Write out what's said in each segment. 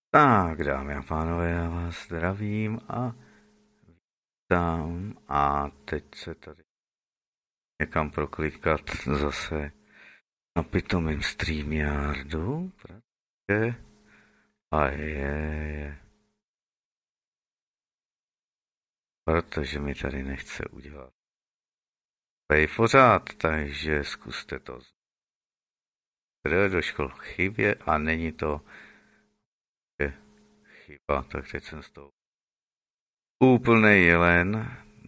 Tak, dámy a pánové, já vás zdravím a vítám a teď se tady někam proklikat zase na pitomým StreamYardu, protože mi tady nechce udělat play pořád, takže zkuste to. Došlo k chybě a není to chyba, tak teď jsem z toho úplnej jelen.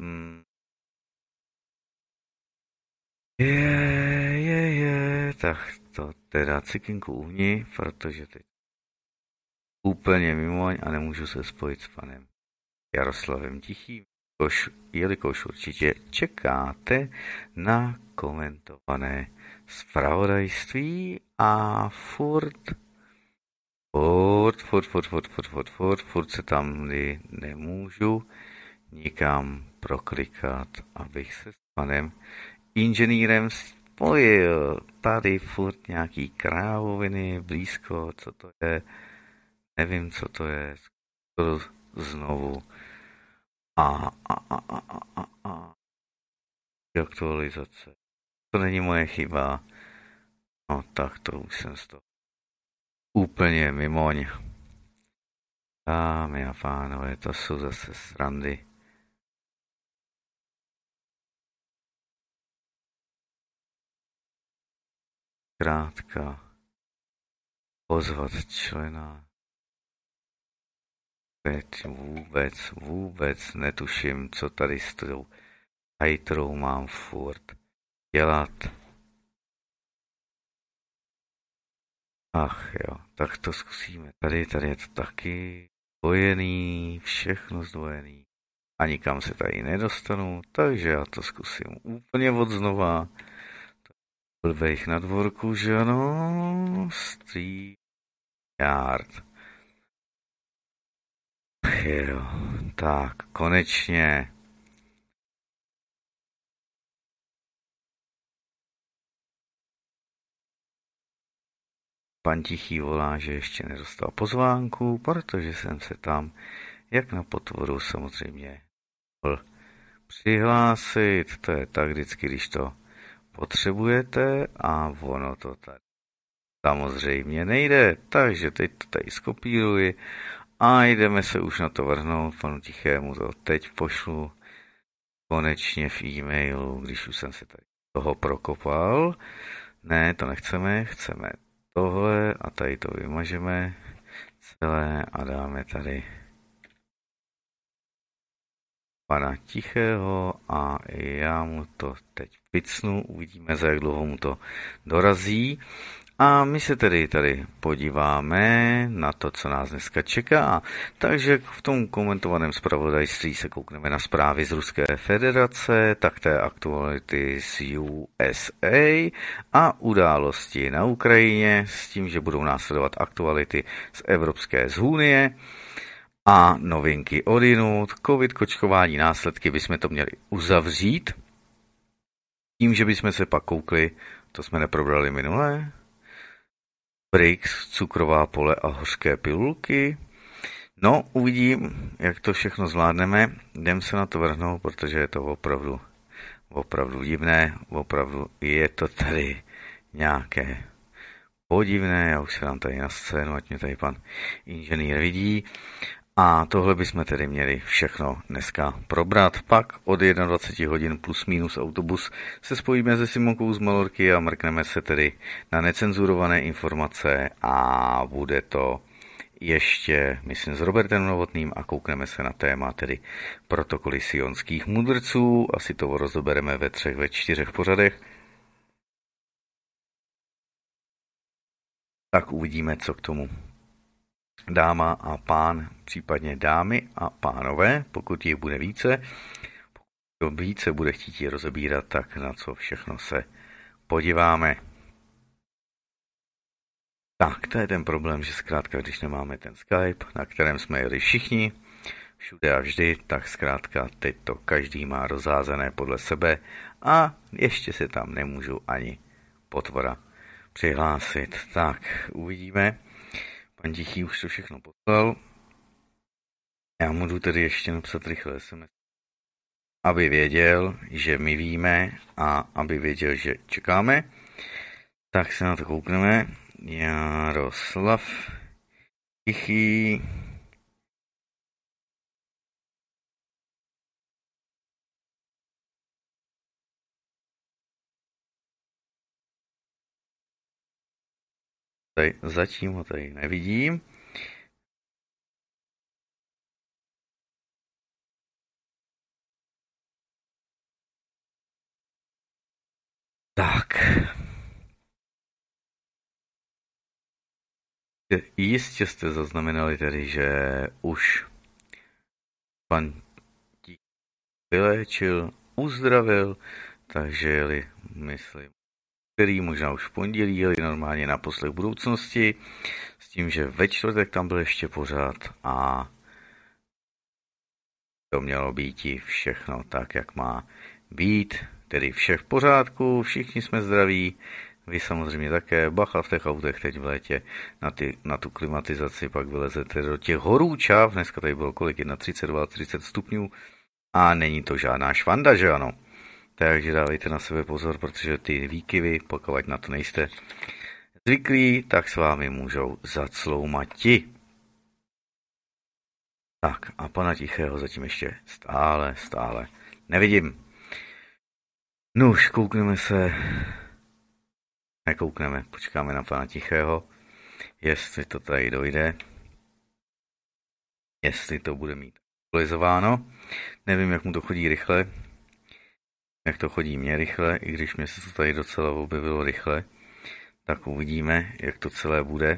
Tak to teda cikinku uvni, protože teď úplně mimoň a nemůžu se spojit s panem Jaroslavem Tichým, jelikož určitě čekáte na komentované zpravodajství a furt se tam nemůžu nikam proklikat, abych se s panem inženýrem spojil. Tady furt nějaký krávoviny blízko, co to je, nevím, co to je, znovu. Aktualizace. To není moje chyba. No tak to už jsem z toho úplně mimoň. Dámy a pánové, to jsou zase srandy. Zkrátka pozvat člena. Teď vůbec netuším, co tady s tou hejtrou mám furt dělat. Ach jo, tak to zkusíme. Tady je to taky zdvojený, všechno zdvojený. A nikam se tady nedostanu, takže já to zkusím úplně od znova. Blbejch na dvorku, že ano, StreamYard. Jo, tak, konečně. Pan Tichý volá, že ještě nedostal pozvánku, protože jsem se tam, jak na potvoru samozřejmě, mohl přihlásit. To je tak vždycky, když to potřebujete a ono to tady samozřejmě nejde. Takže teď to tady skopíruji a jdeme se už na to vrhnout. Panu Tichému to teď pošlu konečně v e-mailu, když už jsem se tady toho prokopal. Ne, to nechceme, chceme tohle a tady to vymažeme celé a dáme tady pana Tichého a já mu to teď picnu, uvidíme, za jak dlouho mu to dorazí. A my se tedy tady podíváme na to, co nás dneska čeká. Takže v tom komentovaném zpravodajství se koukneme na zprávy z Ruské federace, takté aktuality z USA a události na Ukrajině, s tím, že budou následovat aktuality z Evropské unie a novinky odinut. Covid, kočkování, následky bychom to měli uzavřít. Tím, že bychom se pak koukli, to jsme neprobrali minulé, BRICS, cukrová pole a hořké pilulky. No, uvidím, jak to všechno zvládneme. Jdem se na to vrhnout, protože je to opravdu divné. Opravdu je to tady nějaké podivné. Já už se dám tady na scénu, ať mě tady pan inženýr vidí. A tohle bychom tedy měli všechno dneska probrat. Pak od 21 hodin plus minus autobus se spojíme se Simonkou z Malorky a mrkneme se tedy na necenzurované informace a bude to ještě, myslím, s Robertem Novotným a koukneme se na téma tedy protokoly sionských mudrců. Asi to rozobereme ve 3, ve 4 pořadech. Tak uvidíme, co k tomu dáma a pán, případně dámy a pánové, pokud jich bude více. Pokud více bude chtít je rozebírat, tak na co všechno se podíváme. Tak, to je ten problém, že zkrátka, když nemáme ten Skype, na kterém jsme jeli všichni, všude a vždy, tak zkrátka teď to každý má rozházené podle sebe a ještě se tam nemůžu ani potvora přihlásit. Tak, uvidíme. Pan Tichý už to všechno poslal. Já mu jdu tedy ještě napsat rychle SMS, aby věděl, že my víme a aby věděl, že čekáme. Tak se na to koukneme. Jaroslav Tichý. Tady, zatím ho tady nevidím. Tak. Jistě jste zaznamenali tedy, že už pan Tichý vyléčil, uzdravil, takže jeli, myslím, který možná už v pondělí jeli normálně na poslech budoucnosti, s tím, že ve čtvrtek tam byl ještě pořád a to mělo být i všechno tak, jak má být, tedy vše v pořádku, všichni jsme zdraví, vy samozřejmě také, bacha v těch autech teď v létě na tu klimatizaci, pak vylezete do těch horů Čáv, dneska tady bylo kolik, 31, 30 stupňů a není to žádná švanda, že ano. Takže dávejte na sebe pozor, protože ty výkyvy, pokud na to nejste zvyklí, tak s vámi můžou zacloumati. Tak a pana Tichého zatím ještě stále nevidím. Nuž, počkáme na pana Tichého, jestli to tady dojde, jestli to bude mít aktualizováno. Nevím, jak mu to chodí rychle, jak to chodí mně rychle, i když mě se to tady docela objevilo rychle, tak uvidíme, jak to celé bude.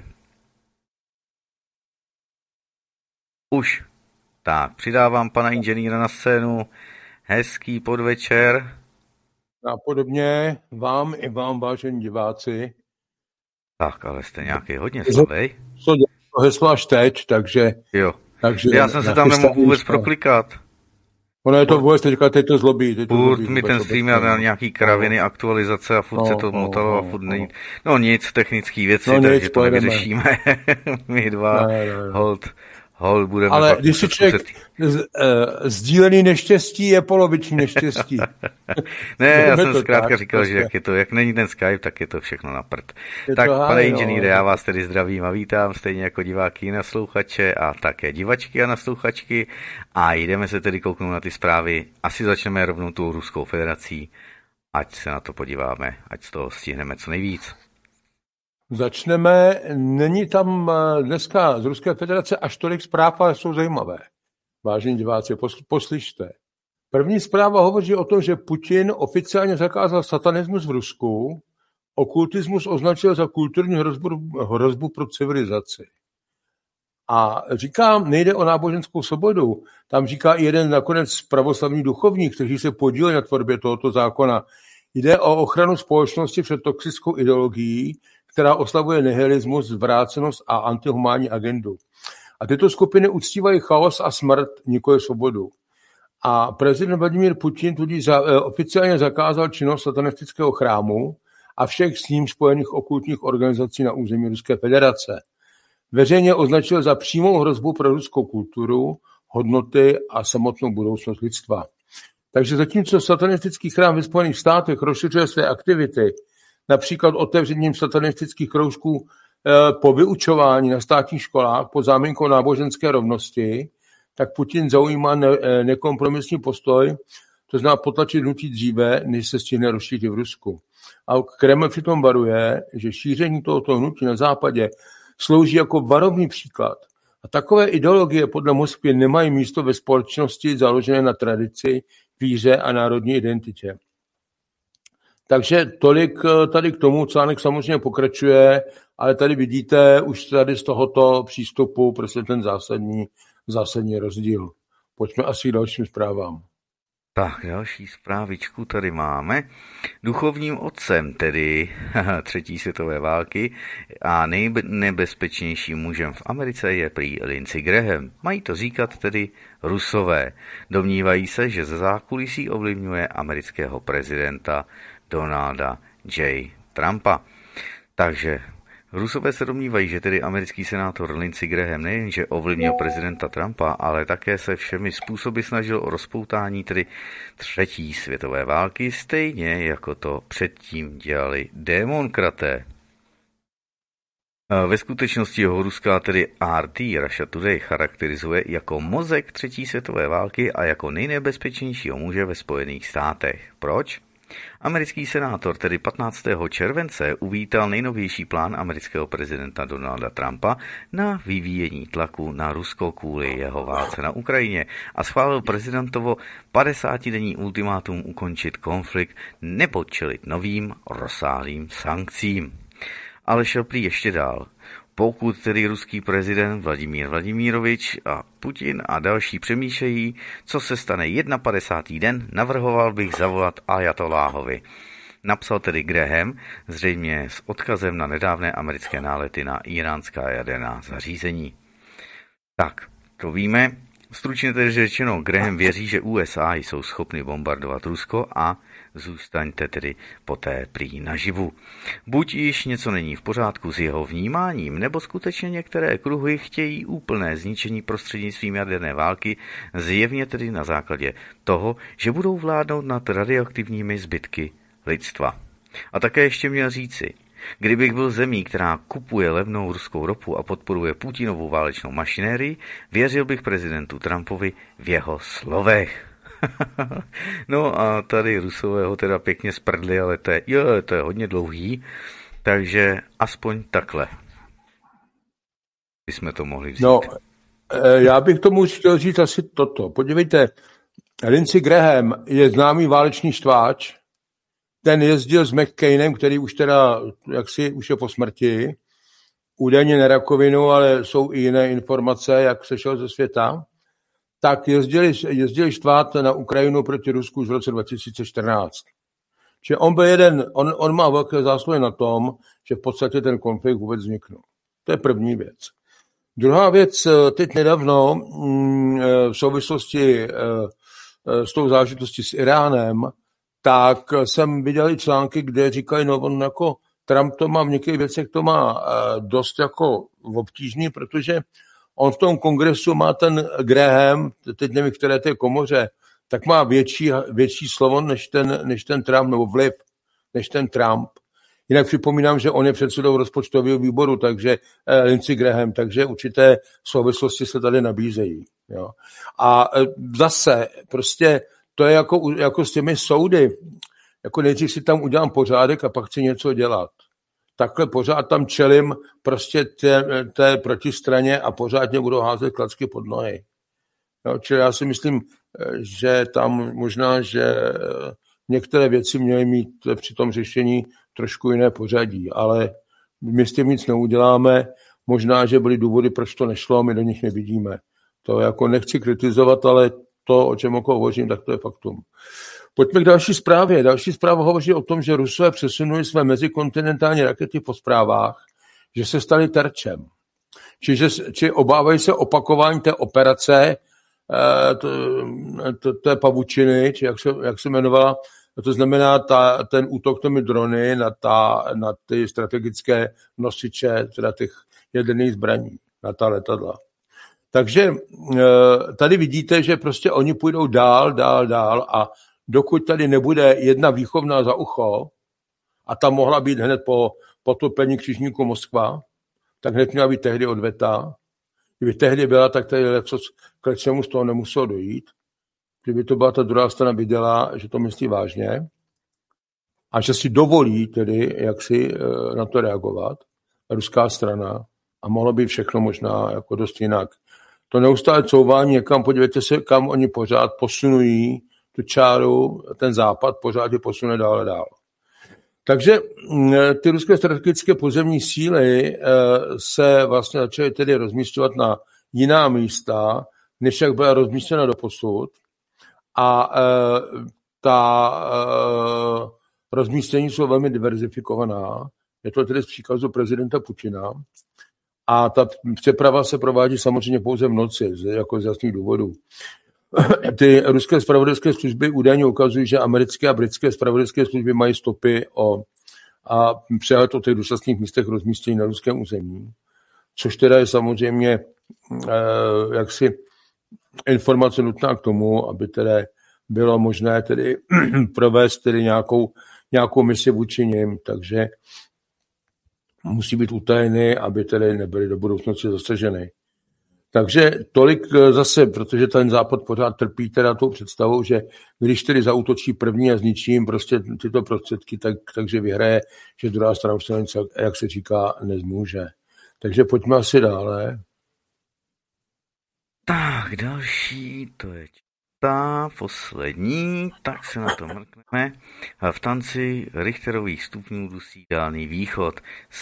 Už. Tak, přidávám pana inženýra na scénu. Hezký podvečer. A podobně vám i vám, vážení diváci. Tak, ale jste nějaký hodně slabý. To heslo až teď, takže... Jo. Já jsem se tam nemohl vůbec proklikat. Ono je to vůbec teď to zlobí. Furt mi ten stream na nějaký kraviny, aktualizace a furt se to motalo a furt není... No nic, technické věci, takže to nevyřešíme. My dva, hold budeme... Ale když si člověk... Sdílený neštěstí je poloviční neštěstí. Ne, já jsem zkrátka říkal, že jak není ten Skype, tak je to všechno na prd. Tak, pane inženýre, já vás tedy zdravím a vítám, stejně jako diváky a naslouchače a také divačky a naslouchačky. A jdeme se tedy kouknout na ty zprávy. Asi začneme rovnou tou Ruskou federací, ať se na to podíváme, ať z toho stihneme co nejvíc. Začneme. Není tam dneska z Ruské federace až tolik zpráv, ale jsou zajímavé. Vážení diváci, poslyšte. První zpráva hovoří o tom, že Putin oficiálně zakázal satanismus v Rusku, okultismus označil za kulturní hrozbu pro civilizaci. A říkám, nejde o náboženskou svobodu. Tam říká i jeden nakonec pravoslavní duchovník, kteří se podíleli na tvorbě tohoto zákona. Jde o ochranu společnosti před toxickou ideologií, která oslavuje nihilismus, zvrácenost a antihumánní agendu. A tyto skupiny uctívají chaos a smrt, nikoli svobodu. A prezident Vladimír Putin tudíž oficiálně zakázal činnost satanistického chrámu a všech s ním spojených okultních organizací na území Ruské federace. Veřejně označil za přímou hrozbu pro ruskou kulturu, hodnoty a samotnou budoucnost lidstva. Takže zatímco satanistický chrám ve Spojených státech rozšiřuje své aktivity, například otevřením satanistických kroužků po vyučování na státních školách pod záminkou náboženské rovnosti, tak Putin zaujímá nekompromisní postoj, to znamená potlačit hnutí dříve, než se stihne rozšířit v Rusku. A Kreml přitom varuje, že šíření tohoto hnutí na západě slouží jako varovný příklad. A takové ideologie podle Moskvy nemají místo ve společnosti založené na tradici, víře a národní identitě. Takže tolik tady k tomu, článek samozřejmě pokračuje, ale tady vidíte už tady z tohoto přístupu prostě ten zásadní rozdíl. Pojďme asi k dalším zprávám. Tak, další zprávičku tady máme. Duchovním otcem tedy třetí světové války a nejnebezpečnějším mužem v Americe je prý Lindsey Graham. Mají to říkat tedy Rusové. Domnívají se, že ze zákulisí ovlivňuje amerického prezidenta Donalda J. Trumpa. Takže Rusové se domnívají, že tedy americký senátor Lindsey Graham nejenže ovlivnil prezidenta Trumpa, ale také se všemi způsoby snažil o rozpoutání tedy třetí světové války, stejně jako to předtím dělali demokraté. Ve skutečnosti ho ruská tedy RT, Russia Today, charakterizuje jako mozek třetí světové války a jako nejnebezpečnějšího muže ve Spojených státech. Proč? Americký senátor tedy 15. července uvítal nejnovější plán amerického prezidenta Donalda Trumpa na vyvíjení tlaku na Rusko kvůli jeho válce na Ukrajině a schválil prezidentovo 50-denní ultimátum ukončit konflikt nebo čelit novým rozsáhlým sankcím. Ale šel prý ještě dál. Pokud tedy ruský prezident Vladimír Vladimirovič a Putin a další přemýšlejí, co se stane 51. den, navrhoval bych zavolat ajatoláhovi. Napsal tedy Graham, zřejmě s odkazem na nedávné americké nálety na iránská jaderná zařízení. Tak, to víme. Stručně tedy řečeno, Graham věří, že USA jsou schopny bombardovat Rusko a zůstaňte tedy poté prý naživu. Buď již něco není v pořádku s jeho vnímáním, nebo skutečně některé kruhy chtějí úplné zničení prostřednictvím jaderné války, zjevně tedy na základě toho, že budou vládnout nad radioaktivními zbytky lidstva. A také ještě měl říci, kdybych byl zemí, která kupuje levnou ruskou ropu a podporuje Putinovu válečnou mašinérii, věřil bych prezidentu Trumpovi v jeho slovech. No a tady Rusové ho teda pěkně sprdli, ale to je hodně dlouhý, takže aspoň takhle bychom to mohli vzít. No, já bych tomu chtěl říct asi toto. Podívejte, Lindsey Graham je známý válečný štváč, ten jezdil s McCainem, který už teda už je po smrti, údajně na rakovinu, ale jsou i jiné informace, jak sešel ze světa, tak jezdili štvát na Ukrajinu proti Rusku už v roce 2014. Čiže on má velké zásluhy na tom, že v podstatě ten konflikt vůbec vzniknul. To je první věc. Druhá věc, teď nedávno v souvislosti s tou záležitostí s Iránem, tak jsem viděl i články, kde říkají, no on jako Trump to má v některých věcech, to má dost jako obtížný, protože on v tom kongresu má ten Graham, teď nevím, které té komoře, tak má větší slovo než ten Trump, nebo vliv než ten Trump. Jinak připomínám, že on je předsedou rozpočtového výboru, takže Lindsey Graham, takže určité souvislosti se tady nabízejí. Jo. A zase prostě to je jako s těmi soudy. Jako nejdřív si tam udělám pořádek a pak chci něco dělat. Takhle pořád tam čelím prostě té protistraně a pořádně budou házet klacky pod nohy. Jo, čili já si myslím, že tam možná, že některé věci měly mít při tom řešení trošku jiné pořadí, ale my s tím nic neuděláme. Možná, že byly důvody, proč to nešlo, my do nich nevidíme. To jako nechci kritizovat, ale to, o čem hovořím, tak to je faktum. Pojďme k další zprávě. Další zpráva hovoří o tom, že Rusové přesunuli své mezikontinentální rakety po zprávách, že se staly terčem. Či obávají se opakování té operace, té pavučiny, či jak se jmenovala, to znamená ten útok těmi drony na ty strategické nosiče, teda těch jaderných zbraní, na ta letadla. Takže tady vidíte, že prostě oni půjdou dál a dokud tady nebude jedna výchovná za ucho, a ta mohla být hned po potopení křižníku Moskva, tak hned měla být tehdy odveta. Kdyby tehdy byla, tak tady k čemu z toho nemuselo dojít. Kdyby to byla ta druhá strana viděla, že to myslí vážně a že si dovolí tedy, jak si na to reagovat, ruská strana, a mohlo by všechno možná jako dost jinak. To neustále couvání někam, podívejte se, kam oni pořád posunují tu čáru, ten západ pořád je posune dál a dál. Takže ty ruské strategické pozemní síly se vlastně začaly tedy rozmísťovat na jiná místa, než jak byla rozmístěna doposud. A ta rozmístění jsou velmi diverzifikovaná. Je to tedy z příkazu prezidenta Putina. A ta přeprava se provádí samozřejmě pouze v noci, jako z jasných důvodů. Ty ruské zpravodajské služby údajně ukazují, že americké a britské zpravodajské služby mají stopy o a přehled o těch dočasných místech rozmístění na ruském území, což teda je samozřejmě jaksi informace nutná k tomu, aby tedy bylo možné tedy provést tedy nějakou misi vůči nim, takže musí být utajeny, aby tedy nebyly do budoucnosti zasaženy. Takže tolik zase, protože ten Západ pořád trpí teda tou představou, že když tedy zaútočí první a zničí prostě tyto prostředky, takže vyhraje, že druhá strana už se nic, jak se říká, nezmůže. Takže pojďme asi dále. Tak, další, to je ta poslední, tak se na to mrkneme. V tanci Richterových stupňů dusí Dálný východ.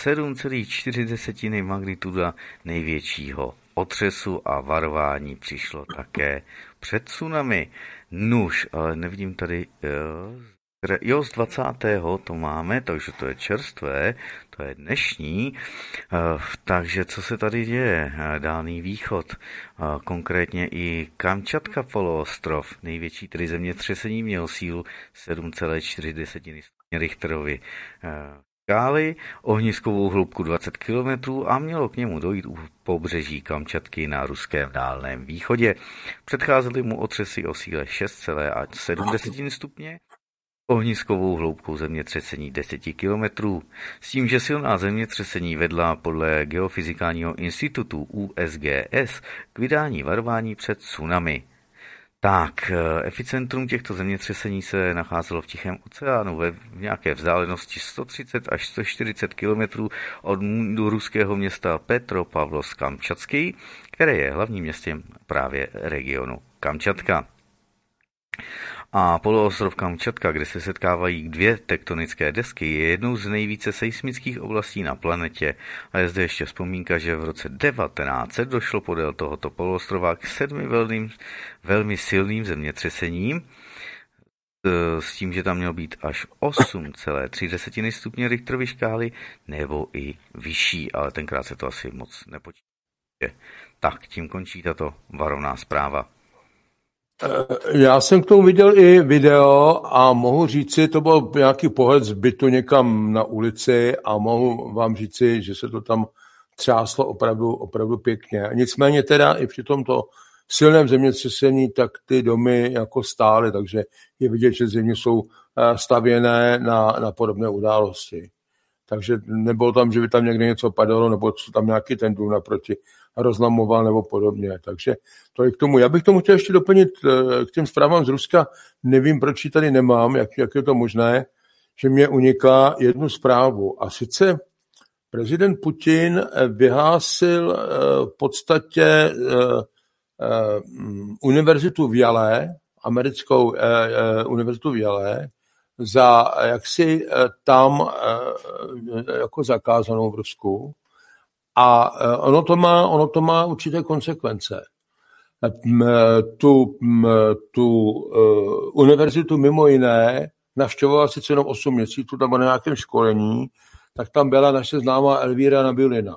7,4 magnituda největšího otřesu a varování přišlo také před tsunami. Nuž, ale nevidím tady, jo, z 20. to máme, takže to je čerstvé, to je dnešní. Takže co se tady děje? Dálný východ, konkrétně i Kamčatka poloostrov, největší tedy zemětřesení, měl sílu 7,4 stupně Richterovy škály, ohniskovou hloubku 20 km a mělo k němu dojít u pobřeží Kamčatky na ruském Dálném východě. Předcházely mu otřesy o síle 6,7 stupně, ohniskovou hloubkou zemětřesení 10 km, s tím, že silná zemětřesení vedla podle Geofyzikálního institutu USGS k vydání varování před tsunami. Tak, epicentrum těchto zemětřesení se nacházelo v Tichém oceánu v nějaké vzdálenosti 130 až 140 km od ruského města Petropavlovsk-Kamčatský, které je hlavním městem právě regionu Kamčatka. A poloostrov Kamčatka, kde se setkávají dvě tektonické desky, je jednou z nejvíce seismických oblastí na planetě. A je zde ještě vzpomínka, že v roce 1900 došlo podél tohoto poloostrova k 7 velmi silným zemětřesením, s tím, že tam mělo být až 8,3 stupně Richterovy škály, nebo i vyšší, ale tenkrát se to asi moc nepočítá. Tak, tím končí tato varovná zpráva. Já jsem k tomu viděl i video a mohu říci, to byl nějaký pohled z bytu někam na ulici a mohu vám říci, že se to tam třáslo opravdu pěkně. Nicméně teda i při tomto silném zemětřesení, tak ty domy jako stály, takže je vidět, že země jsou stavěné na podobné události. Takže nebylo tam, že by tam někde něco padalo, nebo co tam nějaký ten dům naproti rozlamoval nebo podobně. Takže to je k tomu. Já bych tomu chtěl ještě doplnit k těm zprávám z Ruska. Nevím, proč ji tady nemám, jak je to možné, že mě unikla jednu zprávu. A sice prezident Putin vyhlásil v podstatě univerzitu v Yale, americkou univerzitu v Yale, za jaksi tam jako zakázanou v Rusku. A ono to má určité konsekvence. Tu univerzitu mimo jiné navštěvovala sice jenom 8 měsíců, tam na nějakém školení, tak tam byla naše známá Elvíra Nabiulina.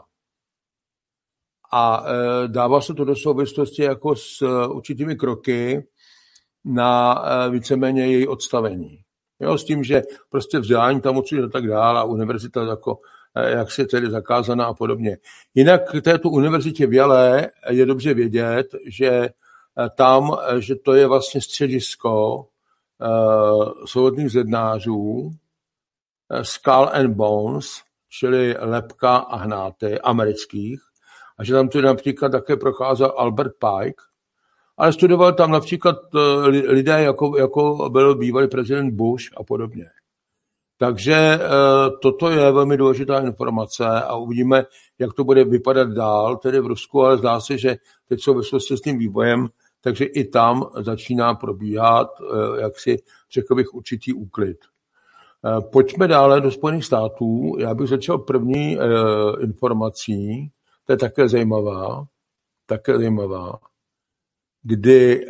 A dává se to do souvislosti jako s určitými kroky na víceméně její odstavení. Jo, s tím, že prostě vzdělání tam odsud a tak dále a univerzita jako jak se tedy zakázaná a podobně. Jinak k této univerzitě v Yale je dobře vědět, že tam, že to je vlastně středisko svobodných zednářů, Skull and Bones, čili lebka a hnáty amerických, a že tam tu například také procházel Albert Pike, ale studoval tam například lidé, jako byl bývalý prezident Bush a podobně. Takže toto je velmi důležitá informace a uvidíme, jak to bude vypadat dál, tedy v Rusku, ale zdá se, že teď souvislosti s tím vývojem, takže i tam začíná probíhat, jaksi řekl bych, určitý úklid. Pojďme dále do Spojených států. Já bych začal první informací, to je také zajímavá, kdy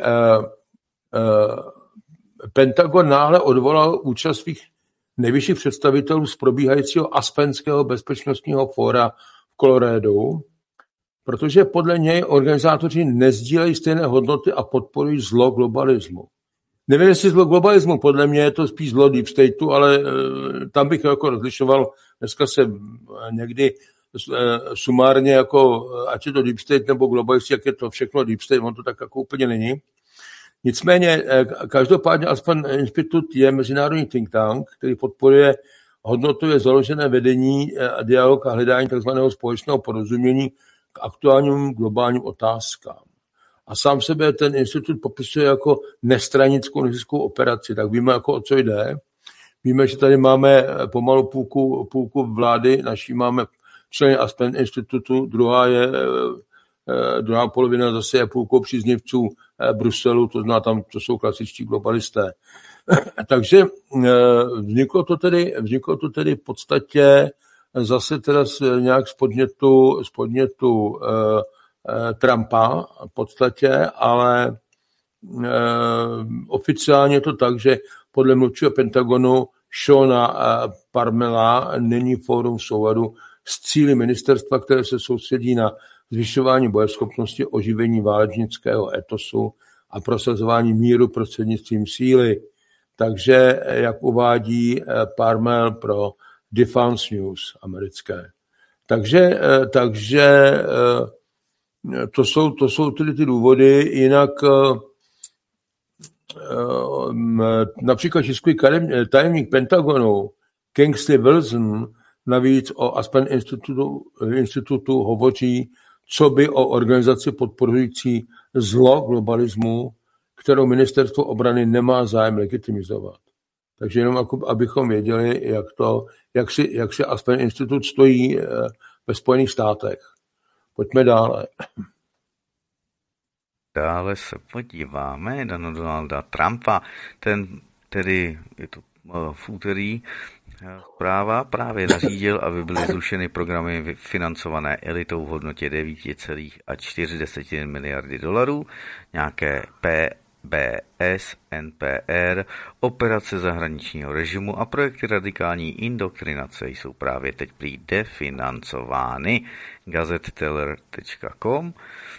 Pentagon náhle odvolal účast svých nejvyšších představitelů z probíhajícího Aspenského bezpečnostního fóra v Coloradu, protože podle něj organizátoři nezdílejí stejné hodnoty a podporují zlo globalismu. nevím, jestli zlo globalismu, podle mě je to spíš zlo deep stateu, ale tam bych jako rozlišoval, dneska se někdy sumárně jako, ať je to deep state nebo globalisti, jak je to všechno deep state, on to tak jako úplně není. Nicméně, každopádně Aspen Institut je mezinárodní think tank, který podporuje hodnotově založené vedení, dialog a hledání tzv. Společného porozumění k aktuálním globálním otázkám. A sám sebe ten institut popisuje jako nestranickou neziskovou operaci, tak víme, jako o co jde. Víme, že tady máme pomalu půlku vlády, naší máme členy Aspen Institutu, druhá polovina zase je půlkou příznivců Bruselu, to znamená tam, to jsou klasičtí globalisté. Takže vzniklo to tedy v podstatě zase teda nějak z podnětu Trumpa v podstatě, ale oficiálně to tak, že podle mluvčího Pentagonu Seana Parmela není fórum v souladu s cíli ministerstva, které se soustředí na zvyšování bojeschopnosti, oživení válečnického etosu a prosazování míru prostřednictvím síly. Takže, jak uvádí Parmel pro Defense News americké. Takže to jsou tedy ty důvody, jinak například český tajemník Pentagonu Kingsley Wilson navíc o Aspen institutu hovoří, co by o organizaci podporující zlo globalismu, kterou ministerstvo obrany nemá zájem legitimizovat. Takže jenom abychom věděli, jak si Aspen institut stojí ve Spojených státech. Pojďme dále. Dále se podíváme na Donalda Trumpa. Ten tedy, je to v úterý, zpráva právě nařídil, aby byly zrušeny programy financované elitou v hodnotě 9,4 miliardy dolarů, nějaké PBS, NPR, operace zahraničního režimu a projekty radikální indoktrinace jsou právě teď prý definancovány. gazetteller.com.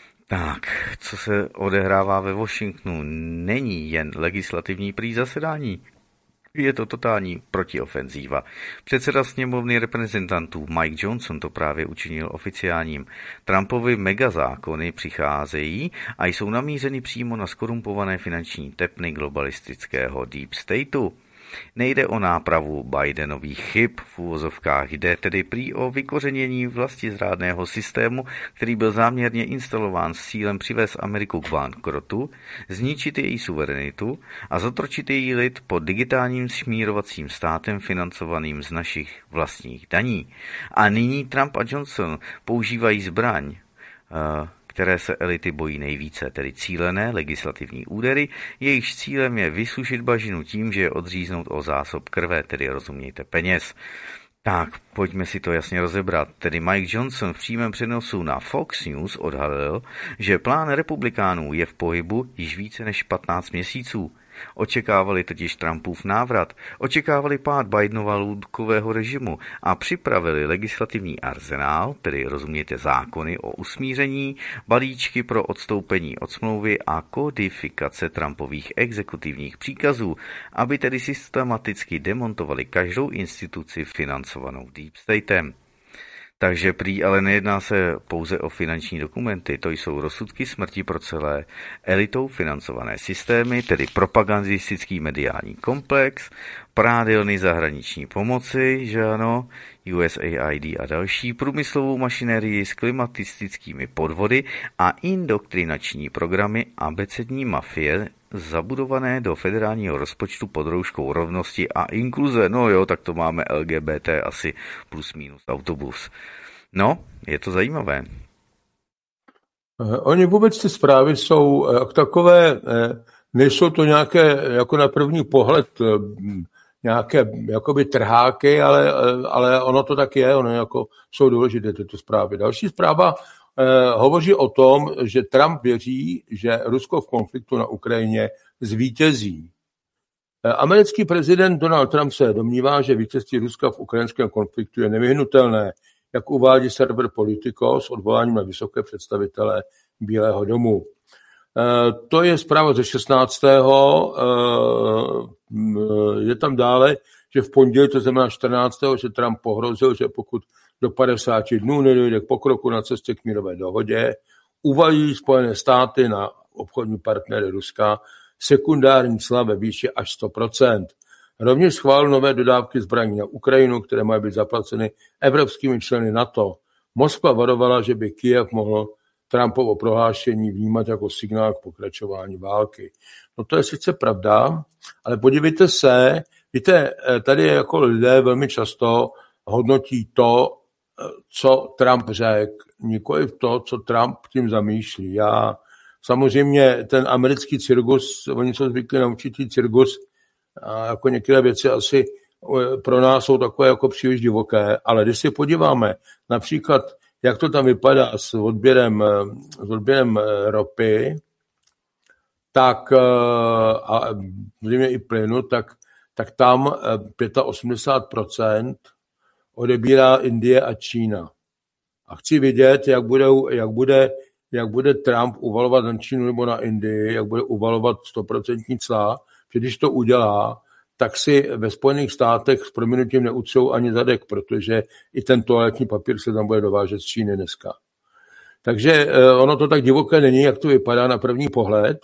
Tak, co se odehrává ve Washingtonu, není jen legislativní prý zasedání. Je to totální protiofenzíva. Předseda sněmovny reprezentantů Mike Johnson to právě učinil oficiálním. Trumpovy megazákony přicházejí a jsou namířeny přímo na skorumpované finanční tepny globalistického deep stateu. Nejde o nápravu Bidenových chyb, v uvozovkách jde tedy prý o vykořenění vlastizrádného systému, který byl záměrně instalován s cílem přivést Ameriku k bankrotu, zničit její suverenitu a zotročit její lid pod digitálním šmírovacím státem financovaným z našich vlastních daní. A nyní Trump a Johnson používají zbraň, které se elity bojí nejvíce, tedy cílené legislativní údery, jejichž cílem je vysušit bažinu tím, že je odříznout o zásob krve, tedy rozumějte peněz. Tak, pojďme si to jasně rozebrat. Tedy Mike Johnson v přímém přenosu na Fox News odhalil, že plán republikánů je v pohybu již více než 15 měsíců. Očekávali totiž Trumpův návrat, očekávali pád Bidenova lůdkového režimu a připravili legislativní arzenál, tedy rozumějte zákony o usmíření, balíčky pro odstoupení od smlouvy a kodifikace Trumpových exekutivních příkazů, aby tedy systematicky demontovali každou instituci financovanou Deep Statem. Takže prý ale nejedná se pouze o finanční dokumenty, to jsou rozsudky smrti pro celé elitou financované systémy, tedy propagandistický mediální komplex, prádelny zahraniční pomoci, že ano, USAID a další, průmyslovou mašinérii s klimatistickými podvody a indoktrinační programy abecední mafie zabudované do federálního rozpočtu pod rouškou rovnosti a inkluze. No jo, tak to máme LGBT asi plus minus autobus. No, je to zajímavé. Oni vůbec ty zprávy jsou takové, nejsou to nějaké, jako na první pohled, nějaké jakoby trháky, ale ono to tak je, ono jako jsou důležité tyto zprávy. Další zpráva hovoří o tom, že Trump věří, že Rusko v konfliktu na Ukrajině zvítězí. Americký prezident Donald Trump se domnívá, že vítězství Ruska v ukrajinském konfliktu je nevyhnutelné, jak uvádí server Politico s odvoláním na vysoké představitele Bílého domu. To je zpráva ze 16. Je tam dále, že v pondělí, to znamená 14. že Trump pohrozil, že pokud do 50 dnů nedojde k pokroku na cestě k mírové dohodě, uvalí Spojené státy na obchodní partnery Ruska sekundární cla ve výši až 100%. Rovněž schválil nové dodávky zbraní na Ukrajinu, které mají být zaplaceny evropskými členy NATO. Moskva varovala, že by Kyjev mohl Trumpovo prohlášení vnímat jako signál k pokračování války. No to je sice pravda, ale podívejte se, víte, tady jako lidé velmi často hodnotí to, co Trump řekl, nikoliv to, co Trump tím zamýšlí. Já samozřejmě ten americký cirkus, oni jsou zvyklí na určitý cirkus, a jako některé věci asi pro nás jsou takové jako příliš divoké, ale když si podíváme například, jak to tam vypadá s odběrem ropy, tak a zřejmě i plynu, tak tam 85% odebírá Indie a Čína. A chci vidět, jak bude Trump uvalovat na Čínu nebo na Indii, jak bude uvalovat 100% cla, že když to udělá, tak si ve Spojených státech s prominutím neutřou ani zadek, protože i ten toaletní papír se tam bude dovážet z Číny dneska. Takže ono to tak divoké není, jak to vypadá na první pohled.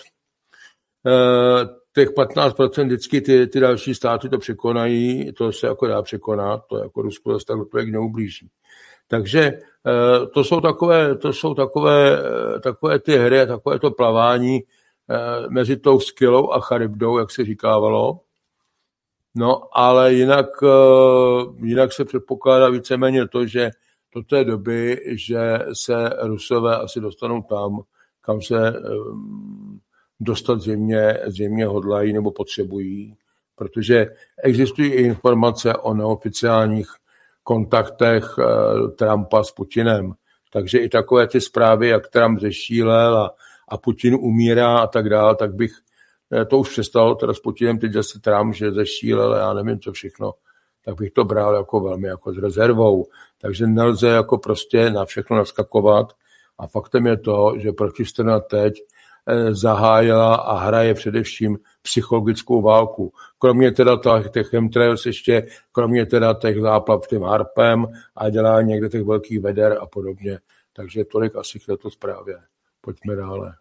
Těch 15% vždycky ty další státy to překonají, to se jako dá překonat, to jako Rusko zase tak do toho neublíží. Takže to jsou takové ty hry a takové to plavání mezi tou Skylou a Charybdou, jak se říkávalo. No, ale jinak se předpokládá víceméně to, že do té doby, že se Rusové asi dostanou tam, kam se dostat zřejmě hodlají nebo potřebují, protože existují i informace o neoficiálních kontaktech Trumpa s Putinem. Takže i takové ty zprávy, jak Trump zešílel a Putin umírá a tak dále, tak bych to už přestalo teda s Putinem, teď zase Trump, že zešílel, já nevím co všechno, tak bych to bral jako velmi jako s rezervou. Takže nelze jako prostě na všechno naskakovat a faktem je to, že protistrana teď zahájila a hraje především psychologickou válku. Kromě teda těch chemtrails ještě, kromě teda těch záplav tím harpem a dělání někde těch velkých veder a podobně. Takže tolik asi k této zprávě. Pojďme dále.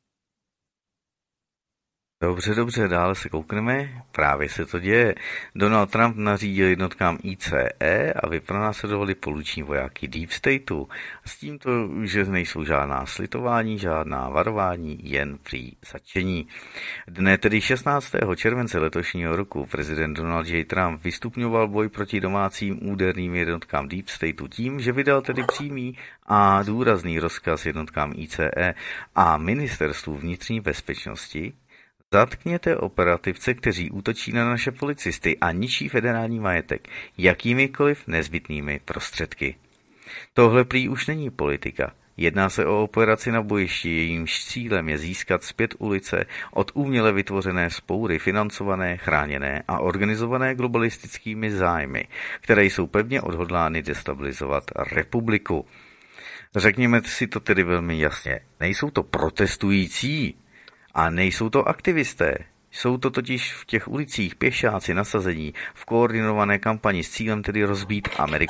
Dobře, dále se koukneme. Právě se to děje. Donald Trump nařídil jednotkám ICE, aby pronásledovali poluční vojáky Deep Stateu. S tímto, že nejsou žádná slitování, žádná varování, jen prý zatčení. Dne tedy 16. července letošního roku prezident Donald J. Trump vystupňoval boj proti domácím úderným jednotkám Deep Stateu tím, že vydal tedy přímý a důrazný rozkaz jednotkám ICE a ministerstvu vnitřní bezpečnosti: zatkněte operativce, kteří útočí na naše policisty a ničí federální majetek jakýmikoliv nezbytnými prostředky. Tohle prý už není politika. Jedná se o operaci na bojišti, jejímž cílem je získat zpět ulice od uměle vytvořené vzpoury financované, chráněné a organizované globalistickými zájmy, které jsou pevně odhodlány destabilizovat republiku. Řekněme si to tedy velmi jasně. Nejsou to protestující a nejsou to aktivisté. Jsou to totiž v těch ulicích pěšáci nasazení v koordinované kampani s cílem tedy rozbít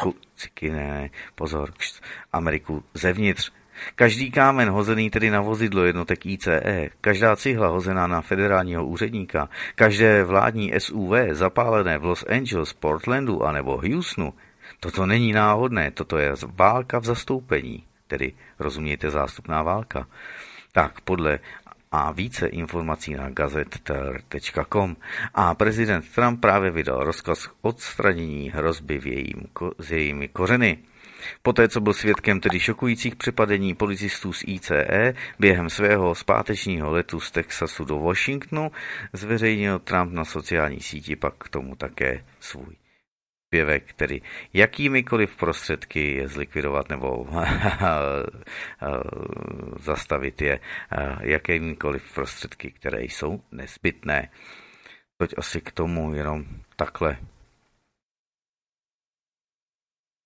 Ameriku zevnitř. Každý kámen hozený tedy na vozidlo jednotek ICE, každá cihla hozená na federálního úředníka, každé vládní SUV zapálené v Los Angeles, Portlandu anebo Houstonu, toto není náhodné, toto je válka v zastoupení, tedy rozumějte zástupná válka. Tak podle a více informací na gazette.com. A prezident Trump právě vydal rozkaz k odstranění hrozby s jejími kořeny. Poté, co byl svědkem tedy šokujících přepadení policistů z ICE během svého zpátečního letu z Texasu do Washingtonu, zveřejnil Trump na sociální síti pak k tomu také svůj příspěvek, tedy jakýmikoliv prostředky je zlikvidovat nebo zastavit je jakýmikoliv prostředky, které jsou nezbytné. Toť asi k tomu jenom takhle.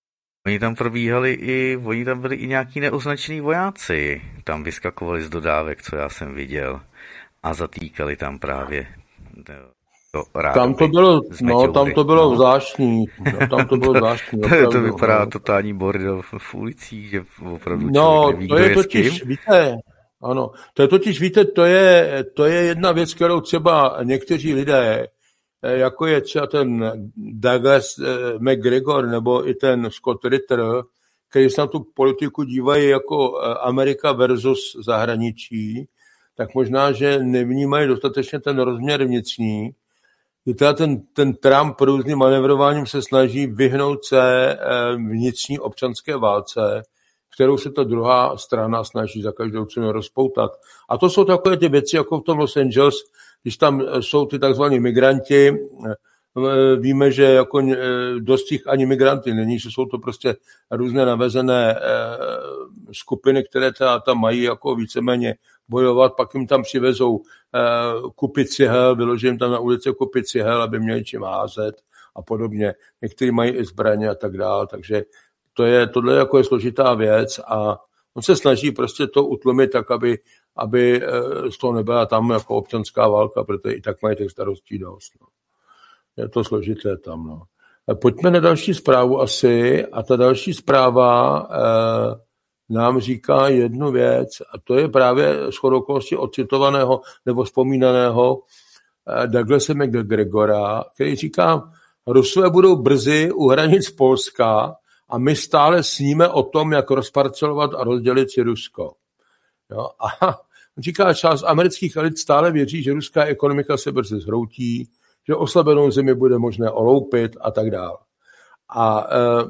Oni tam byli i nějaký neoznačený vojáci. Tam vyskakovali z dodávek, co já jsem viděl. A zatýkali tam právě tam to bylo zvláštní. Tam to bylo zvláštní. To vypadá totální bordel v ulicích, že opravdu neví, to je totiž, víte, ano, víte, to je jedna věc, kterou třeba někteří lidé, jako je třeba ten Douglas McGregor nebo i ten Scott Ritter, kteří se na tu politiku dívají jako Amerika versus zahraničí, tak možná, že nevnímají dostatečně ten rozměr vnitřní. I teda ten Trump různým manevrováním se snaží vyhnout se vnitřní občanské válce, kterou se ta druhá strana snaží za každou cenu rozpoutat. A to jsou takové ty věci, jako v tom Los Angeles, když tam jsou ty takzvaní migranti, víme, že jako dost jich ani migranty není, že jsou to prostě různé navezené skupiny, které tam mají jako víceméně bojovat, pak jim tam přivezou kupy cihel, vyloží jim tam na ulici kupy cihel, aby měli čím házet a podobně. Někteří mají i zbraně a tak dále, takže tohle jako je složitá věc a on se snaží prostě to utlumit tak, aby z toho nebyla tam jako občanská válka, protože i tak mají těch starostí dost. No. Je to složité tam. No. Pojďme na další zprávu asi a ta další zpráva nám říká jednu věc a to je právě shodou okolností odcitovaného nebo vzpomínaného Douglase McGregora, který říká, Rusové budou brzy u hranic Polska a my stále sníme o tom, jak rozparcelovat a rozdělit si Rusko. Jo? A on říká, část amerických elit stále věří, že ruská ekonomika se brzy zhroutí, že oslabenou zemi bude možné oloupit a tak dále. A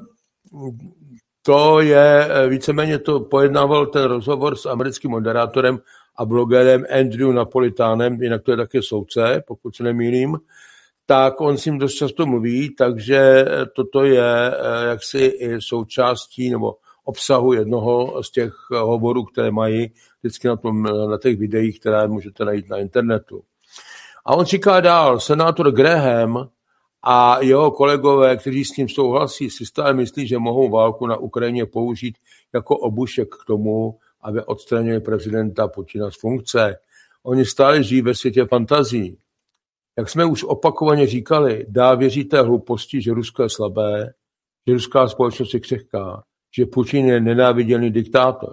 to je, víceméně to pojednával ten rozhovor s americkým moderátorem a blogerem Andrew Napolitánem, jinak to je také soudce, pokud se nemýlím, tak on s ním dost často mluví, takže toto je jaksi součástí nebo obsahu jednoho z těch hovorů, které mají vždycky na těch videích, které můžete najít na internetu. A on říká dál, senátor Graham a jeho kolegové, kteří s tím souhlasí, si stále myslí, že mohou válku na Ukrajině použít jako obušek k tomu, aby odstranili prezidenta Putina z funkce. Oni stále žijí ve světě fantazí. Jak jsme už opakovaně říkali, věří té hlouposti, že Rusko je slabé, že ruská společnost je křehká, že Putin je nenáviděný diktátor.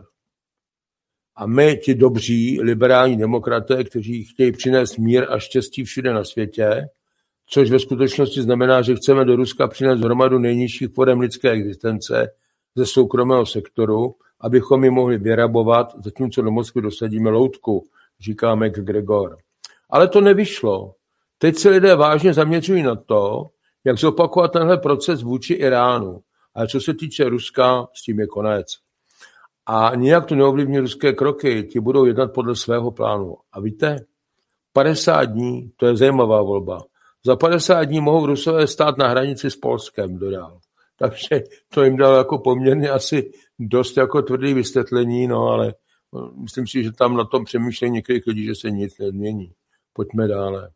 A my, ti dobří liberální demokraté, kteří chtějí přinést mír a štěstí všude na světě, což ve skutečnosti znamená, že chceme do Ruska přinést hromadu nejnižších forem lidské existence ze soukromého sektoru, abychom ji mohli vyrabovat, zatímco do Moskvy dosadíme loutku, říká McGregor. Ale to nevyšlo. Teď se lidé vážně zaměřují na to, jak zopakovat tenhle proces vůči Iránu. Ale co se týče Ruska, s tím je konec. A nijak to neovlivní ruské kroky, ti budou jednat podle svého plánu. A víte, 50 dní, to je zajímavá volba. Za 50 dní mohou Rusové stát na hranici s Polskem, dodal. Takže to jim dalo jako poměrně asi dost jako tvrdý vysvětlení, no ale myslím si, že tam na tom přemýšlejí některých lidí, že se nic nezmění. Pojďme dále.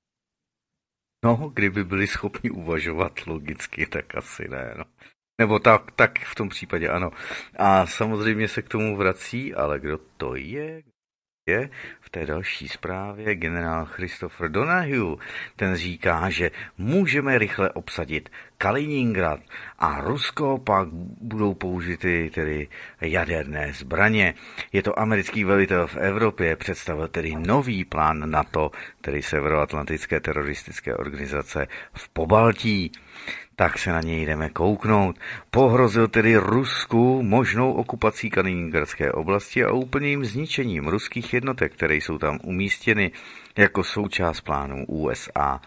No, kdyby byli schopni uvažovat logicky, tak asi ne, no. Nebo tak v tom případě ano. A samozřejmě se k tomu vrací, ale kdo to je? Je v té další zprávě generál Christopher Donahue. Ten říká, že můžeme rychle obsadit Kaliningrad a Rusko pak budou použity tedy jaderné zbraně. Je to americký velitel v Evropě, představil tedy nový plán NATO, tedy Severoatlantické teroristické organizace v Pobaltí. Tak se na něj jdeme kouknout. Pohrozil tedy Rusku možnou okupací Kaliningradské oblasti a úplným zničením ruských jednotek, které jsou tam umístěny jako součást plánů USA,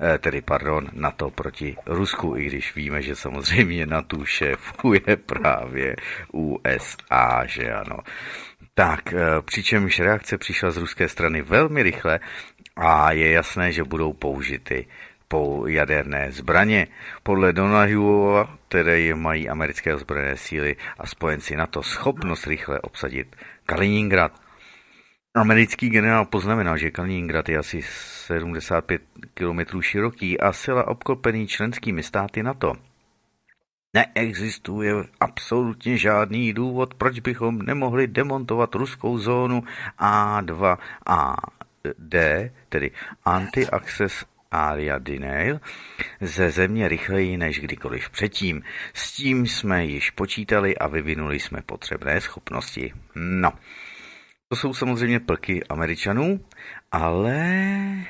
NATO proti Rusku, i když víme, že samozřejmě NATO šéfuje právě USA, že ano. Tak, přičemž reakce přišla z ruské strany velmi rychle a je jasné, že budou použity jaderné zbraně. Podle Donahueova, které mají americké ozbrojené síly a spojenci NATO schopnost rychle obsadit Kaliningrad. Americký generál poznamenal, že Kaliningrad je asi 75 km široký a sila obklopený členskými státy NATO. Neexistuje absolutně žádný důvod, proč bychom nemohli demontovat ruskou zónu A2 a D, tedy Anti-Access Area Denial, ze země rychleji než kdykoliv předtím. S tím jsme již počítali a vyvinuli jsme potřebné schopnosti. No, to jsou samozřejmě plky Američanů, ale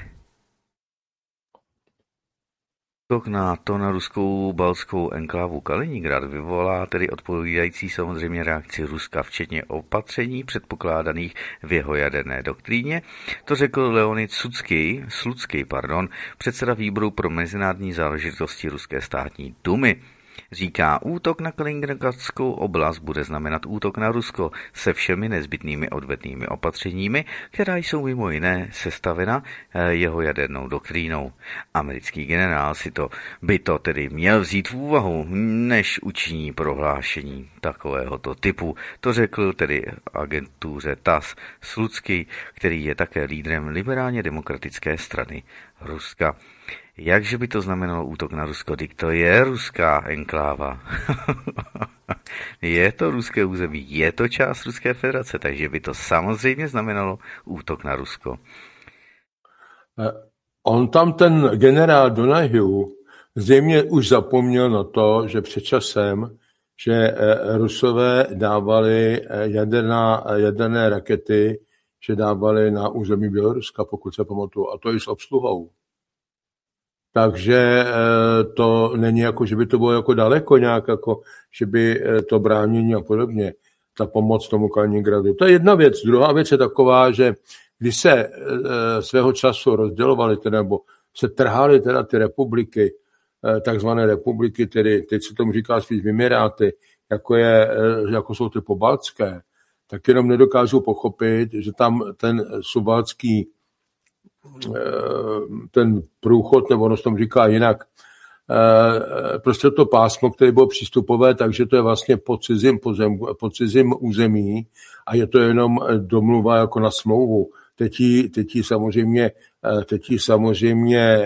útok na ruskou baltskou enklávu Kaliningrad vyvolá tedy odpovídající samozřejmě reakci Ruska, včetně opatření předpokládaných v jeho jaderné doktríně. To řekl Leonid Slucký, předseda výboru pro mezinárodní záležitosti Ruské státní dumy. Říká, útok na Kaliningradskou oblast bude znamenat útok na Rusko se všemi nezbytnými odvetnými opatřeními, která jsou mimo jiné sestavena jeho jadernou doktrínou. Americký generál by to tedy měl vzít v úvahu, než učiní prohlášení takovéhoto typu. To řekl tedy agentuře TASS Slucký, který je také lídrem liberálně demokratické strany Ruska. Jakže by to znamenalo útok na Rusko? Teď to je ruská enkláva. Je to ruské území, je to část Ruské federace, takže by to samozřejmě znamenalo útok na Rusko. On tam ten generál Donahue zřejmě už zapomněl na to, že před časem, že Rusové dávali jaderné rakety, že dávali na území Běloruska, pokud se pamatuju, a to i s obsluhou. Takže to není jako, že by to bylo jako daleko nějak, jako, že by to bránění a podobně, ta pomoc tomu Kaliningradu. To je jedna věc. Druhá věc je taková, že když se svého času rozdělovaly, nebo se trhaly teda ty republiky, takzvané republiky, tedy teď se tomu říká spíš Vymiráty, jako jsou ty pobaltské, tak jenom nedokážu pochopit, že tam ten subaltský ten průchod, nebo ono se tomu říká jinak, prostě to pásmo, které bylo přístupové, takže to je vlastně pod cizím území a je to jenom domluva jako na smlouvu. Teď jí samozřejmě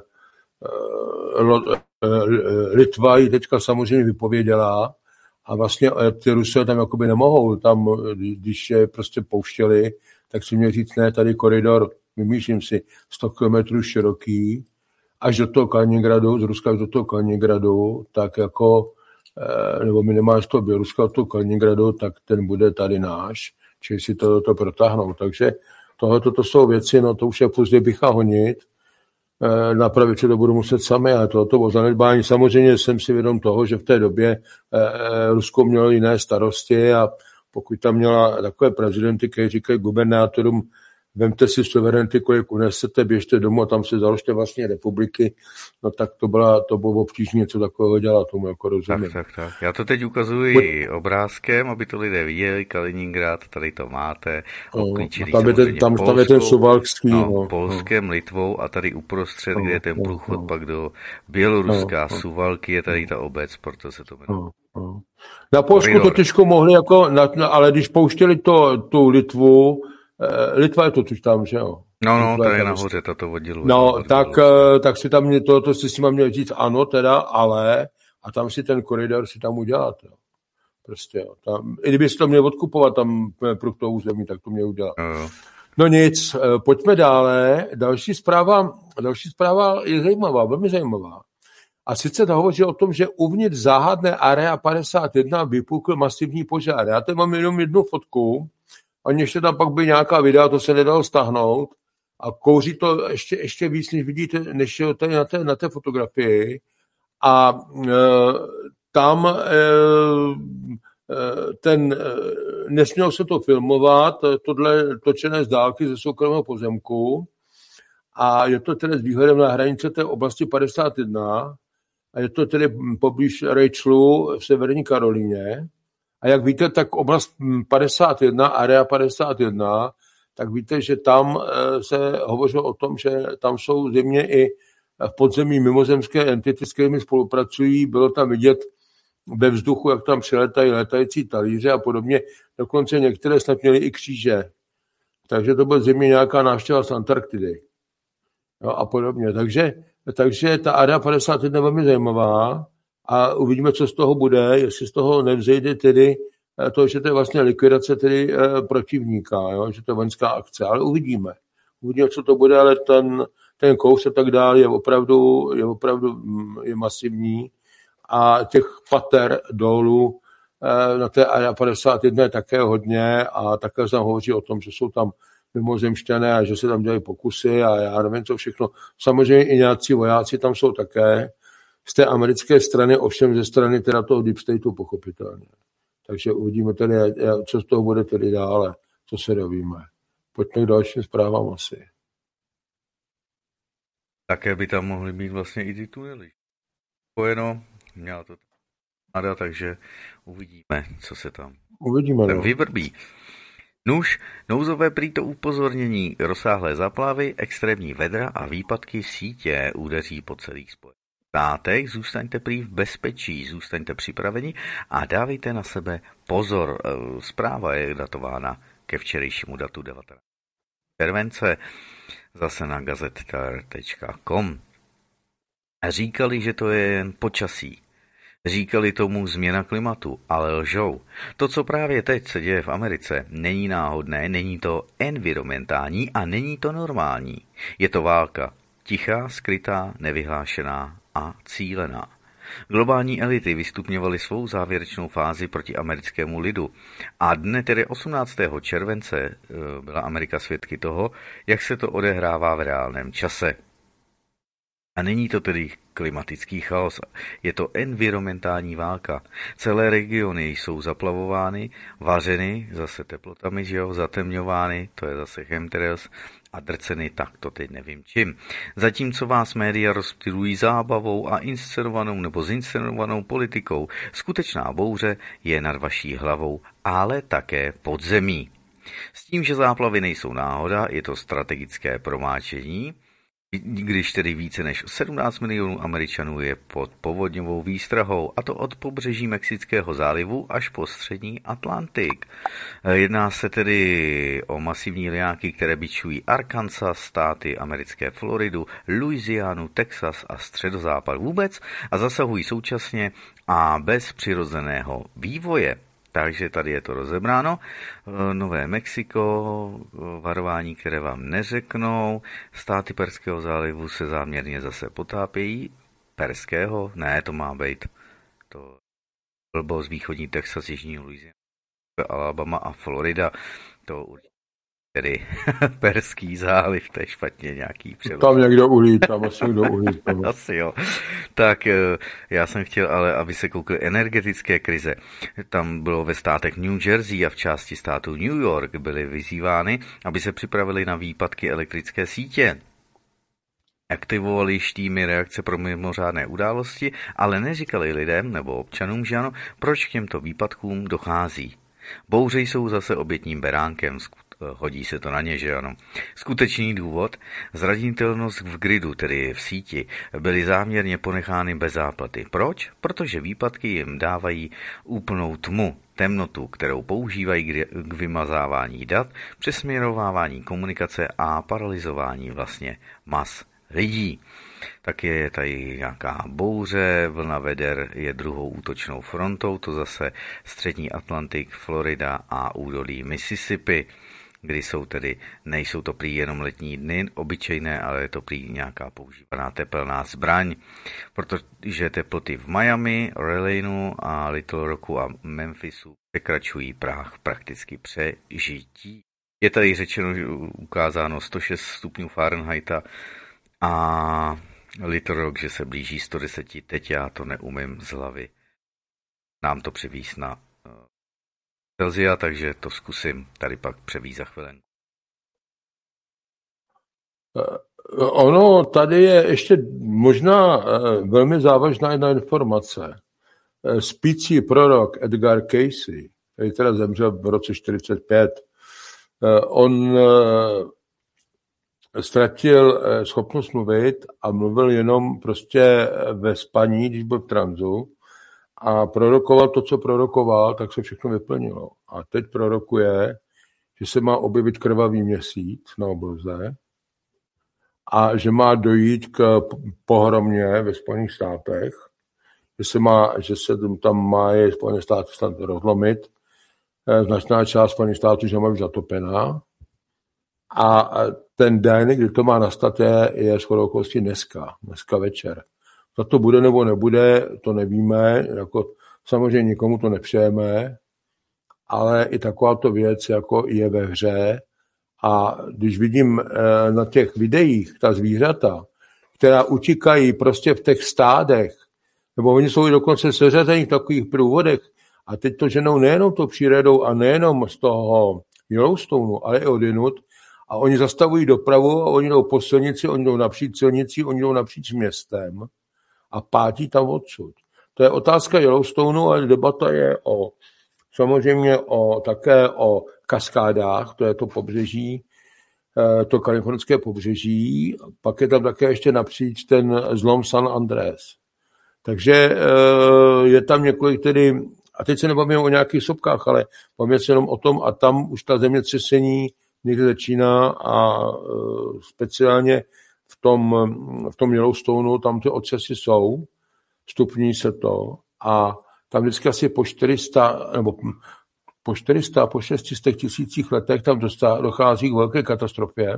Litva ji teďka samozřejmě vypověděla a vlastně ty Rusové tam jakoby nemohou. Tam, když je prostě pouštěli, tak si měl říct, ne, tady koridor, vymýšlím si, 100 kilometrů široký, až do toho Kaliningradu, z Ruska až do toho Kaliningradu, tak jako, nebo minimálně z toho Běloruska do toho Kaliningradu, tak ten bude tady náš, čili si to protáhnou. Takže tohle jsou věci, no to už je pozdě bycha honit, napravit, že to budu muset sami, ale tohoto zanedbání. Samozřejmě jsem si vědom toho, že v té době Rusko mělo jiné starosti a pokud tam měla takové prezidenty, kteří říkají gubernátorům, vemte si suverenity, kolik unesete, běžte domů a tam se založte vlastně republiky, no tak to bylo obtížné něco takového dělat, tomu jako rozumím. Tak. Já to teď ukazuji obrázkem, aby to lidé viděli, Kaliningrad, tady to máte, obklíčený tam je ten Suvalský. Polskem, Litvou a tady uprostřed, kde je ten průchod pak do Běloruska, Suvalky je tady ta obec, proto se to jmenuje. Na Polsku to těžko mohli, ale když pouštěli tu Litvu, Litva je to tuž tam, že jo? No, to je nahoře, tato odděluje. No, tak si tam to si s nima měl říct ano teda, ale a tam si ten koridor si tam udělat, jo. Prostě, jo. Tam, i kdyby si to měl odkupovat tam pro to území, tak to měl udělat. No nic, pojďme dále. Další zpráva je zajímavá, velmi zajímavá. A sice to hovoří o tom, že uvnitř záhadné Area 51 vypukl masivní požár. Já tady mám jenom jednu fotku, a ještě tam pak by nějaká videa, to se nedalo stáhnout a kouří to ještě víc, než vidíte, než je tady na té fotografii. A tam nesmělo se to filmovat, tohle točené z dálky ze soukromého pozemku a je to tedy s výhledem na hranice té oblasti 51 a je to tedy poblíž Rachaelu v Severní Karolíně. A jak víte, tak oblast 51, Area 51, tak víte, že tam se hovořilo o tom, že tam jsou země i v podzemí mimozemské entity, s kterými spolupracují. Bylo tam vidět ve vzduchu, jak tam přiletají letající talíře a podobně. Dokonce některé snad měly i kříže. Takže to byla země nějaká návštěva z Antarktidy. No a podobně. Takže ta Area 51 je velmi zajímavá. a uvidíme, co z toho bude, jestli z toho nevzejde tedy to, že to je vlastně likvidace tedy protivníka, jo? Že to je vojenská akce, ale uvidíme. Uvidíme, co to bude, ale ten kous a tak dále je opravdu masivní a těch pater dolů na té A51 je také hodně a také se tam hovoří o tom, že jsou tam mimozemšťané a že se tam dělají pokusy a já nevím, co všechno. Samozřejmě i nějací vojáci tam jsou také. Z té americké strany, ovšem ze strany teda toho Deep Stateu pochopitelně. Takže uvidíme tedy, co z toho bude tedy dále, co se dovíme. Pojďme k dalším zprávám asi. Také by tam mohly být vlastně i ty tunely. Spojeno, měla to nada, takže uvidíme, co se tam vyvrbí. Nuž, nouzové prý to upozornění, rozsáhlé záplavy, extrémní vedra a výpadky sítě udeří po celých Spojených státech. Zůstaňte prý v bezpečí, zůstaňte připraveni a dávejte na sebe pozor. Zpráva je datována ke včerejšímu datu 19. července, zase na gazeta.com. Říkali, že to je jen počasí. Říkali tomu změna klimatu, ale lžou. To, co právě teď se děje v Americe, není náhodné, není to environmentální a není to normální. Je to válka. Tichá, skrytá, nevyhlášená a cílená. Globální elity vystupňovaly svou závěrečnou fázi proti americkému lidu a dne tedy 18. července byla Amerika svědky toho, jak se to odehrává v reálném čase. A není to tedy klimatický chaos, je to environmentální válka. Celé regiony jsou zaplavovány, vařeny, zase teplotami, že jo, zatemňovány, to je zase chemtrails, a drceny, tak to teď nevím čím. Zatímco vás média rozptylují zábavou a inscenovanou nebo zinscenovanou politikou, skutečná bouře je nad vaší hlavou, ale také pod zemí. S tím, že záplavy nejsou náhoda, je to strategické promáčení, když tedy více než 17 milionů Američanů je pod povodňovou výstrahou, a to od pobřeží Mexického zálivu až po střední Atlantik. Jedná se tedy o masivní liáky, které bičují Arkansas, státy americké Floridu, Louisianu, Texas a středozápad vůbec a zasahují současně a bez přirozeného vývoje. Takže tady je to rozebráno. Nové Mexiko, varování, které vám neřeknou. Státy Perského zálivu se záměrně zase potápějí. Perského? Ne, to má být to blbost, východní Texas, jižní Louisiana, Alabama a Florida. To určitě tedy Perský záliv, to je špatně nějaký převod. Tam někdo ulít, tam asi někdo ulít. Asi jo. Tak já jsem chtěl ale, aby se koukli energetické krize. Tam bylo ve státech New Jersey a v části státu New York byly vyzývány, aby se připravili na výpadky elektrické sítě. Aktivovali týmy reakce pro mimořádné události, ale neříkali lidem nebo občanům, že ano, proč k těmto výpadkům dochází. Bouře jsou zase obětním beránkem, hodí se to na ně, že ano. Skutečný důvod, zranitelnost v gridu, tedy v síti, byly záměrně ponechány bez záplaty. Proč? Protože výpadky jim dávají úplnou tmu, temnotu, kterou používají k vymazávání dat, přesměrovávání komunikace a paralyzování vlastně mas lidí. Tak je tady nějaká bouře, vlna veder je druhou útočnou frontou, to zase střední Atlantik, Florida a údolí Mississippi, kdy nejsou to prý jenom letní dny obyčejné, ale je to prý nějaká používaná tepelná zbraň, protože teploty v Miami, Orleanu a Little Rocku a Memphisu překračují práh prakticky přežití. Je tady řečeno, že ukázáno 106 stupňů Fahrenheita a Little Rock, že se blíží 110, teď já to neumím z hlavy. Nám to převíst na Celsia, takže to zkusím tady pak převíst za chvilinku. Ono, tady je ještě možná velmi závažná jedna informace. Spící prorok Edgar Cayce, který teda zemřel v roce 1945, on ztratil schopnost mluvit a mluvil jenom prostě ve spaní, když byl v tranzu, a prorokoval to, co prorokoval, tak se všechno vyplnilo. A teď prorokuje, že se má objevit krvavý měsíc na obloze a že má dojít k pohromě ve Spojených státech, že se tam má Spojené státy snad rozlomit. Značná část Spojených států, že má být zatopená. A ten den, kdy to má nastat, je shodou okolností dneska večer. Za to bude nebo nebude, to nevíme. Jako, samozřejmě nikomu to nepřejeme, ale i takováto věc jako je ve hře. A když vidím na těch videích ta zvířata, která utíkají prostě v těch stádech, nebo oni jsou i dokonce seřazení v takových průvodech, a teď to ženou nejenom to přírodou a nejenom z toho Yellowstoneu, ale i odinut, a oni zastavují dopravu a oni jdou po silnici, oni jdou napříč silnicí, oni jdou napříč městem a pátí tam odsud. To je otázka Yellowstoneu, ale debata je samozřejmě také o kaskádách, to je to pobřeží, to kalifornské pobřeží, pak je tam také ještě napříč ten zlom San Andrés. Takže je tam několik tedy, a teď se nebavíme o nějakých sopkách, ale bavíme se jenom o tom, a tam už ta zemětřesení někde začíná a speciálně v tom Yellowstoneu, tam ty otřesy jsou, stupňují se to a tam vždycky asi po 400 nebo po 600 tisících letech tam dochází k velké katastrofě.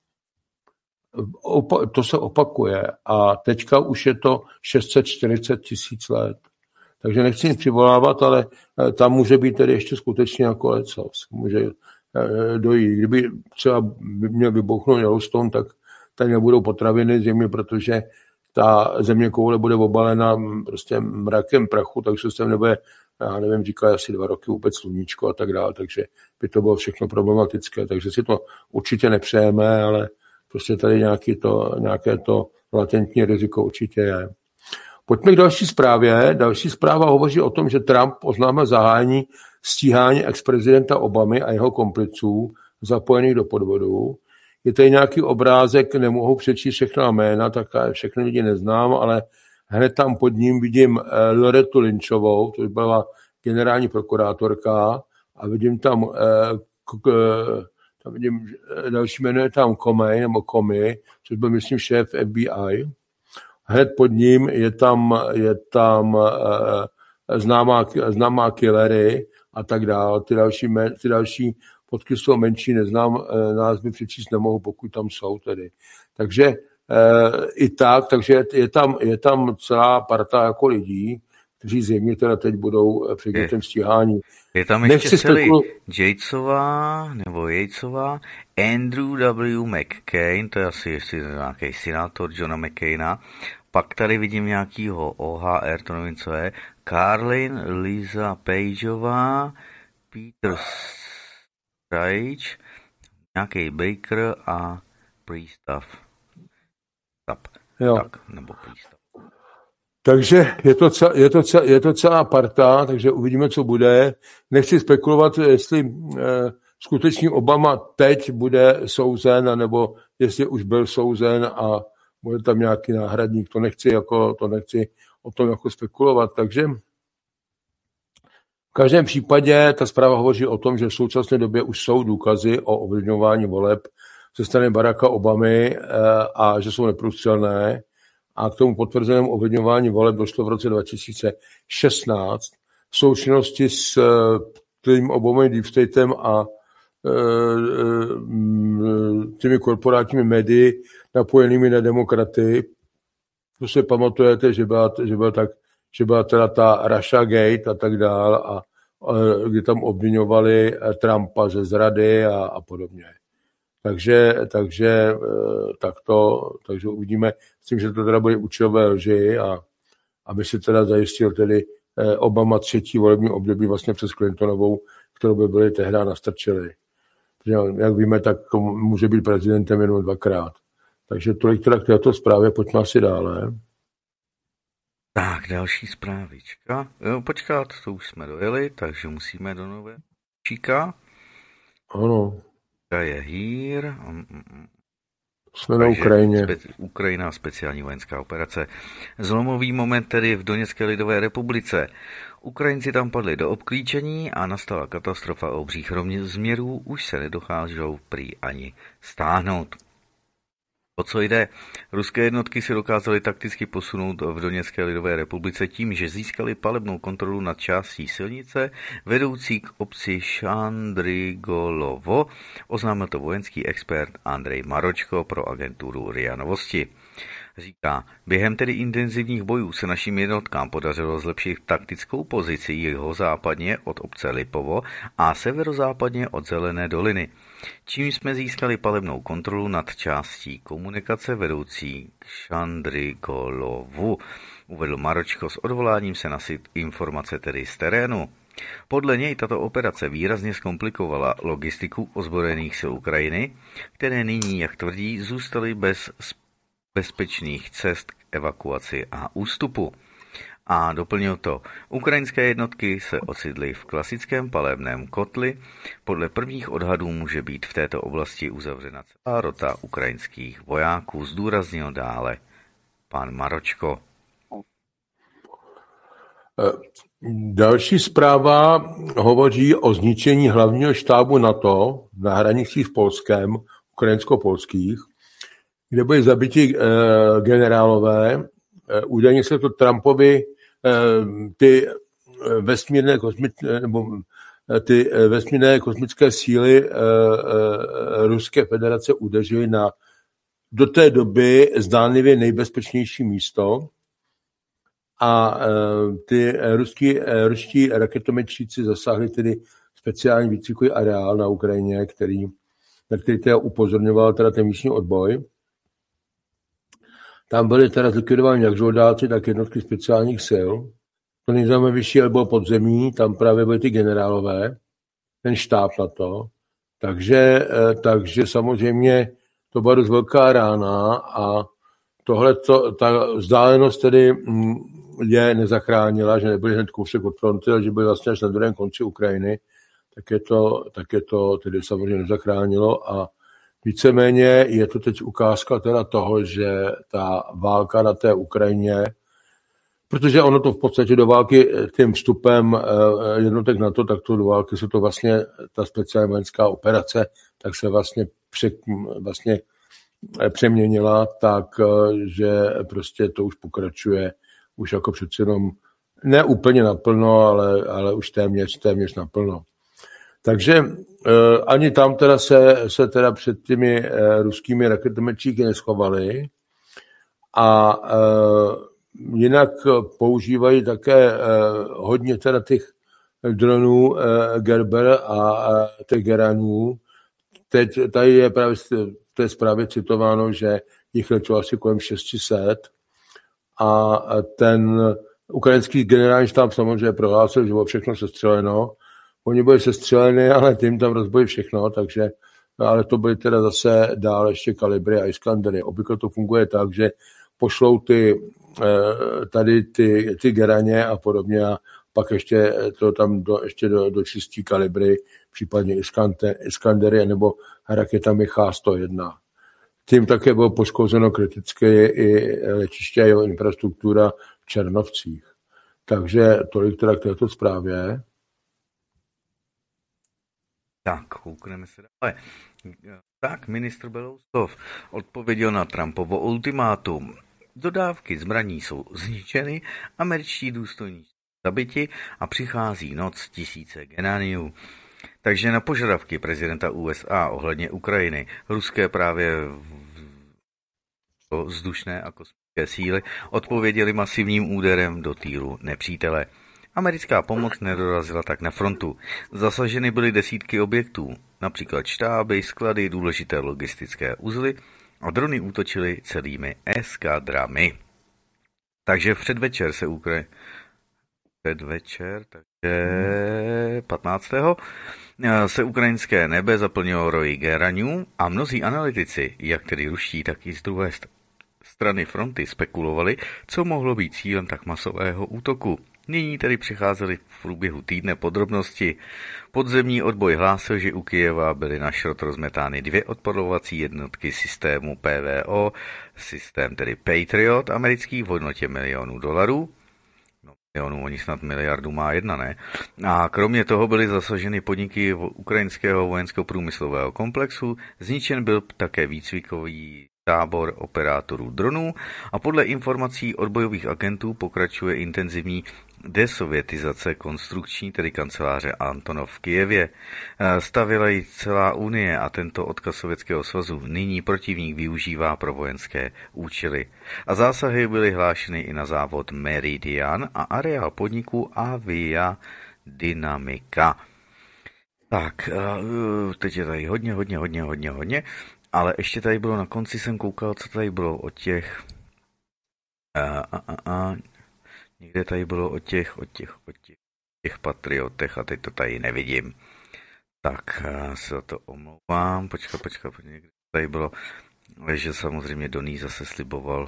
To se opakuje a teďka už je to 640 tisíc let. Takže nechci nic přivolávat, ale tam může být tedy ještě skutečně jako lecos. Může dojít. Kdyby třeba měl vybouchnout Yellowstone, tak tady nebudou potraviny zřejmě, protože ta zeměkoule bude obalena prostě mrakem prachu, takže se tam nebude, já nevím, říká asi 2 roky vůbec sluníčko a tak dále, takže by to bylo všechno problematické. Takže si to určitě nepřejeme, ale prostě tady nějaké to latentní riziko určitě je. Pojďme k další zprávě. Další zpráva hovoří o tom, že Trump oznámil zahájení stíhání ex-prezidenta Obamy a jeho kompliců zapojených do podvodu. Je tady nějaký obrázek, nemohu přečíst všechna jména, tak všechny lidi neznám, ale hned tam pod ním vidím Lorettu Lynchovou, to byla generální prokurátorka, a vidím tam vidím, další jméno je tam Comey, což byl, myslím, šéf FBI. Hned pod ním je tam známá Hillary a tak dále. Ty další podky jsou menší, neznám, názvy přečíst nemohu, pokud tam jsou tedy. Takže takže je tam celá parta jako lidí, kteří zřejmě teda teď budou předmětem stíhání. Je tam ještě celý Yatesová, Andrew W. McCain, to je asi ještě nějaký senátor Johna McCaina, pak tady vidím nějakýho OHR, to nevím, co je, Carlin, Lisa Pageová, Peter Strzich, nějaký Baker a Priestap. Tak, nebo Priestap. Takže je to celá parta, takže uvidíme, co bude. Nechci spekulovat, jestli skutečně Obama teď bude souzen, nebo jestli už byl souzen a bude tam nějaký náhradník. To nechci o tom jako spekulovat. Takže v každém případě ta zpráva hovoří o tom, že v současné době už jsou důkazy o ovlivňování voleb ze strany Baracka Obamy a že jsou neprůstřelné. A k tomu potvrzenému ovlivňování voleb došlo v roce 2016 v součinnosti s tím Obama Deep Statem a těmi korporátními médii napojenými na demokraty. To se pamatujete, že byla teda ta Russia Gate a tak dál, a kdy tam obviňovali Trumpa ze zrady a podobně. Takže uvidíme s tím, že to teda bude účelové lži a aby si teda zajistil tedy Obama 3. volební období vlastně přes Clintonovou, kterou by byli tehdy nastrčili. Jak víme, tak může být prezidentem jenom 2krát. Takže tolik teda k této zprávě, pojďme asi dále. Tak, další zprávička. Počkat, to už jsme dojeli, takže musíme do nové číka. Ano. Je hýr. Jsme na Ukrajině. Ukrajina, speciální vojenská operace. Zlomový moment tedy v Doněcké lidové republice. Ukrajinci tam padli do obklíčení a nastala katastrofa obřích rozměrů, už se nedokážou prý ani stáhnout. O co jde? Ruské jednotky se dokázaly takticky posunout v Doněcké lidové republice tím, že získali palebnou kontrolu nad částí silnice vedoucí k obci Šandrigolovo, oznámil to vojenský expert Andrej Maročko pro agenturu RIA Novosti. Říká, během tedy intenzivních bojů se našim jednotkám podařilo zlepšit taktickou pozici jihozápadně od obce Lipovo a severozápadně od Zelené doliny, čím jsme získali palebnou kontrolu nad částí komunikace vedoucí k Šandrigolovu, uvedl Maročko s odvoláním se na informace tedy z terénu. Podle něj tato operace výrazně zkomplikovala logistiku ozbrojených sil Ukrajiny, které nyní, jak tvrdí, zůstaly bez bezpečných cest k evakuaci a ústupu. A doplnil to, ukrajinské jednotky se ocitly v klasickém palebném kotli. Podle prvních odhadů může být v této oblasti uzavřena celá rota ukrajinských vojáků, zdůraznil dále pan Maročko. Další zpráva hovoří o zničení hlavního štábu NATO na hranicích s Polskem, ukrajinsko-polských, kde byli zabiti generálové. Údajně se to Trumpovi ty vesmírné kosmické síly Ruské federace udeřily na do té doby zdánlivě nejbezpečnější místo a ty ruští raketometčíci zasáhli tedy speciální výcvikový areál na Ukrajině, na který teda upozorňoval teda ten místní odboj. Tam byly teda zlikvidováni jak žoldáci, tak jednotky speciálních sil. To nejzajímavější bylo podzemí, tam právě byly ty generálové, ten štáb na to. Takže samozřejmě to byla dost velká rána a ta vzdálenost tedy je nezachránila, že nebyli hned kousek od fronty, ale že byli vlastně až na druhém konci Ukrajiny, tak je to tedy samozřejmě nezachránilo a víceméně je to teď ukázka teda toho, že ta válka na té Ukrajině, protože ono to v podstatě do války tím vstupem jednotek NATO, tak to do války se to vlastně, ta speciální vojenská operace, tak se vlastně přeměnila tak, že prostě to už pokračuje, už jako přece jenom ne úplně naplno, ale už téměř naplno. Takže ani tam teda se teda před těmi ruskými raketometčíky neschovali a jinak používají také hodně teda těch dronů Gerber a těch Geranů. Teď tady je právě v té zprávě citováno, že jich letělo asi kolem 600 a ten ukrajinský generální štáb samozřejmě prohlásil, že bylo všechno sestřeleno. Oni byli sestřeleni, ale tím tam rozbili všechno, takže, ale to byly teda zase dál ještě kalibry a Iskandery. Obvykle to funguje tak, že pošlou ty Geraně a podobně a pak ještě to tam dočistí kalibry, případně Iskandery nebo raketami H-101. Tím také bylo poškozeno kritické i letiště a jeho infrastruktura v Černovcích. Takže tolik teda k této zprávě. Tak, koukneme se dále. Tak, ministr Belousov odpověděl na Trumpovo ultimátum. Dodávky zbraní jsou zničeny, američtí důstojníci zabiti a přichází noc tisíce gerániů. Takže na požadavky prezidenta USA ohledně Ukrajiny ruské právě vzdušné a kosmické síly odpověděly masivním úderem do týlu nepřítele. Americká pomoc nedorazila tak na frontu. Zasaženy byly desítky objektů, například štáby, sklady, důležité logistické uzly a drony útočily celými eskadrami. Takže takže 15. se ukrajinské nebe zaplnilo roji Geranů a mnozí analytici, jak tedy ruští, tak i z druhé strany fronty spekulovali, co mohlo být cílem tak masového útoku. Nyní tedy přicházely v průběhu týdne podrobnosti. Podzemní odboj hlásil, že u Kyjeva byly na šrot rozmetány 2 odpalovací jednotky systému PVO, systém tedy Patriot americký v hodnotě $1 milion. Milionů, oni snad miliardu má jedna, ne? A kromě toho byly zasaženy podniky ukrajinského vojenského průmyslového komplexu, zničen byl také výcvikový tábor operátorů dronů a podle informací odbojových agentů pokračuje intenzivní desovětizace konstrukční, tedy kanceláře Antonov v Kyjevě. Stavěla ji celá Unie a tento odkaz Sovětského svazu nyní protivník využívá pro vojenské účely. A zásahy byly hlášeny i na závod Meridian a areál podniku Avia Dynamika. Tak, teď je tady hodně, ale ještě tady bylo na konci, jsem koukal, co tady bylo o těch... Někde tady bylo o těch patriotech a teď to tady nevidím. Tak, já se za to omlouvám. Počkat, někde tady bylo, že samozřejmě Doný zase sliboval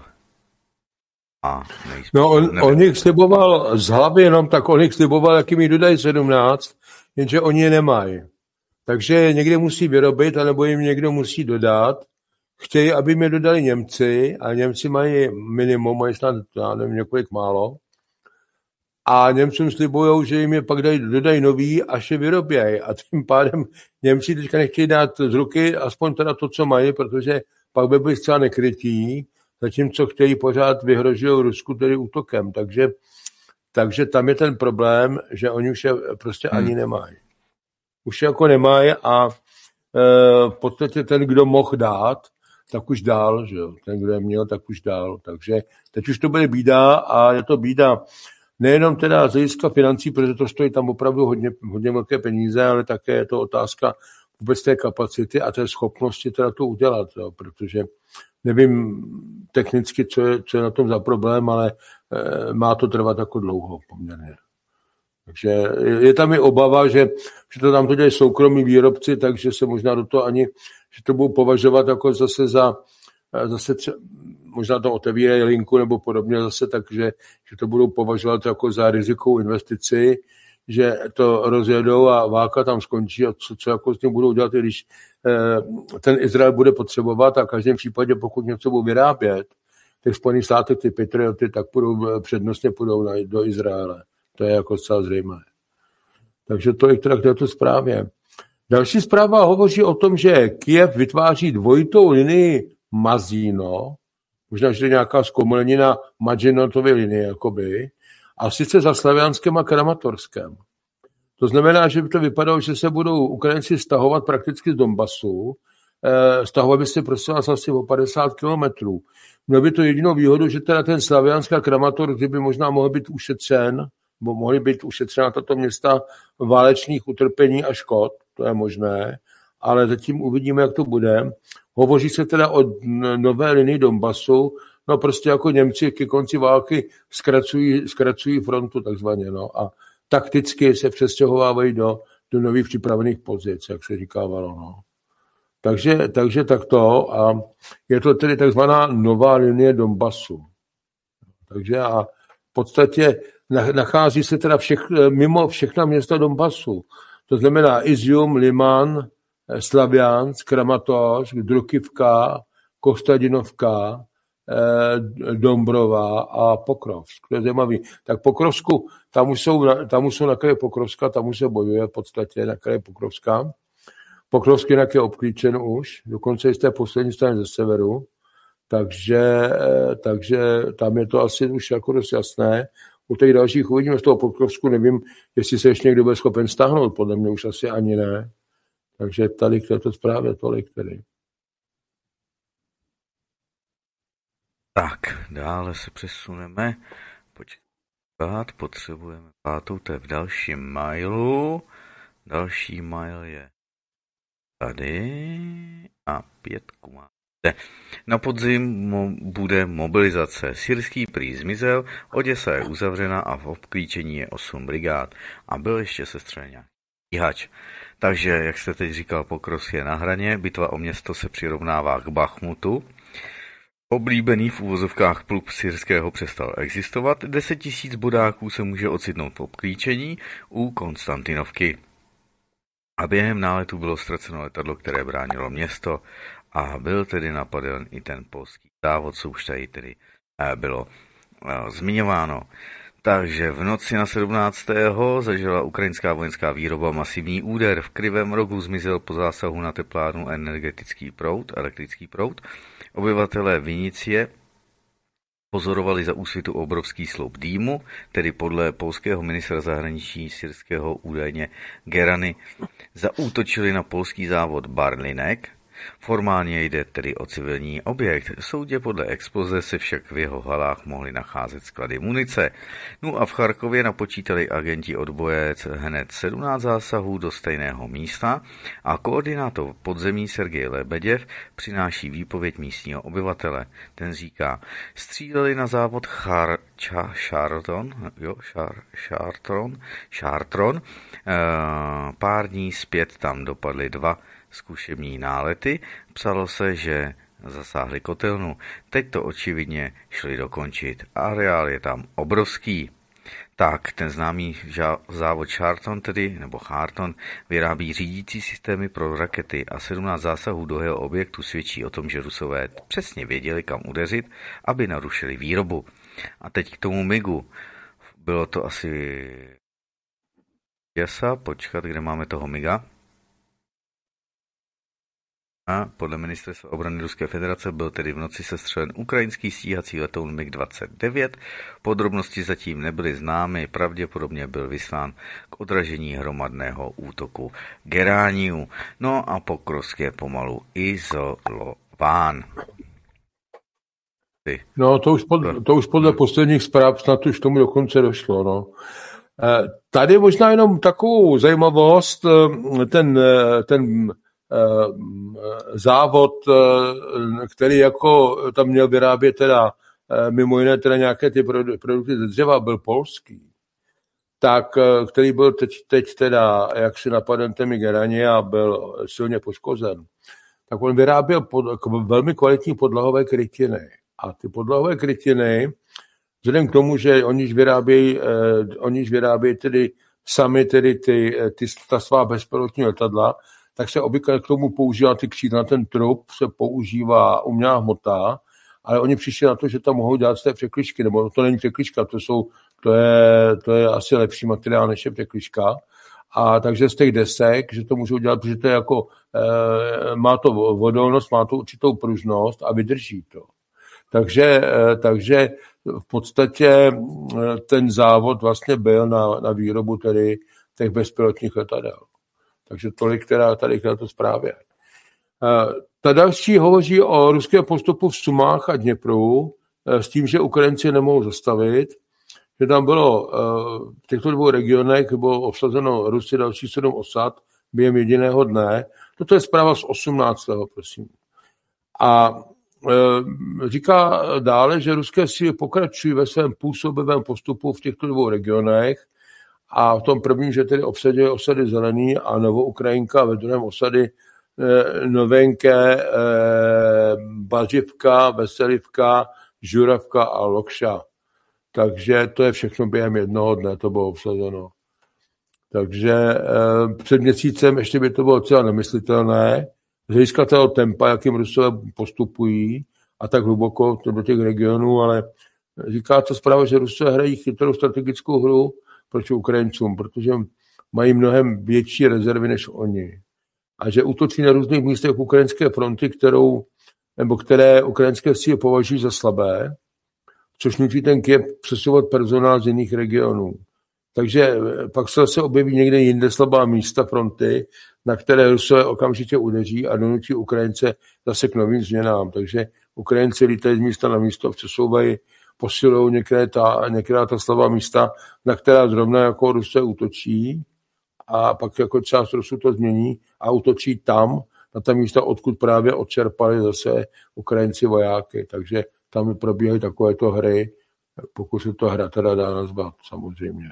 No, on jich sliboval z hlavy jenom, tak on jich sliboval, jaký mi dodají 17, jenže oni je nemají. Takže někde musí vyrobit, anebo jim někdo musí dodat. Chtějí, aby mi dodali Němci, a Němci mají minimum, mají snad, já nevím, několik málo. A Němcům slibujou, že jim je pak dodají nový, až je vyrobějí. A tím pádem Němci teďka nechtějí dát z ruky aspoň teda to, co mají, protože pak by byli zcela nekrytí, zatímco chtějí pořád vyhrožují Rusku tedy útokem. Takže tam je ten problém, že oni už je prostě ani nemají. Už je jako nemají a v podstatě ten, kdo mohl dát, tak už dál, že jo. Ten, kdo je měl, tak už dál. Takže teď už to bude bída a je to bída nejenom teda z hlediska financí, protože to stojí tam opravdu hodně velké peníze, ale také je to otázka vůbec té kapacity a té schopnosti teda to udělat, jo, protože nevím technicky, co je na tom za problém, ale má to trvat jako dlouho poměrně. Takže je tam i obava, že to tam to dělají soukromí výrobci, takže se možná do toho ani, že to budou považovat jako zase možná to otevírají linku nebo podobně zase, takže že to budou považovat jako za rizikovou investici, že to rozjedou a válka tam skončí a co jako s tím budou dělat, když ten Izrael bude potřebovat a v každém případě, pokud něco budou vyrábět, tak Spojené státy, ty patrioty, tak přednostně půjdou do Izraele. To je jako zcela zřejmé. Takže to je teda k této zprávě. Další zpráva hovoří o tom, že Kyjev vytváří dvojitou linii Mazino, možná, že je nějaká zkomolenina Maginotovy linie, jakoby, a sice za Slavianském a Kramatorskem. To znamená, že by to vypadalo, že se budou Ukrajinci stahovat prakticky z Donbasu, stahovat by se prosím vás asi o 50 kilometrů. Měl by to jedinou výhodu, že teda ten Slavianský a Kramatorsk, kdyby možná mohl být ušetřen, bo mohly být ušetřena tato města válečných utrpení a škod, to je možné, ale zatím uvidíme, jak to bude. Hovoří se teda o nové linii Donbasu, no prostě jako Němci ke konci války zkracují frontu takzvaně, no, a takticky se přestěhovávají do nových připravených pozic, jak se říkávalo, no. Takže takto a je to tedy takzvaná nová linie Donbasu. Takže a v podstatě nachází se teda mimo všechna města Donbasu. To znamená Izium, Liman, Slaviansk, Kramatorsk, Drukivka, Kostadinovka, Dombrova a Pokrovsk. To je zajímavý. Tak Pokrovsku, tam už jsou na kraji Pokrovska, tam už se bojuje v podstatě na kraji Pokrovska. Pokrovsk jinak je obklíčen už, dokonce i z té poslední strany ze severu, takže tam je to asi už jako dost jasné. U těch dalších uvidíme z toho Pokrovsku, nevím, jestli se ještě někdo bude schopen stáhnout, podle mě už asi ani ne. Takže tady k této zprávě tolik tedy. Tak, dále se přesuneme. Počkat, potřebujeme pátou, to je v dalším mailu. Další mail je tady a 5 má. Na podzim bude mobilizace. Syrský prý zmizel, Oděsa je uzavřena a v obklíčení je 8 brigád. A byl ještě sestřelen nějaký stíhač. Takže, jak jste teď říkal, Pokrovsk je na hraně, bitva o město se přirovnává k Bachmutu. Oblíbený v uvozovkách pluk syrského přestal existovat, 10 000 bodáků se může ocitnout v obklíčení u Konstantinovky. A během náletu bylo ztraceno letadlo, které bránilo město a byl tedy napaden i ten polský závod, co už tady tedy bylo zmiňováno. Takže v noci na 17. zažila ukrajinská vojenská výroba masivní úder. V Krivém Rohu zmizel po zásahu na teplárnu elektrický proud. Obyvatelé Vinicie pozorovali za úsvitu obrovský sloup dýmu, tedy podle polského ministra zahraničí syrského údajně Gerany zaútočili na polský závod Barlinek. Formálně jde tedy o civilní objekt. Soudě podle exploze se však v jeho halách mohly nacházet sklady munice. No a v Charkově napočítali agenti odboje hned 17 zásahů do stejného místa a koordinátor podzemí Sergej Lebeděv přináší výpověď místního obyvatele. Ten říká, stříleli na závod Chartron. Pár dní zpět tam dopadly 2 zkušební nálety, psalo se, že zasáhli kotelnu. Teď to očividně šli dokončit. Areál je tam obrovský. Tak, ten známý závod Charton vyrábí řídící systémy pro rakety a 17 zásahů do jeho objektu svědčí o tom, že Rusové přesně věděli, kam udeřit, aby narušili výrobu. A teď k tomu MIGu. Bylo to asi... kde máme toho MIGa? A podle ministerstva obrany Ruské federace byl tedy v noci sestřelen ukrajinský stíhací letoun MiG-29. Podrobnosti zatím nebyly známy, pravděpodobně byl vyslán k odražení hromadného útoku gerániů. No a Pokrovsk je pomalu izolován. No to už podle posledních zpráv snad už tomu dokonce došlo. No. Tady možná jenom takovou zajímavost, ten závod, který jako tam měl vyrábět teda mimo jiné teda nějaké ty produkty ze dřeva, byl polský, tak který byl teď teda jaksi napaden těmi Gerani a byl silně poškozen, tak on vyráběl velmi kvalitní podlahové krytiny. A ty podlahové krytiny, vzhledem k tomu, že oni vyrábějí tedy sami tedy ta svá bezpilotní letadla, tak se obvykle k tomu používá ty křídla, ten trup se používá umělá hmota, ale oni přišli na to, že tam mohou dát z té překližky, nebo to není překližka, to je asi lepší materiál než je překližka. A takže z těch desek, že to můžou dělat, protože to je jako, má to vodolnost, má to určitou pružnost a vydrží to. Takže v podstatě ten závod vlastně byl na výrobu tedy těch bezpilotních letadel. Takže tolik teda tady k této zprávě. Ta další hovoří o ruském postupu v Sumách a Dněpru s tím, že Ukrajinci nemohou zastavit, že tam bylo v těchto 2 regionech bylo obsazeno Rusy další 7 osad během jediného dne. Toto je zpráva z 18. prosím. A říká dále, že ruské síly pokračují ve svém působivém postupu v těchto 2 regionech a v tom prvním, že tedy obsadili osady Zelený a Novoukrajinka, ve druhém osady Novenké, Baživka, Veselivka, Žuravka a Lokša. Takže to je všechno během jednoho dne, to bylo obsazeno. Takže před měsícem ještě by to bylo celé nemyslitelné, z hlediska toho tempa, jakým Rusové postupují a tak hluboko do těch regionů, ale říká to zpráva, že Rusové hrají chytrou strategickou hru proti Ukrajincům, protože mají mnohem větší rezervy než oni. A že útočí na různých místech ukrajinské fronty, které ukrajinské síly považují za slabé, což nutí ten Kyjev přesouvat personál z jiných regionů. Takže pak se zase objeví někde jinde slabá místa fronty, na které Rusové okamžitě udeří a donutí Ukrajince zase k novým změnám. Takže Ukrajinci lítají z místa na místo, přesouvají, posilují některá ta slabá místa, na která zrovna jako Rusové útočí a pak jako část Rusů to změní a útočí tam, na ta místa, odkud právě odčerpali zase Ukrajinci vojáky. Takže tam probíhají takovéto hry, pokud se to hra teda dá nazvat, samozřejmě.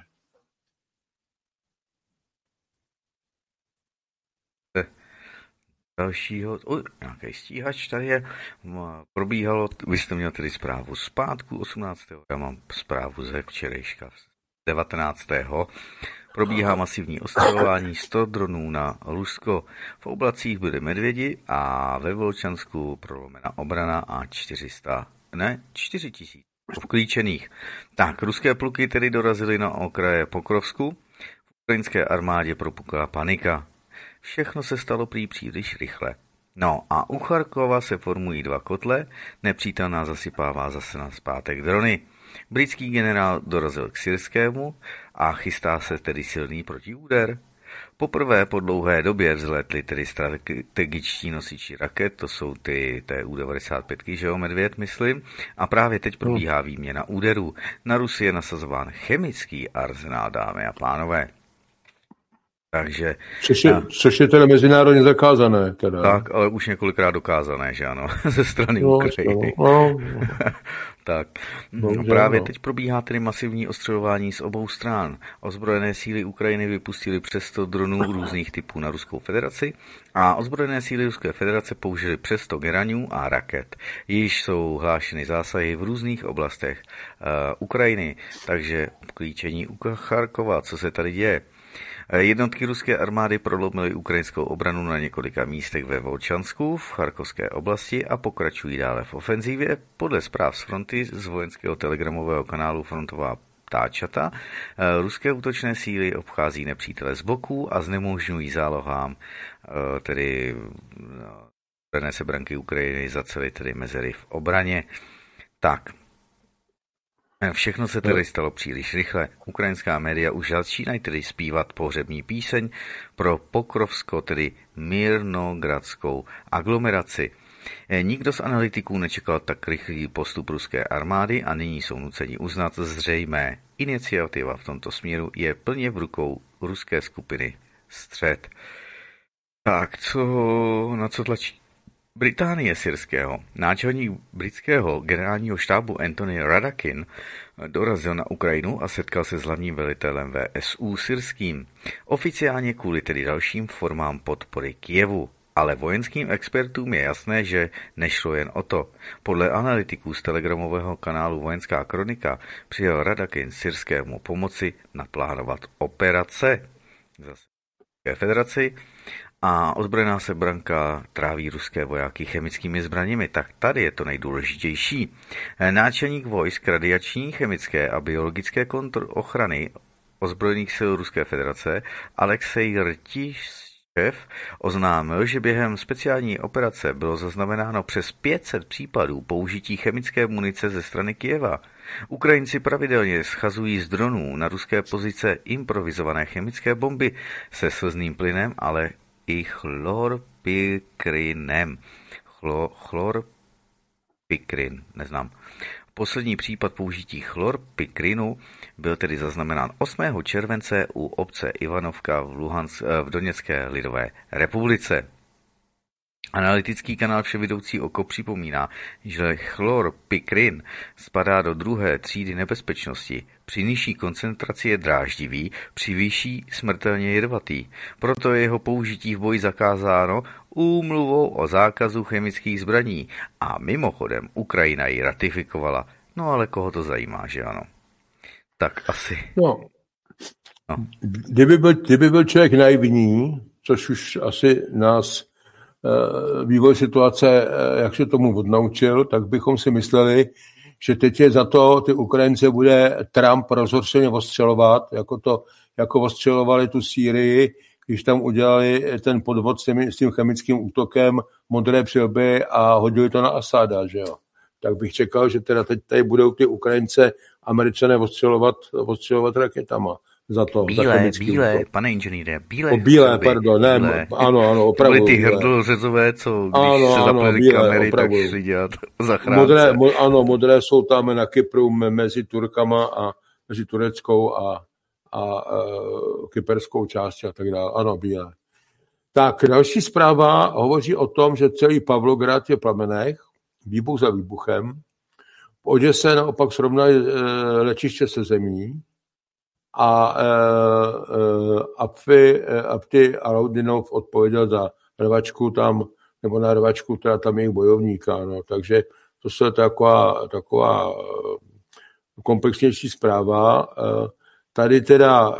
Dalšího, nějaký stíhač tady je, probíhalo, vy jste měl tedy zprávu zpátku 18. Já mám zprávu ze včerejška 19. Probíhá masivní ostřelování 100 dronů na Rusko. V oblacích byly medvědi a ve Volčansku prolomena obrana a 4 000 obklíčených. Tak, ruské pluky tedy dorazily na okraje Pokrovsku. V ukrajinské armádě propukla panika. Všechno se stalo prý příliš rychle. No a u Charkova se formují dva kotle, nepřítel nás zasypává zase na zpátek drony. Britský generál dorazil k syrskému a chystá se tedy silný protiúder. Poprvé po dlouhé době vzletli tedy strategičtí nosiči raket, to jsou ty U-95, že jo, Medvěd, myslím, a právě teď probíhá výměna úderů. Na Rusy je nasazován chemický arzenál, dámy a pánové. Takže, což je teda mezinárodně zakázané. Teda. Tak, ale už několikrát dokázané, že ano, ze strany Ukrajiny. Tak, právě teď probíhá tedy masivní ostřelování z obou stran. Ozbrojené síly Ukrajiny vypustily přes 100 dronů různých typů na Ruskou federaci a ozbrojené síly Ruské federace použily přes 100 geraňů a raket. Již jsou hlášeny zásahy v různých oblastech Ukrajiny, takže obklíčení u Charkova, co se tady děje? Jednotky ruské armády prolomily ukrajinskou obranu na několika místech ve Volčansku v Charkovské oblasti a pokračují dále v ofenzívě. Podle zpráv z fronty z vojenského telegramového kanálu Frontová ptáčata ruské útočné síly obchází nepřítele z boků a znemožňují zálohám tedy sebranky Ukrajiny zacelit tedy mezery v obraně. Tak. Všechno se tedy stalo příliš rychle. Ukrajinská média už začínají tedy zpívat pohřební píseň pro Pokrovsko, tedy Mirnogradskou aglomeraci. Nikdo z analytiků nečekal tak rychlý postup ruské armády a nyní jsou nuceni uznat zřejmé. Iniciativa v tomto směru je plně v rukou ruské skupiny Střed. Tak, na co tlačí Británie syrského? Náčelník britského generálního štábu Anthony Radakin dorazil na Ukrajinu a setkal se s hlavním velitelem VSU syrským. Oficiálně kvůli tedy dalším formám podpory Kyjevu. Ale vojenským expertům je jasné, že nešlo jen o to. Podle analytiků z telegramového kanálu Vojenská kronika přijel Radakin syrskému pomoci naplánovat operace zase v federaci a ozbrojená sebranka tráví ruské vojáky chemickými zbraněmi. Tak tady je to nejdůležitější. Náčelník vojsk radiační, chemické a biologické ochrany ozbrojených sil Ruské federace Alexej Rtišev oznámil, že během speciální operace bylo zaznamenáno přes 500 případů použití chemické munice ze strany Kyjeva. Ukrajinci pravidelně schazují z dronů na ruské pozice improvizované chemické bomby se slzným plynem, ale i chlorpikrinem. Chlorpikrin, neznám. Poslední případ použití chlorpikrinu byl tedy zaznamenán 8. července u obce Ivanovka v Doněcké lidové republice. Analytický kanál Vševidoucí oko připomíná, že chlorpikrin spadá do druhé třídy nebezpečnosti. Při nižší koncentraci je dráždivý, při vyšší smrtelně jedovatý. Proto je jeho použití v boji zakázáno úmluvou o zákazu chemických zbraní. A mimochodem Ukrajina ji ratifikovala. No ale koho to zajímá, že ano? Tak asi. No. Kdyby byl člověk naivní, což už asi nás vývoj situace, jak se tomu odnaučil, tak bychom si mysleli, že teď je za to ty Ukrajince bude Trump rozhodně ostřelovat, jako ostřelovali tu Sýrii, když tam udělali ten podvod s tím chemickým útokem modré přilby a hodili to na Asada, že jo. Tak bych čekal, že teda teď tady budou ty Ukrajince Američané ostřelovat raketama. Za to, bílé, pane inženýre, bílé. Bílé, pardon, ne, bílé. Ano, opravdu. To byly ty hrdlořezové, co když se zapojili kamery, opravdu. Tak šli dělat zachránce. Modré jsou tam na Kypru mezi Turkama a mezi tureckou a kyperskou částí a tak dále. Ano, bílé. Tak, další zpráva hovoří o tom, že celý Pavlograd je v plamenech, výbuch za výbuchem. V Oděse naopak srovnají letiště se zemí. A Abdi Alaudinov odpověděl za rvačku tam, nebo na rvačku teda tam jejich bojovníka, no. Takže to je taková komplexnější zpráva. Tady teda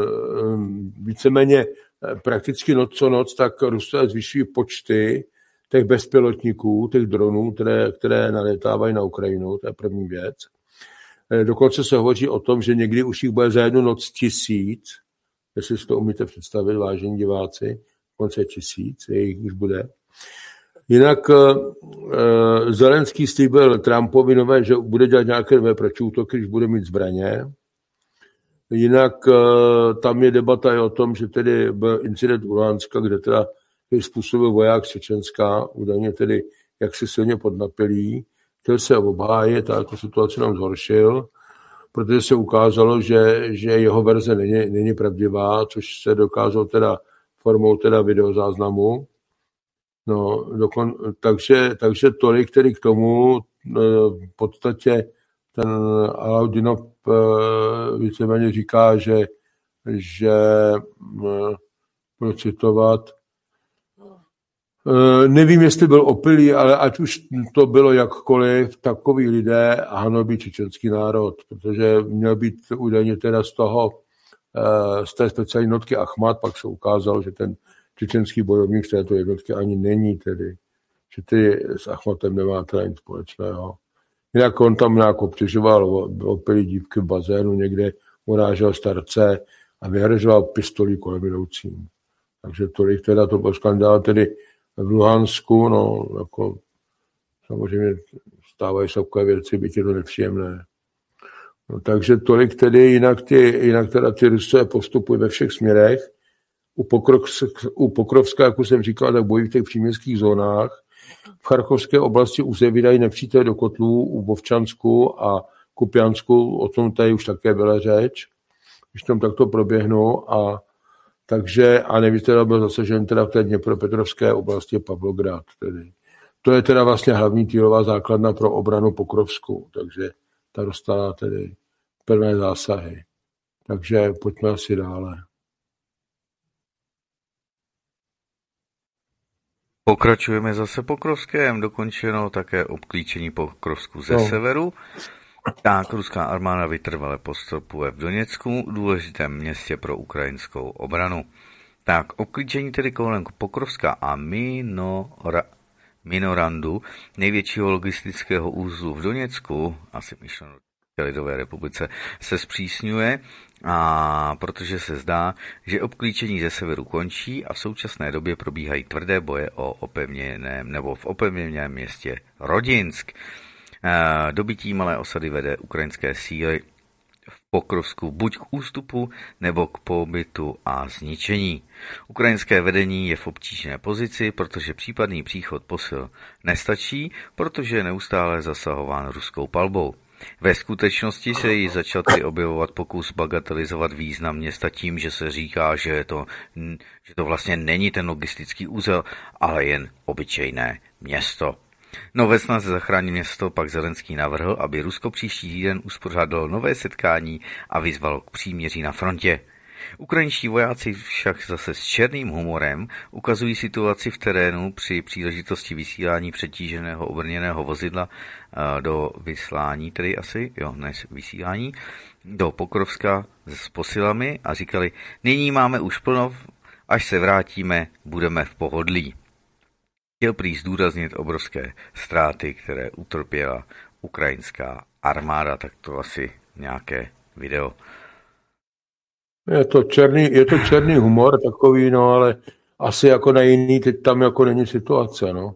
víceméně prakticky noc co noc, tak Rusové zvyšují počty těch bezpilotníků, těch dronů, které nalétávají na Ukrajinu, to je první věc. Dokonce se hovoří o tom, že někdy už jich bude za jednu noc 1000, jestli si to umíte představit, vážení diváci, dokonce 1000, jich už bude. Jinak Zelenský slíbil Trumpovi že bude dělat nějaké nové protiútoky, když bude mít zbraně. Jinak tam je debata i o tom, že tedy byl incident u Luhanska, kde teda způsobil voják z Čečenska, údajně tedy jak si silně podnapilý, chtěl se obhájit a jako situaci nám zhoršil, protože se ukázalo, že jeho verze není pravdivá, což se dokázalo teda formou teda videozáznamu. No, takže tolik tedy k tomu, v podstatě ten Alaudinov víceméně říká, že budu citovat, nevím, jestli byl opilý, ale ať už to bylo jakkoliv, takový lidé hanobí čečenský národ, protože měl být údajně teda z té speciální jednotky Achmat, pak se ukázalo, že ten čečenský bojovník z této jednotky ani není tedy, že tedy s Achmatem nemá teda nic společného. Jinak on tam nějak obtěžoval opilý dívky v bazénu, někde urážel starce a vyhrožoval pistolí kolem jdoucím. Takže tolik teda to byl skandál tedy v Luhansku, no jako samozřejmě stávají se takové věci, byť je to nepříjemné. No, takže tolik tedy, jinak teda ty Rusové postupují ve všech směrech. U Pokrovska, jako jsem říkal, tak bojí v těch příměstských zónách. V Charkovské oblasti už se vydají nepřítel do kotlů u Vovčansku a Kupiansku, o tom tady už také byla řeč, když tam takto proběhnou a nejvíc teda byl zasažen teda v té Dněpropetrovské oblasti Pavlograd. Tedy. To je teda vlastně hlavní cílová základna pro obranu Pokrovsku, takže ta dostala tedy plné zásahy. Takže pojďme asi dále. Pokračujeme zase Pokrovském, dokončeno také obklíčení Pokrovsku ze severu. Tak ruská armáda vytrvale postupuje v Doněcku, důležitém městě pro ukrajinskou obranu. Tak obklíčení tedy kolem Pokrovska a Minorandu, největšího logistického úzlu v Doněcku, asi myšleno v Lidové republice, se zpřísňuje, a protože se zdá, že obklíčení ze severu končí a v současné době probíhají tvrdé boje v opevněném městě Rodinsk. Dobytí malé osady vede ukrajinské síly v Pokrovsku buď k ústupu, nebo k pobytu a zničení. Ukrajinské vedení je v obtížné pozici, protože případný příchod posil nestačí, protože je neustále zasahován ruskou palbou. Ve skutečnosti se jí začal objevovat pokus bagatelizovat význam města tím, že se říká, že to vlastně není ten logistický úzel, ale jen obyčejné město. No ve snaze zachránit město pak Zelenský navrhl, aby Rusko příští týden uspořádalo nové setkání a vyzvalo k příměří na frontě. Ukrajinští vojáci však zase s černým humorem ukazují situaci v terénu při příležitosti vysílání přetíženého obrněného vozidla vysílání do Pokrovska s posilami a říkali, nyní máme už plno, až se vrátíme, budeme v pohodlí. Chtěl prý zdůraznit obrovské ztráty, které utrpěla ukrajinská armáda, tak to asi nějaké video. Je to černý humor takový, no, ale asi jako na jiný, teď tam jako není situace, no.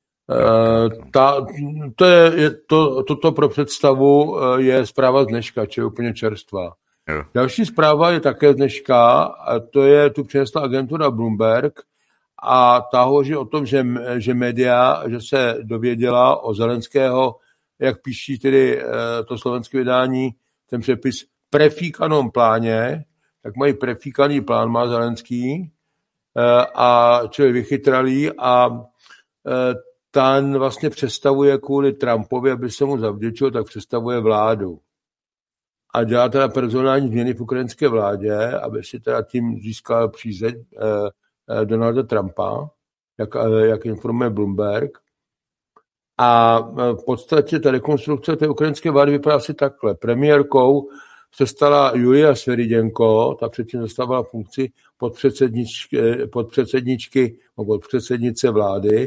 Toto pro představu je zpráva z dneška, či je úplně čerstvá. Jo. Další zpráva je také z dneška, a to je, tu přinesla agentura Bloomberg a ta hovoří o tom, že média, že se dověděla o Zelenského, jak píší tedy to slovenské vydání, ten přepis prefíkanom pláně, tak mají prefíkaný plán, má Zelenský, a čili vychytralý a ten vlastně představuje kvůli Trumpovi, aby se mu zavděčil, tak představuje vládu. A dělá teda personální změny v ukrajinské vládě, aby si teda tím získal přízeň Donalda Trumpa, jak informuje Bloomberg. A v podstatě ta rekonstrukce té ukrajinské vlády vypadá asi takhle. Premiérkou se stala Julia Sviridenko, ta předtím zastávala funkci podpředsednice vlády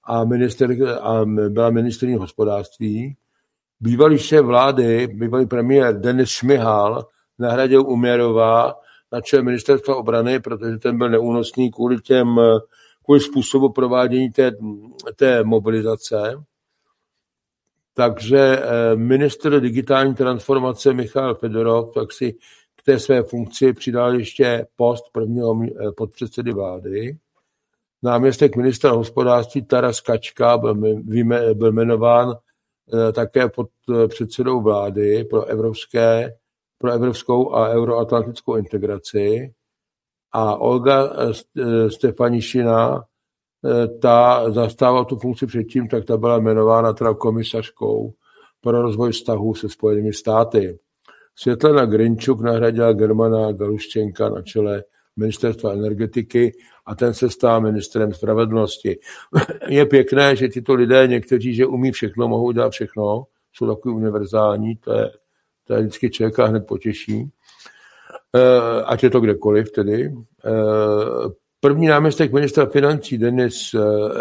a byla ministryní hospodářství. Bývalý šéf vlády, bývalý premiér Denis Šmihal nahradil Uměrová na čele ministerstva obrany, protože ten byl neúnosný kvůli způsobu provádění té mobilizace. Takže ministr digitální transformace Michal Fedorov tak si k té své funkci přidal ještě post prvního podpředsedy vlády. Náměstek ministra hospodářství Taras Kačka byl jmenován také pod předsedou vlády pro evropskou a euroatlantickou integraci. A Olga Stefanišina, ta zastávala tu funkci předtím, tak ta byla jmenována teda komisařkou pro rozvoj vztahů se Spojenými státy. Světlana Grinčuk nahradila Germana Galuščenka na čele ministerstva energetiky a ten se stal ministrem spravedlnosti. Je pěkné, že tyto lidé, někteří, že umí všechno, mohou dělat všechno, jsou takový univerzální, to je vždycky člověka hned potěší. Ať je to kdekoliv tedy. První náměstek ministra financí Denis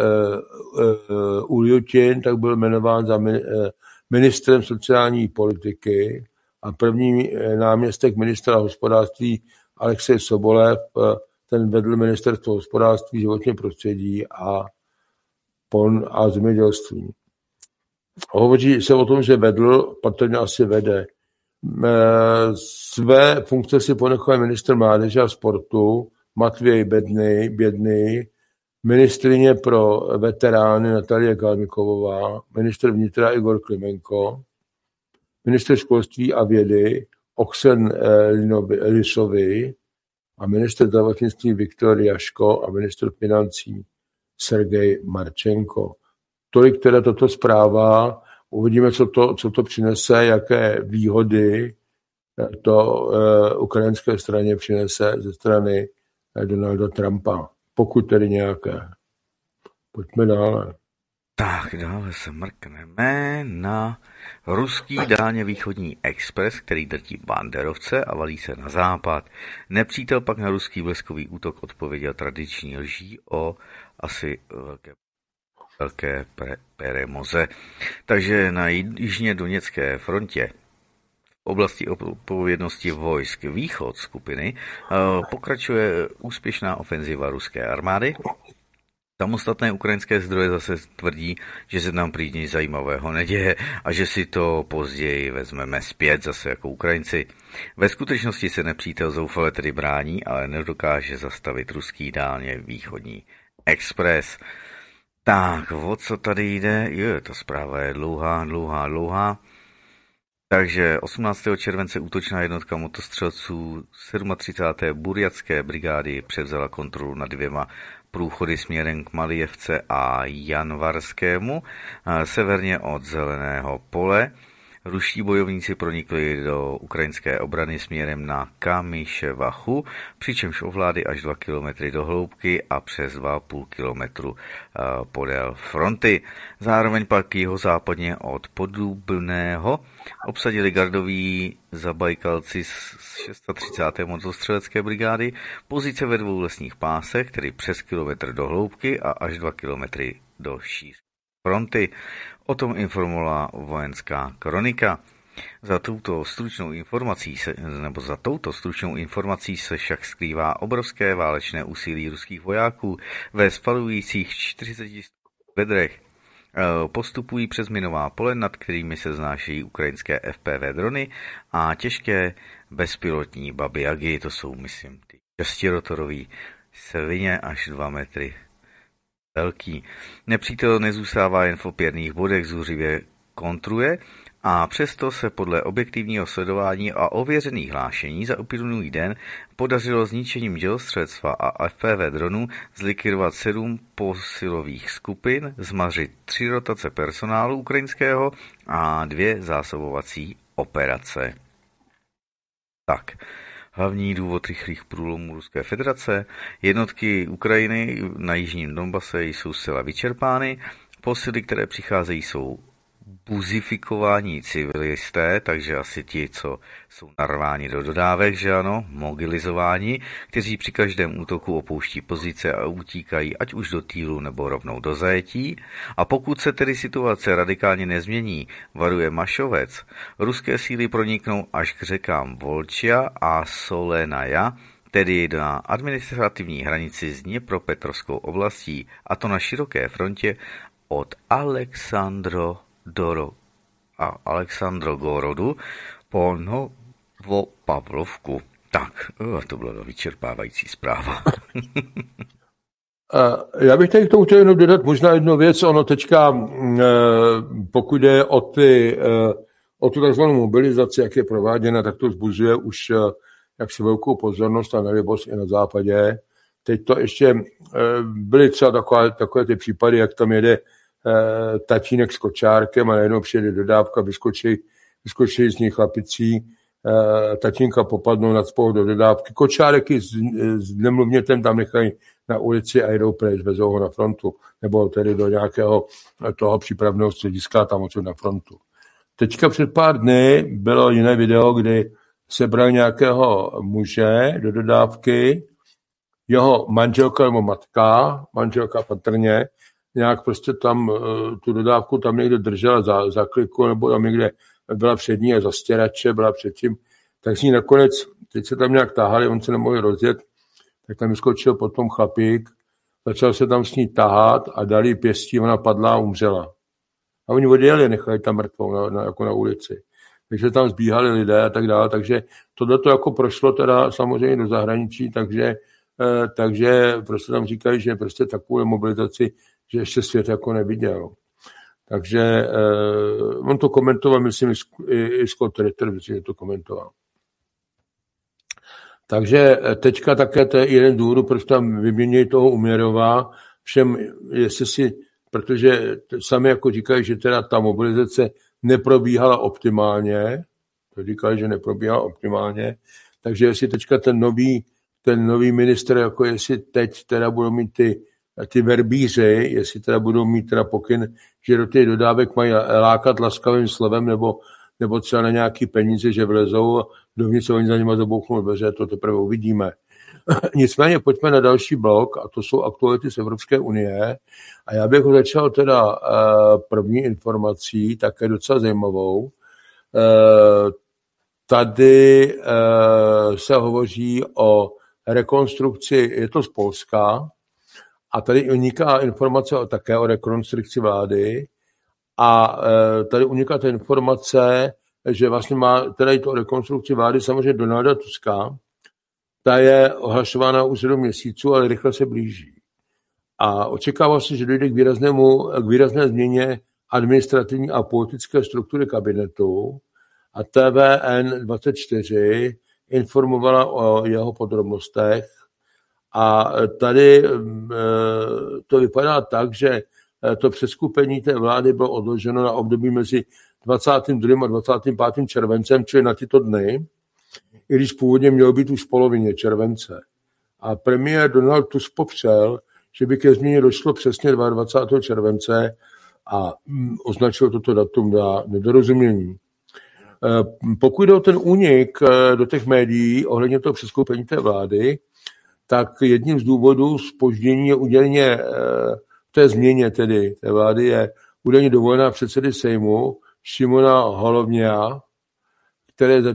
Uljutin tak byl jmenován za ministrem sociální politiky a první náměstek ministra hospodářství Alexej Sobolev, ten vedl ministerstvo hospodářství, životního prostředí a zemědělství. Hovoří se o tom, že vedl, patrně asi vede. Své funkce si ponechal ministr mládeže a sportu Matvěj Bědný, ministryně pro veterány Natalie Kalmikovová, ministr vnitra Igor Klimenko, ministr školství a vědy Oksen Lisový a ministr zdravotnictví Viktor Jaško a ministr financí Sergej Marčenko. Tolik teda toto zpráva. Uvidíme, co to přinese, jaké výhody to ukrajinské straně přinese ze strany Donalda Trumpa, pokud tedy nějaké. Pojďme dále. Tak, dále se mrkneme na ruský dálně východní expres, který drtí banderovce a valí se na západ. Nepřítel pak na ruský bleskový útok odpověděl tradiční lží o asi velké peremoze. Takže na jižně doněcké frontě v oblasti odpovědnosti vojsk Východ skupiny pokračuje úspěšná ofenziva ruské armády. Samostatné ukrajinské zdroje zase tvrdí, že se tam prý nic zajímavého neděje a že si to později vezmeme zpět zase jako Ukrajinci. Ve skutečnosti se nepřítel zoufale tedy brání, ale nedokáže zastavit ruský dálně východní expres. Tak, o co tady jde? Ta zpráva je dlouhá. Takže 18. července útočná jednotka motostřelců 37. burjatské brigády převzala kontrolu nad 2 průchody směrem k Malijevce a Janvarskému, severně od Zeleného pole. Ruští bojovníci pronikli do ukrajinské obrany směrem na Kamyševachu, přičemž ovládli až 2 kilometry do hloubky a přes 2,5 kilometru podél fronty. Zároveň pak jihozápadně od Podlubného obsadili gardoví zabajkalci z 630. motostřelecké brigády pozice ve 2 lesních pásech, tedy přes kilometr do hloubky a až 2 kilometry do šířky fronty. O tom informovala vojenská kronika. Za touto stručnou informací se však skrývá obrovské válečné úsilí ruských vojáků ve spalujících 40 vedrech. Postupují přes minová pole, nad kterými se znášejí ukrajinské FPV drony a těžké bezpilotní Babi Jagi. To jsou, myslím, ty 6rotorový svině až 2 metry velký. Nepřítel nezůstává jen v opěrných bodech, zuřivě kontruje a přesto se podle objektivního sledování a ověřených hlášení za uplynulý den podařilo zničením dělostřelectva a FPV dronů zlikvidovat 7 posilových skupin, zmařit 3 rotace personálu ukrajinského a 2 zásobovací operace. Tak, hlavní důvod rychlých průlomů Ruské federace. Jednotky Ukrajiny na jižním Donbase jsou zcela vyčerpány. Posily, které přicházejí, jsou buzifikování civilisté, takže asi ti, co jsou narváni do dodávek, že ano, mobilizováni, kteří při každém útoku opouští pozice a utíkají ať už do týlu nebo rovnou do zajetí. A pokud se tedy situace radikálně nezmění, varuje Mašovec, ruské síly proniknou až k řekám Volčia a Solenaja, tedy na administrativní hranici s Dněpropetrovskou oblastí, a to na široké frontě od Alexandrogorodu po Novopavlovku. Tak, to byla vyčerpávající zpráva. Já bych tady k tomu chtěl jenom dodat možná jednu věc. Ono teďka, pokud jde o tu takzvanou mobilizaci, jak je prováděna, tak to vzbuzuje už jaksi velkou pozornost a nelibost i na západě. Teď to ještě byly třeba takové ty případy, jak tam jede tatínek s kočárkem a najednou přijede dodávka, vyskočí z nich chlapicí, tatínka popadnou nad spolu do dodávky, kočárek s nemluvnětem tam nechají na ulici a jedou pryč, vezou ho na frontu, nebo tedy do nějakého toho přípravného střediska tam odsud na frontu. Teďka před pár dny bylo jiné video, kdy sebral nějakého muže do dodávky, jeho manželka nebo manželka patrně, nějak prostě tam tu dodávku tam někde držela za kliku, nebo tam někde byla před ní a za stěrače, byla předtím, tak s ní nakonec, teď se tam nějak tahali, on se nemohl rozjet, tak tam vyskočil potom chlapík, začal se tam s ní tahat a dali pěstí, ona padla a umřela. A oni odjeli, nechali tam mrtvou jako na ulici. Takže tam zbíhali lidé a tak dále, takže tohleto jako prošlo teda samozřejmě do zahraničí, takže prostě tam říkají, že prostě takovou mobilizaci, že ještě svět jako neviděl. Takže on to komentoval, myslím, i Scott Ritter, myslím, že to komentoval. Takže teďka také to je jeden důvod, proč tam vyměňují toho Uměrova, všem, jestli si, protože sami jako říkají, že teda ta mobilizace neprobíhala optimálně, to říkají, že neprobíhala optimálně, takže jestli teďka ten nový ministr, jako jestli teď teda budou mít ty verbíři, jestli teda budou mít teda pokyn, že do těch dodávek mají lákat laskavým slovem, nebo třeba na nějaký peníze, že vlezou a dovnitř oni za nima zabouchnou dveře, to teprve uvidíme. Nicméně pojďme na další blok, a to jsou aktuality z Evropské unie. A já bych ho začal teda první informací, také docela zajímavou. Tady se hovoří o rekonstrukci, je to z Polska, a tady uniká informace také o rekonstrukci vlády. A tady uniká ta informace, že vlastně má tady to rekonstrukci vlády samozřejmě Donalda Tuska. Ta je ohlašována už 7 měsíců, ale rychle se blíží. A očekává se, že dojde k výrazné změně administrativní a politické struktury kabinetu. A TVN24 informovala o jeho podrobnostech. A tady to vypadá tak, že to přeskupení té vlády bylo odloženo na období mezi 22. a 25. červencem, čili na tyto dny, i když původně mělo být už v polovině července. A premiér Donald Tusk popřel, že by ke změně došlo přesně 22. července a označil toto datum za nedorozumění. Pokud jde o ten únik do těch médií ohledně toho přeskupení té vlády, tak jedním z důvodů zpoždění je uděleně té změně tedy té vlády je údajně dovolená předsedy Sejmu Šimona Holovňa, která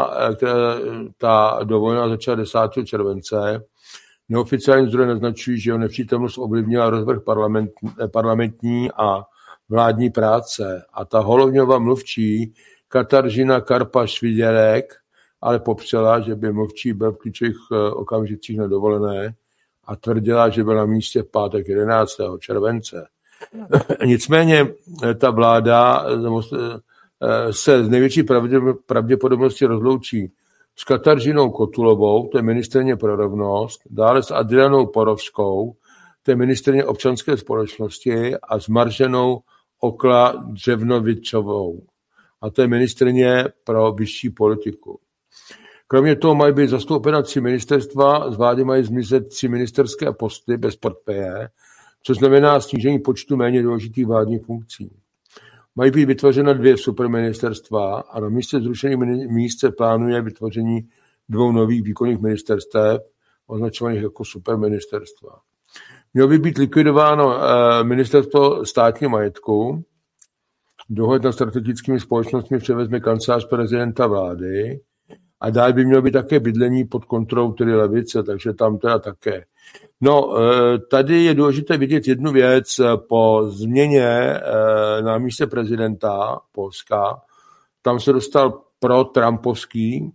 ta dovolená začala 10. července. Neoficiální zdroje naznačují, že jeho nepřítomnost ovlivnila rozvrh parlamentní a vládní práce. A ta Holovňova mluvčí Kataržina Karpaš-Viděrek ale popřela, že by mluvčí byl v klíčových okamžicích na dovolené a tvrdila, že byl na místě v pátek 11. července. Nicméně ta vláda se z největší pravděpodobnosti rozloučí s Kataržinou Kotulovou, to je ministryně pro rovnost, dále s Adrianou Porovskou, to je ministryně občanské společnosti, a s Marženou Okla Dřevnovičovou, a to je ministryně pro vyšší politiku. Kromě toho mají být zastoupena 3 ministerstva, z vlády mají zmizet 3 ministerské posty bez portfeje, což znamená snížení počtu méně důležitých vládních funkcí. Mají být vytvořena 2 superministerstva a na místě zrušených míst se plánuje vytvoření 2 nových výkonných ministerstev, označovaných jako superministerstva. Mělo by být likvidováno ministerstvo státního majetku, dohled nad strategickými společnostmi převezme kancelář prezidenta vlády a dál by mělo být také bydlení pod kontrolou tedy levice, takže tam teda také. No, tady je důležité vidět jednu věc. Po změně na místě prezidenta Polska, tam se dostal pro trumpovský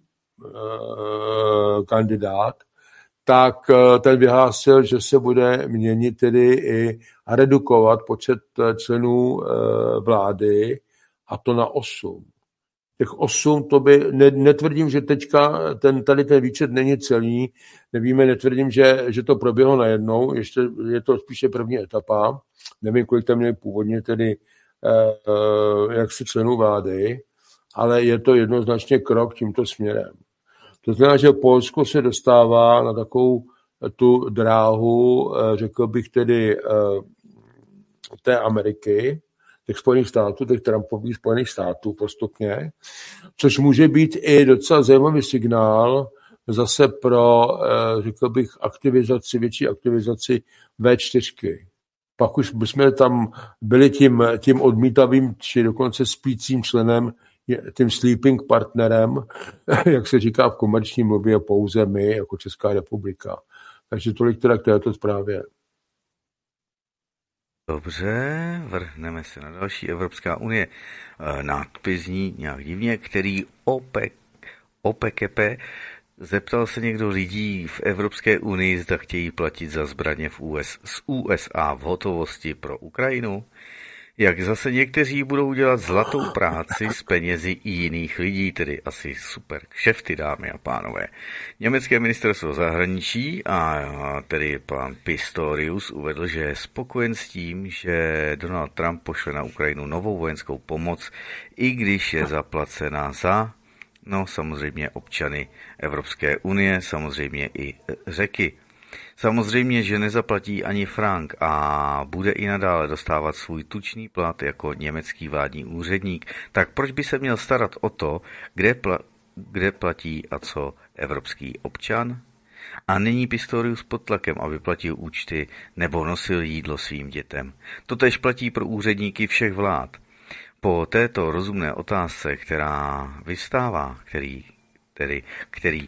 kandidát, tak ten vyhlásil, že se bude měnit tedy i a redukovat počet členů vlády, a to na 8. Těch 8, to by, netvrdím, že teďka tady ten výčet není celý, nevíme, netvrdím, že to proběhlo najednou, ještě je to spíše první etapa, nevím, kolik tam měli původně tedy jaksi členů vlády, ale je to jednoznačně krok tímto směrem. To znamená, že Polsko se dostává na takovou tu dráhu, řekl bych tedy, té Ameriky, těch Spojených států, těch Trumpových Spojených států postupně, což může být i docela zajímavý signál zase pro, řekl bych, větší aktivizaci V4. Pak už bychom tam byli tím odmítavým, či dokonce spícím členem, tím sleeping partnerem, jak se říká v komerční mluvě, pouze my, jako Česká republika. Takže tolik teda k této zprávě. Dobře, vrhneme se na další. Evropská unie. Nápis zní nějak divně, který OPKP. Zeptal se někdo lidí v Evropské unii, zda chtějí platit za zbraně z USA v hotovosti pro Ukrajinu? Jak zase někteří budou dělat zlatou práci s penězi i jiných lidí, tedy asi super kšefty, dámy a pánové. Německé ministerstvo zahraničí a tedy pan Pistorius uvedl, že je spokojen s tím, že Donald Trump pošle na Ukrajinu novou vojenskou pomoc, i když je zaplacena za, samozřejmě občany Evropské unie, samozřejmě i Řeky. Samozřejmě, že nezaplatí ani frank a bude i nadále dostávat svůj tučný plat jako německý vládní úředník, tak proč by se měl starat o to, kde platí a co evropský občan? A není Pistorius pod tlakem, aby platil účty nebo nosil jídlo svým dětem. Totéž platí pro úředníky všech vlád. Po této rozumné otázce, která vystává, který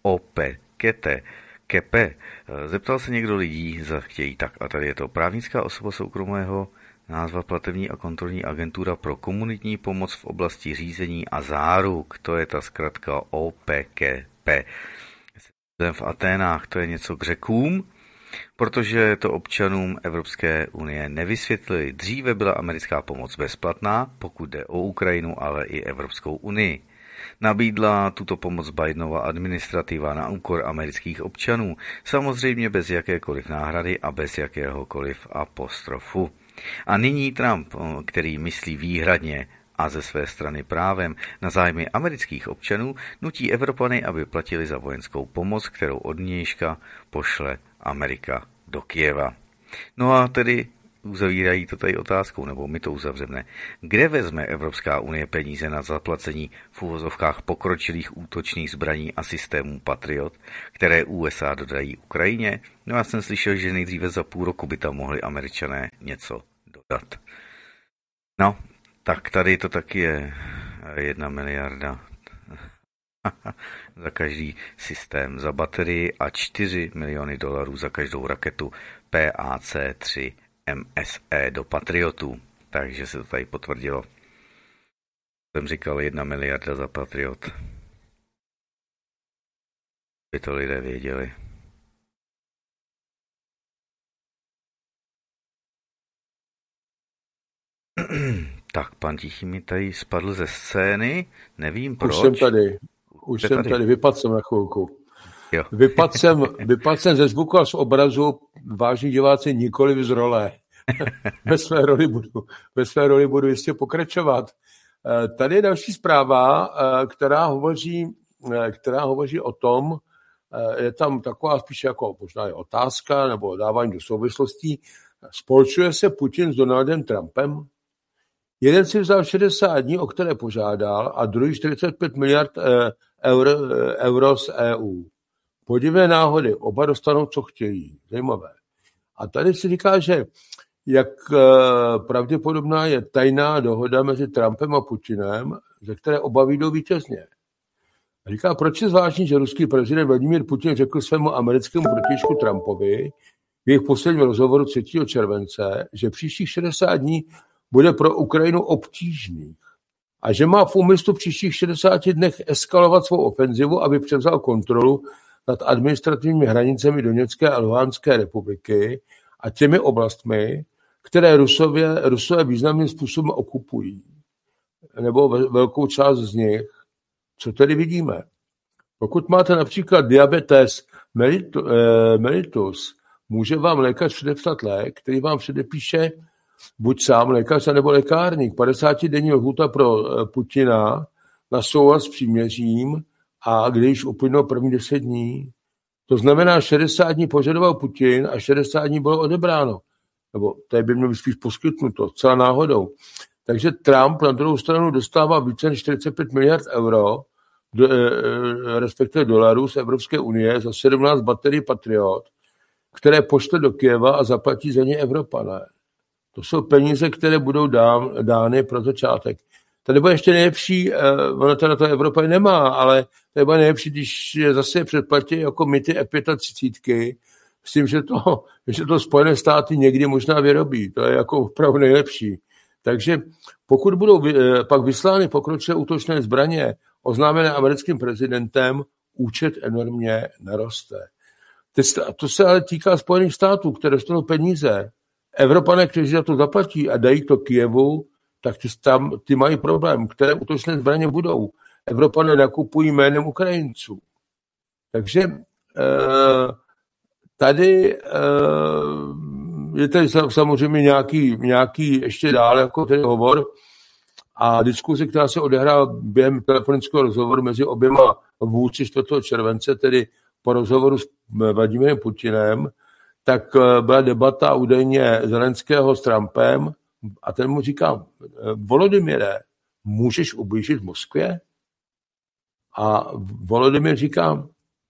Kepe, zeptal se někdo lidí, zda chtějí tak, a tady je to právnická osoba soukromého, názva platební a kontrolní agentura pro komunitní pomoc v oblasti řízení a záruk, to je ta zkratka OPKP. V Aténách to je něco k Řekům, protože to občanům Evropské unie nevysvětlili. Dříve byla americká pomoc bezplatná, pokud jde o Ukrajinu, ale i Evropskou unii. Nabídla tuto pomoc Bidenova administrativa na úkor amerických občanů, samozřejmě bez jakékoliv náhrady a bez jakéhokoliv apostrofu. A nyní Trump, který myslí výhradně a ze své strany právem na zájmy amerických občanů, nutí Evropany, aby platili za vojenskou pomoc, kterou od nynějška pošle Amerika do Kyjeva. No a tedy uzavírají to tady otázkou, nebo my to uzavřeme. Kde vezme Evropská unie peníze na zaplacení v uvozovkách pokročilých útočných zbraní a systémů Patriot, které USA dodají Ukrajině? No já jsem slyšel, že nejdříve za půl roku by tam mohli Američané něco dodat. No, tak tady to taky je 1 miliarda za každý systém, za baterii a $4 miliony za každou raketu PAC-3 MSE do Patriotů. Takže se to tady potvrdilo. Jsem říkal 1 miliarda za Patriot. By to lidé věděli. Tak, pan Tichý mi tady spadl ze scény. Nevím proč. Už jsem tady. Vypadl jsem na chvilku. Vypadl jsem ze zvuku a z obrazu, vážní diváci, nikoli z role. Ve své roli budu jistě pokračovat. Tady je další zpráva, která hovoří o tom, je tam taková spíš jako možná je otázka nebo dávání do souvislostí. Spolčuje se Putin s Donaldem Trumpem? Jeden si vzal 60 dní, o které požádal, a druhý 45 miliard euro z EU. Podivné náhody, oba dostanou, co chtějí. Zajímavé. A tady si říká, že jak pravděpodobná je tajná dohoda mezi Trumpem a Putinem, ze které oba vyjdou vítězně. Říká, proč je zvláštní, že ruský prezident Vladimír Putin řekl svému americkému protějšku Trumpovi v jejich posledním rozhovoru 3. července, že příštích 60 dní bude pro Ukrajinu obtížný a že má v úmyslu v příštích 60 dnech eskalovat svou ofenzivu, aby převzal kontrolu nad administrativními hranicemi Doněcké a Luhanské republiky a těmi oblastmi, které Rusové významným způsobem okupují, nebo velkou část z nich. Co tedy vidíme? Pokud máte například diabetes mellitus, může vám lékař předepsat lék, který vám předepíše buď sám lékař, nebo lékárník. 50-denní lhůta pro Putina na souhlas s příměřím, a když uplynulo první 10 dní, to znamená 60 dní požadoval Putin a 60 dní bylo odebráno. Nebo tady by mělo být spíš poskytnuto, celá náhodou. Takže Trump na druhou stranu dostává více než 45 miliard euro, respektive dolarů z Evropské unie za 17 baterií Patriot, které pošle do Kyjeva a zaplatí za ně Evropané. To jsou peníze, které budou dány pro začátek. Tady bude ještě nejlepší, ono teda to Evropa nemá, ale to bude nejlepší, když je zase předplatí jako my ty F-35, s tím, že to Spojené státy někdy možná vyrobí. To je jako opravdu nejlepší. Takže pokud budou pak vyslány pokročilé útočné zbraně oznámené americkým prezidentem, účet enormně naroste. To se ale týká Spojených států, které dostanou peníze. Evropané, kteří za to zaplatí a dají to Kyjevu, tak ty mají problém, které útočné zbraně budou. Evropané nakupují jménem Ukrajinců. Takže tady je tady samozřejmě nějaký ještě dál jako ten hovor a diskuze, která se odehrává během telefonického rozhovoru mezi oběma vůdci 4. července, tedy po rozhovoru s Vladimirem Putinem, tak byla debata údajně Zelenského s Trumpem a ten mu říká, Volodymyre, můžeš ublížit Moskvě? A Volodymyr říká,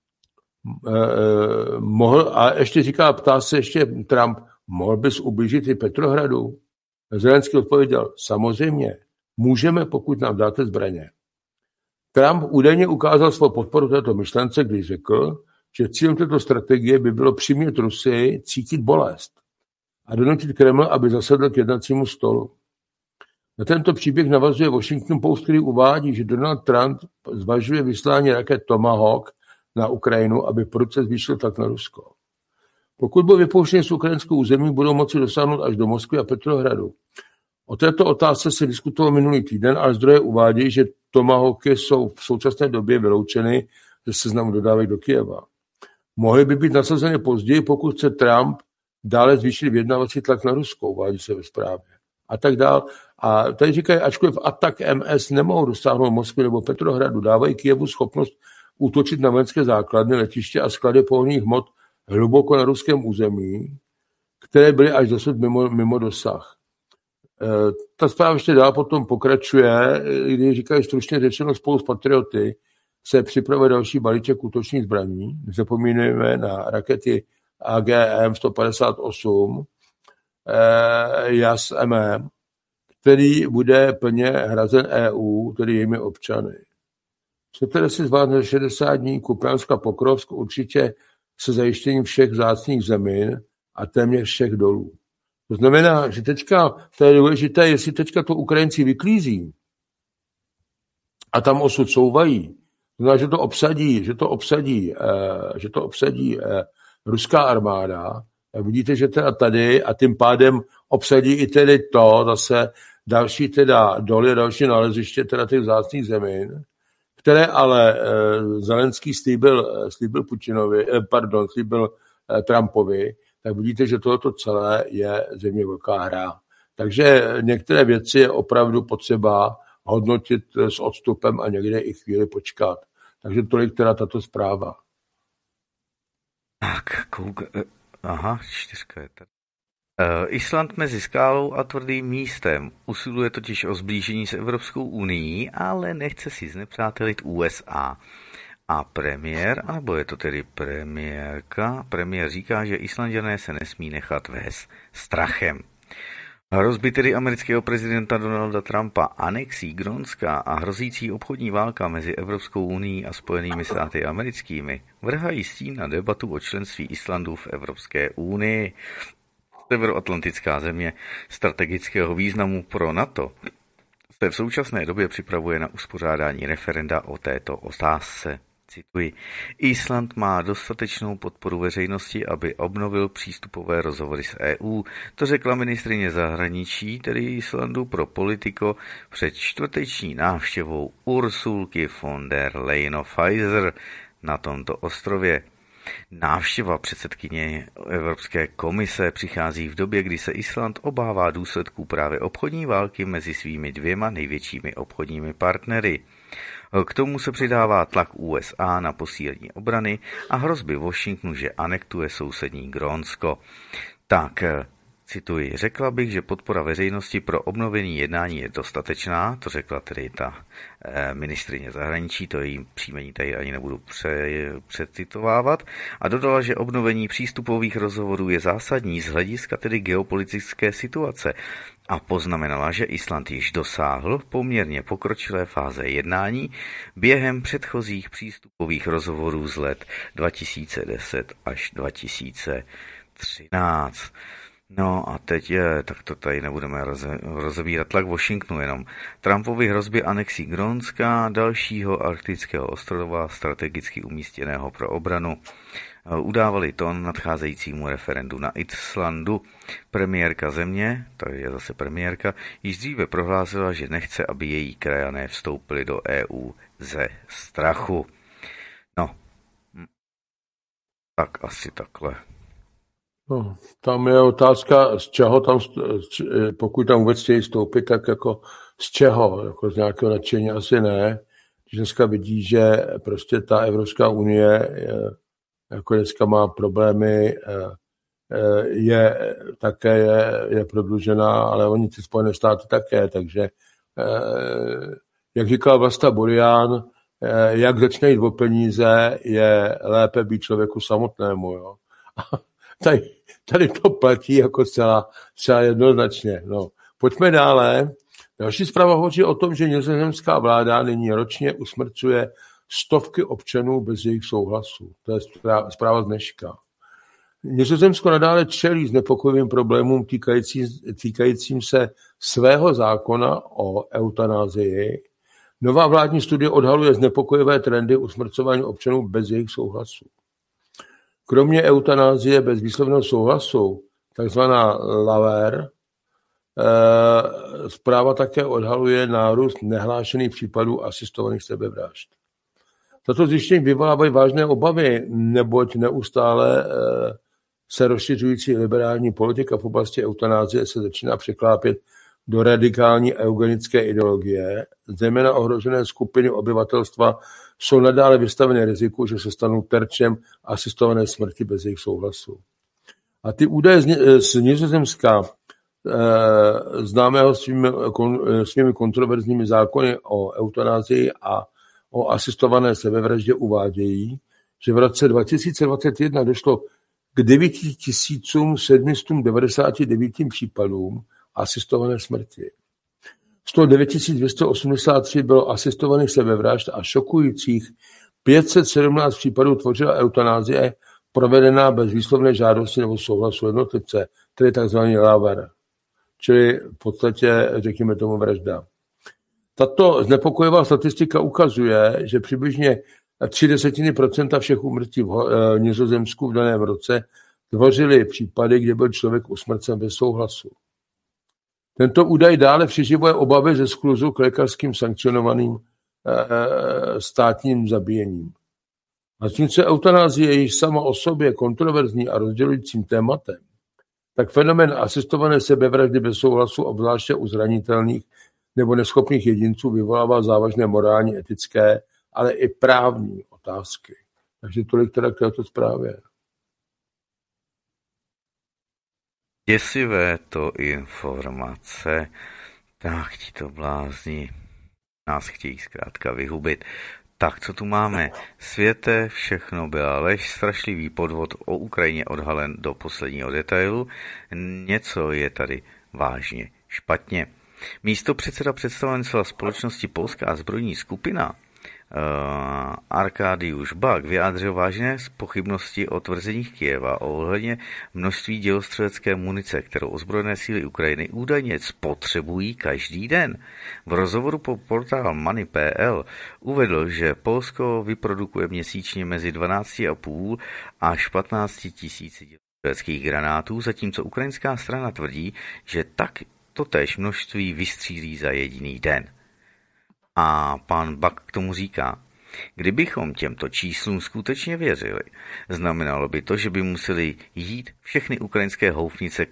ptá se ještě Trump, mohl bys ublížit i Petrohradu? Zelenský odpověděl, samozřejmě, můžeme, pokud nám dáte zbraně. Trump údajně ukázal svou podporu této myšlence, když řekl, že cílem této strategie by bylo přimět Rusy cítit bolest a donutit Kreml, aby zasedl k jednacímu stolu. Na tento příběh navazuje Washington Post, který uvádí, že Donald Trump zvažuje vyslání raket Tomahawk na Ukrajinu, aby prudce zvýšil tlak na Rusko. Pokud budou vypouštěni z ukrajinského území, budou moci dosáhnout až do Moskvy a Petrohradu. O této otázce se diskutovalo minulý týden, ale zdroje uvádějí, že Tomahawky jsou v současné době vyloučeny ze seznamu dodávek do Kyjeva. Mohly by být nasazeny později, pokud chce Trump dále zvýšit vyjednávací tlak na Rusko, uvádí se ve zprávě. A tak dál. A tady říkají, ačkoliv atak MS nemohou dosáhnout Moskvy nebo Petrohradu, dávají Kyjevu schopnost útočit na vojenské základny, letiště a sklady pohonných hmot hluboko na ruském území, které byly až dosud mimo dosah. Ta zpráva ještě dál potom pokračuje, když říkají stručně řečeno spolu s Patrioty, se připravuje další balíček útočných zbraní. Nezapomínáme na rakety AGM-158, JAS-MM, který bude plně hrazen EU, tedy jejími občany. Co tedy si zvládne 60 dní Kupiansk a Pokrovsk určitě se zajištěním všech vzácných zemin a téměř všech dolů. To znamená, že teďka, to je důležité, jestli teďka to Ukrajinci vyklízí a tam osud souvají, to znamená, že to obsadí ruská armáda, tak vidíte, že teda tady a tím pádem obsadí i tedy to zase další teda doly, další naleziště teda těch vzácných zemin, které ale Zelenský slíbil Trumpovi, tak vidíte, že tohoto celé je zřejmě velká hra. Takže některé věci je opravdu potřeba hodnotit s odstupem a někde i chvíli počkat. Takže tolik teda tato zpráva. Tak, aha, 4 je tady. Island mezi skálou a tvrdým místem usiluje totiž o zblížení s Evropskou unií, ale nechce si znepřátelit USA. A premiér, nebo je to tedy premiér říká, že Islanďané se nesmí nechat vést strachem. Hrozby tedy amerického prezidenta Donalda Trumpa, anexí Grónska a hrozící obchodní válka mezi Evropskou unií a Spojenými státy americkými vrhají stín na debatu o členství Islandu v Evropské unii. Severoatlantická země strategického významu pro NATO se v současné době připravuje na uspořádání referenda o této otázce. Cituji, Island má dostatečnou podporu veřejnosti, aby obnovil přístupové rozhovory s EU, to řekla ministryně zahraničí, tedy Islandu pro Politico, před čtvrteční návštěvou Ursulky von der Leyen Pfizer na tomto ostrově. Návštěva předsedkyně Evropské komise přichází v době, kdy se Island obává důsledků právě obchodní války mezi svými dvěma největšími obchodními partnery. K tomu se přidává tlak USA na posílení obrany a hrozby Washingtonu, že anektuje sousední Grónsko. Tak, cituji, řekla bych, že podpora veřejnosti pro obnovení jednání je dostatečná, to řekla tedy ta ministryně zahraničí, to její příjmení tady ani nebudu přecitovávat, a dodala, že obnovení přístupových rozhovorů je zásadní z hlediska tedy geopolitické situace a poznamenala, že Island již dosáhl poměrně pokročilé fáze jednání během předchozích přístupových rozhovorů z let 2010 až 2013. No a teď tak to tady nebudeme rozebírat, tlak Washingtonu jenom. Trumpovy hrozby anexí Grónska, dalšího arktického ostrova strategicky umístěného pro obranu, udávali tón nadcházejícímu referendu na Islandu. Premiérka země, tady je zase premiérka, již dříve prohlásila, že nechce, aby její krajané vstoupili do EU ze strachu. No, tak asi takhle. No, tam je otázka, z čeho tam, pokud tam vůbec chtějí vstoupit, tak jako z čeho, jako z nějakého nadšení asi ne. Když dneska vidí, že prostě ta Evropská unie jako dneska má problémy, je prodlužená, ale oni ty Spojené státy také, takže jak říkal Vlasta Burian, jak začne jít o peníze, je lépe být člověku samotnému. Jo? Tady to platí jako zcela jednoznačně. No. Pojďme dále. Další zpráva hovoří o tom, že nizozemská vláda nyní ročně usmrcuje stovky občanů bez jejich souhlasu. To je zpráva z dneška. Nizozemsko nadále čelí znepokojivým problémům týkajícím se svého zákona o eutanázii. Nová vládní studie odhaluje znepokojivé trendy usmrcování občanů bez jejich souhlasu. Kromě eutanázie bez výslovného souhlasu, takzvaná LAVER, zpráva také odhaluje nárůst nehlášených případů asistovaných sebevražd. Tato zjištění vyvolávají vážné obavy, neboť neustále se rozšiřující liberální politika v oblasti eutanázie se začíná překlápět do radikální eugenické ideologie. Zejména ohrožené skupiny obyvatelstva jsou nadále vystaveny riziku, že se stanou terčem asistované smrti bez jejich souhlasu. A ty údaje z Nizozemska, známého svými kontroverzními zákony o eutanázii a o asistované sebevraždě, uvádějí, že v roce 2021 došlo k 9799 případům asistované smrti. 109 283 bylo asistovaných sebevražd a šokujících 517 případů tvořila eutanázie provedená bez výslovné žádosti nebo souhlasu jednotlivce, tedy tzv. LAVER, čili v podstatě, řekněme tomu, vražda. Tato znepokojivá statistika ukazuje, že přibližně 0,3% všech úmrtí v Nizozemsku v daném roce tvořily případy, kde byl člověk usmrcen bez souhlasu. Tento údaj dále přiživuje obavy ze skluzu k lékařským sankcionovaným státním zabíjením. A zatímco eutanázie je již sama o sobě kontroverzní a rozdělujícím tématem, tak fenomén asistované sebevraždy bez souhlasu, obzvláště u zranitelných nebo neschopných jedinců, vyvolává závažné morální, etické, ale i právní otázky. Takže tolik teda k této zprávě. Děsivé to informace. Tak ti to blázni. Nás chtějí zkrátka vyhubit. Tak, co tu máme? Světe, všechno byla lež, strašlivý podvod o Ukrajině odhalen do posledního detailu. Něco je tady vážně špatně. Místopředseda představenstva společnosti Polská zbrojní skupina Arkadiusz Bak vyjádřil vážné pochybnosti o tvrzeních Kyjeva ohledně množství dělostřelecké munice, kterou ozbrojené síly Ukrajiny údajně spotřebují každý den. V rozhovoru po portál Money.pl uvedl, že Polsko vyprodukuje měsíčně mezi 12,5 až 15 tisíci dělostřeleckých granátů, zatímco ukrajinská strana tvrdí, že tak totéž množství vystřílí za jediný den. A pan Bak k tomu říká, kdybychom těmto číslům skutečně věřili, znamenalo by to, že by museli jít všechny ukrajinské houfnice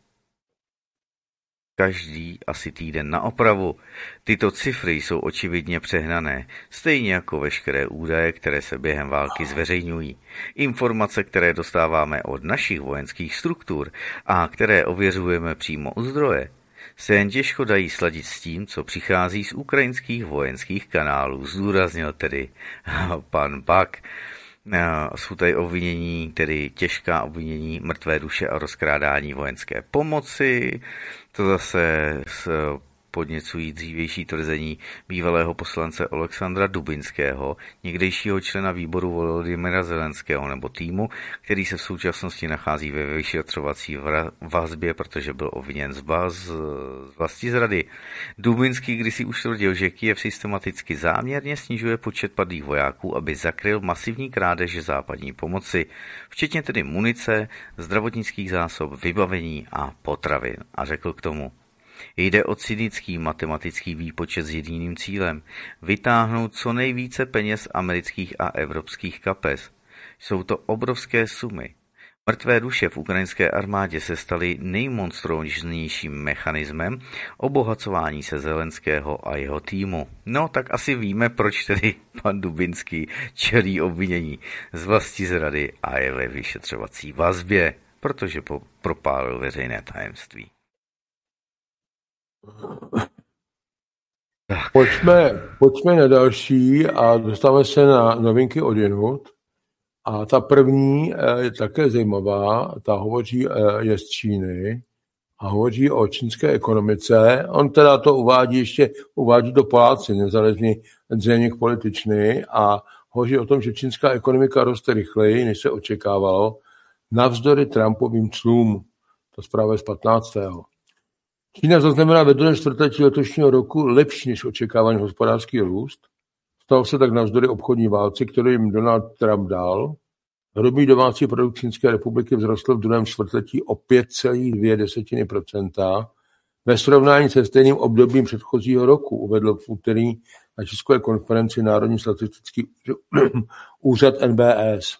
každý asi týden na opravu. Tyto cifry jsou očividně přehnané, stejně jako veškeré údaje, které se během války zveřejňují. Informace, které dostáváme od našich vojenských struktur a které ověřujeme přímo u zdroje, se jen těžko dají sladit s tím, co přichází z ukrajinských vojenských kanálů, zdůraznil tedy pan Bak. Jsou tady obvinění, tedy těžká obvinění, mrtvé duše a rozkrádání vojenské pomoci. To zase podněcují dřívější tvrzení bývalého poslance Alexandra Dubinského, někdejšího člena výboru Volodymyra Zelenského nebo týmu, který se v současnosti nachází ve vyšetřovací vazbě, protože byl obviněn z vlastizrady. Dubinský kdysi už tvrdil, že Kyjev systematicky záměrně snižuje počet padlých vojáků, aby zakryl masivní krádež západní pomoci, včetně tedy munice, zdravotnických zásob, vybavení a potravin. A řekl k tomu: jde o cynický matematický výpočet s jediným cílem – vytáhnout co nejvíce peněz amerických a evropských kapes. Jsou to obrovské sumy. Mrtvé duše v ukrajinské armádě se staly nejmonstróznějším mechanismem obohacování se Zelenského a jeho týmu. No, tak asi víme, proč tedy pan Dubinský čelí obvinění z vlastizrady a je ve vyšetřovací vazbě, protože propálil veřejné tajemství. Pojďme na další a dostáváme se na novinky odjinud. A ta první je také zajímavá, ta je z Číny a hovoří o čínské ekonomice. On teda to uvádí to Poláci, nezaležný dřeněk političný, a hovoří o tom, že čínská ekonomika roste rychleji, než se očekávalo, navzdory Trumpovým clům. To zpráva je z 15. Čína zaznamenala ve druhém čtvrtletí letošního roku lepší než očekávaný hospodářský růst. Stalo se tak navzdory obchodní válce, kterou jim Donald Trump dal. Hrubý domácí produkt Čínské republiky vzrostl v druhém čtvrtletí o 5,2% ve srovnání se stejným obdobím předchozího roku, uvedl v úterý na tiskové konferenci Národní statistický úřad NBS.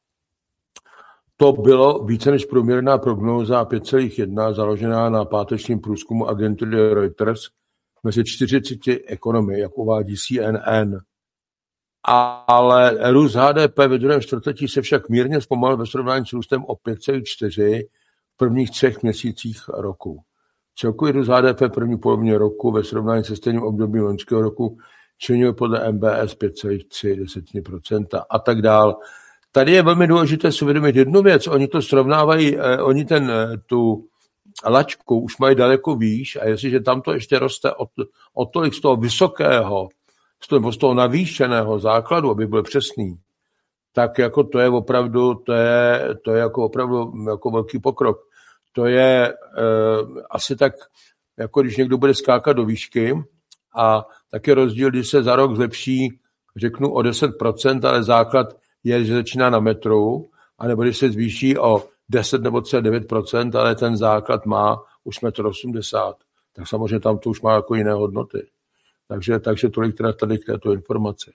To bylo více než průměrná prognóza 5,1, založená na pátečním průzkumu agentury Reuters mezi 40 ekonomy, jak uvádí CNN. Ale růst HDP ve druhém čtvrtletí se však mírně zpomalil ve srovnání s růstem o 5,4 v prvních 3 měsících roku. Celkový růst HDP v první polovině roku ve srovnání se stejným obdobím loňského roku činil podle MBS 5,3% a tak dál. Tady je velmi důležité si uvědomit jednu věc. Oni to srovnávají, oni tu laťku už mají daleko výš, a jestliže tam to ještě roste o tolik z toho vysokého, z toho navýšeného základu, aby byl přesný, tak jako to je opravdu, to je jako opravdu jako velký pokrok. To je asi tak, jako když někdo bude skákat do výšky, a tak je rozdíl, když se za rok zlepší, řeknu, o 10%, ale základ je, že začíná na metru, anebo když se zvýší o 10 nebo třeba 9%, ale ten základ má už 1,80 m. Tak samozřejmě tam to už má jako jiné hodnoty. Takže tolik teda tady k této informaci.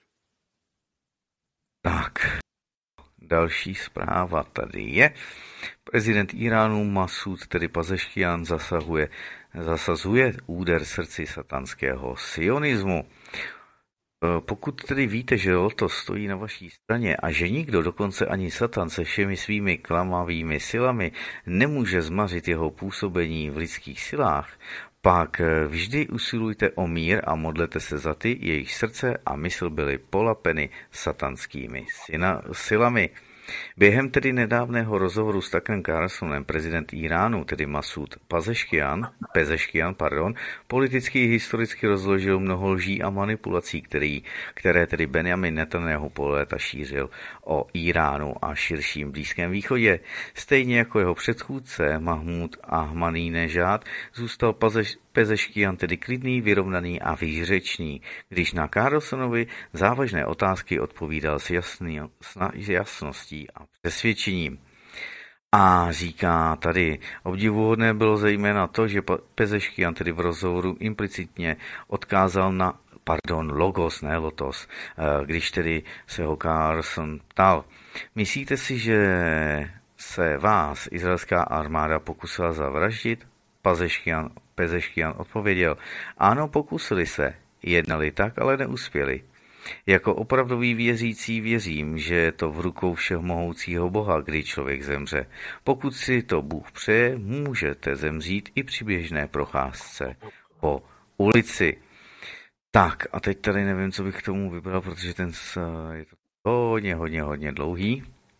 Tak, další zpráva tady je. Prezident Iránu Masud, tedy Pazeškian, zasazuje úder srdci satanského sionismu. Pokud tedy víte, že lotos stojí na vaší straně a že nikdo, dokonce ani Satan se všemi svými klamavými silami, nemůže zmařit jeho působení v lidských silách, pak vždy usilujte o mír a modlete se za ty, jejich srdce a mysl byly polapeny satanskými silami. Během tedy nedávného rozhovoru s Tuckerem Carlsonem prezident Iránu, tedy Masud Pezeškian, politicky i historicky rozložil mnoho lží a manipulací, které tedy Benjamin Netanyahu po léta šířil o Iránu a širším Blízkém východě. Stejně jako jeho předchůdce Mahmud Ahmadinejad zůstal Pezeškian tedy klidný, vyrovnaný a výřečný, když na Carlsonovi závažné otázky odpovídal s jasností a přesvědčením. A říká tady, obdivuhodné bylo zejména to, že Pezeškian tedy v rozhovoru implicitně odkázal na, logos, ne lotos, když tedy se ho Carlson ptal. Myslíte si, že se vás izraelská armáda pokusila zavraždit? Pezeškian odpověděl, ano, pokusili se, jednali tak, ale neuspěli. Jako opravdový věřící věřím, že je to v rukou všemohoucího Boha, kdy člověk zemře. Pokud si to Bůh přeje, můžete zemřít i při běžné procházce po ulici. Tak a teď tady nevím, co bych k tomu vybral, protože je to hodně dlouhý.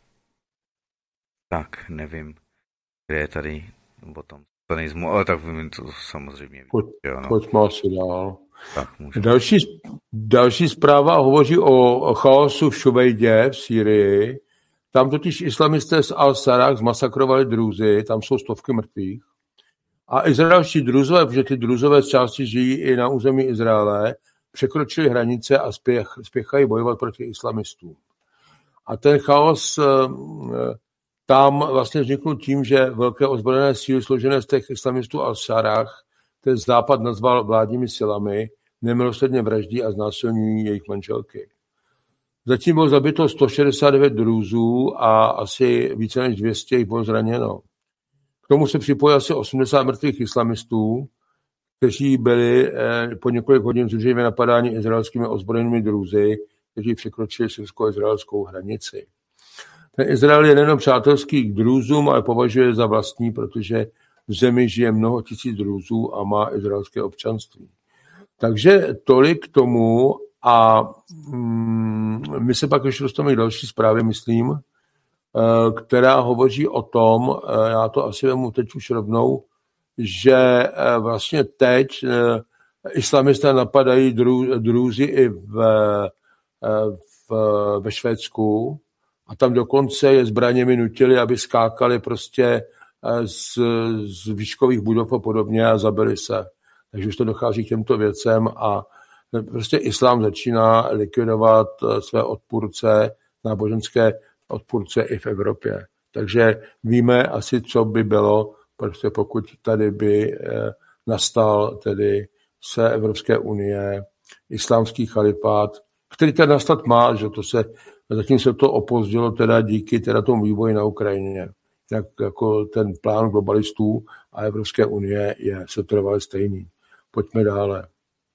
Tak nevím, kde je tady potom satanismu, ale tak vím, to samozřejmě. Pojďme asi dál. Další zpráva hovoří o chaosu v Šuvejdě v Sýrii. Tam totiž islamisté z Al-Sarah zmasakrovali Druzy, tam jsou stovky mrtvých. A izraelští Druzové, protože ty Druzové z části žijí i na území Izraele, překročili hranice a spěchají bojovat proti islamistům. A ten chaos tam vlastně vznikl tím, že velké ozbrojené síly složené z těch islamistů Al-Sarah, ten západ nazval vládními silami, nemilosrdně vraždí a znásilňují jejich manželky. Zatím bylo zabito 169 Druzů a asi více než 200 jich bylo zraněno. K tomu se připojí asi 80 mrtvých islamistů, kteří byli po několik hodin zuřivě napadáni izraelskými ozbrojenými Druzy, kteří překročili syrsko-izraelskou hranici. Ten Izrael je nejen přátelský k Druzům, ale považuje za vlastní, protože v zemi žije mnoho tisíc Druzů a má izraelské občanství. Takže tolik k tomu a my se pak ještě dostaneme k další zprávě, myslím, která hovoří o tom, já to asi vemu teď už rovnou, že vlastně teď islamisté napadají Druzy i ve Švédsku a tam dokonce je zbraněmi nutili, aby skákali prostě z výškových budov a podobně a zabili se. Takže už to dochází k těmto věcem a prostě islám začíná likvidovat své odpůrce, náboženské odpůrce i v Evropě. Takže víme asi, co by bylo, prostě pokud tady by nastal tedy se Evropské unie islámský chalifát, který tady nastat má, že zatím se to opozdilo teda díky teda tomu vývoji na Ukrajině. Jako ten plán globalistů a Evropské unie se trvale stejný. Pojďme dále.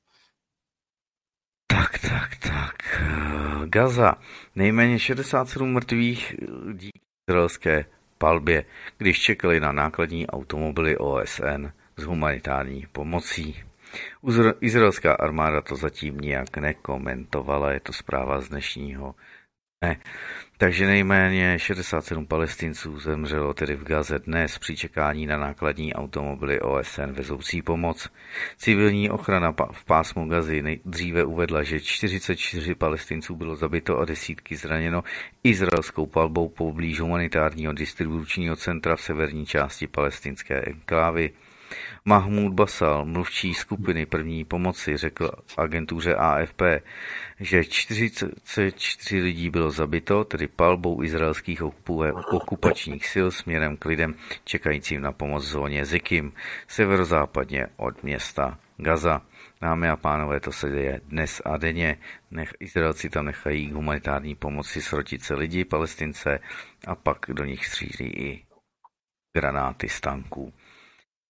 Tak. Gaza. Nejméně 67 mrtvých díky izraelské palbě, když čekali na nákladní automobily OSN s humanitární pomocí. Izraelská armáda to zatím nijak nekomentovala, je to zpráva z dnešního dne. Takže nejméně 67 Palestinců zemřelo tedy v Gaze dnes při čekání na nákladní automobily OSN vezoucí pomoc. Civilní ochrana v pásmu Gazy dříve uvedla, že 44 Palestinců bylo zabito a desítky zraněno izraelskou palbou poblíž humanitárního distribučního centra v severní části palestinské enklávy. Mahmud Basal, mluvčí skupiny první pomoci, řekl agentuře AFP, že 44 lidí bylo zabito, tedy palbou izraelských okupačních sil směrem k lidem čekajícím na pomoc v zóně Zikim, severozápadně od města Gaza. Dámy a pánové, to se děje dnes a denně. Izraelci tam nechají k humanitární pomoci srotit se lidi, Palestince, a pak do nich střílí i granáty z tanků.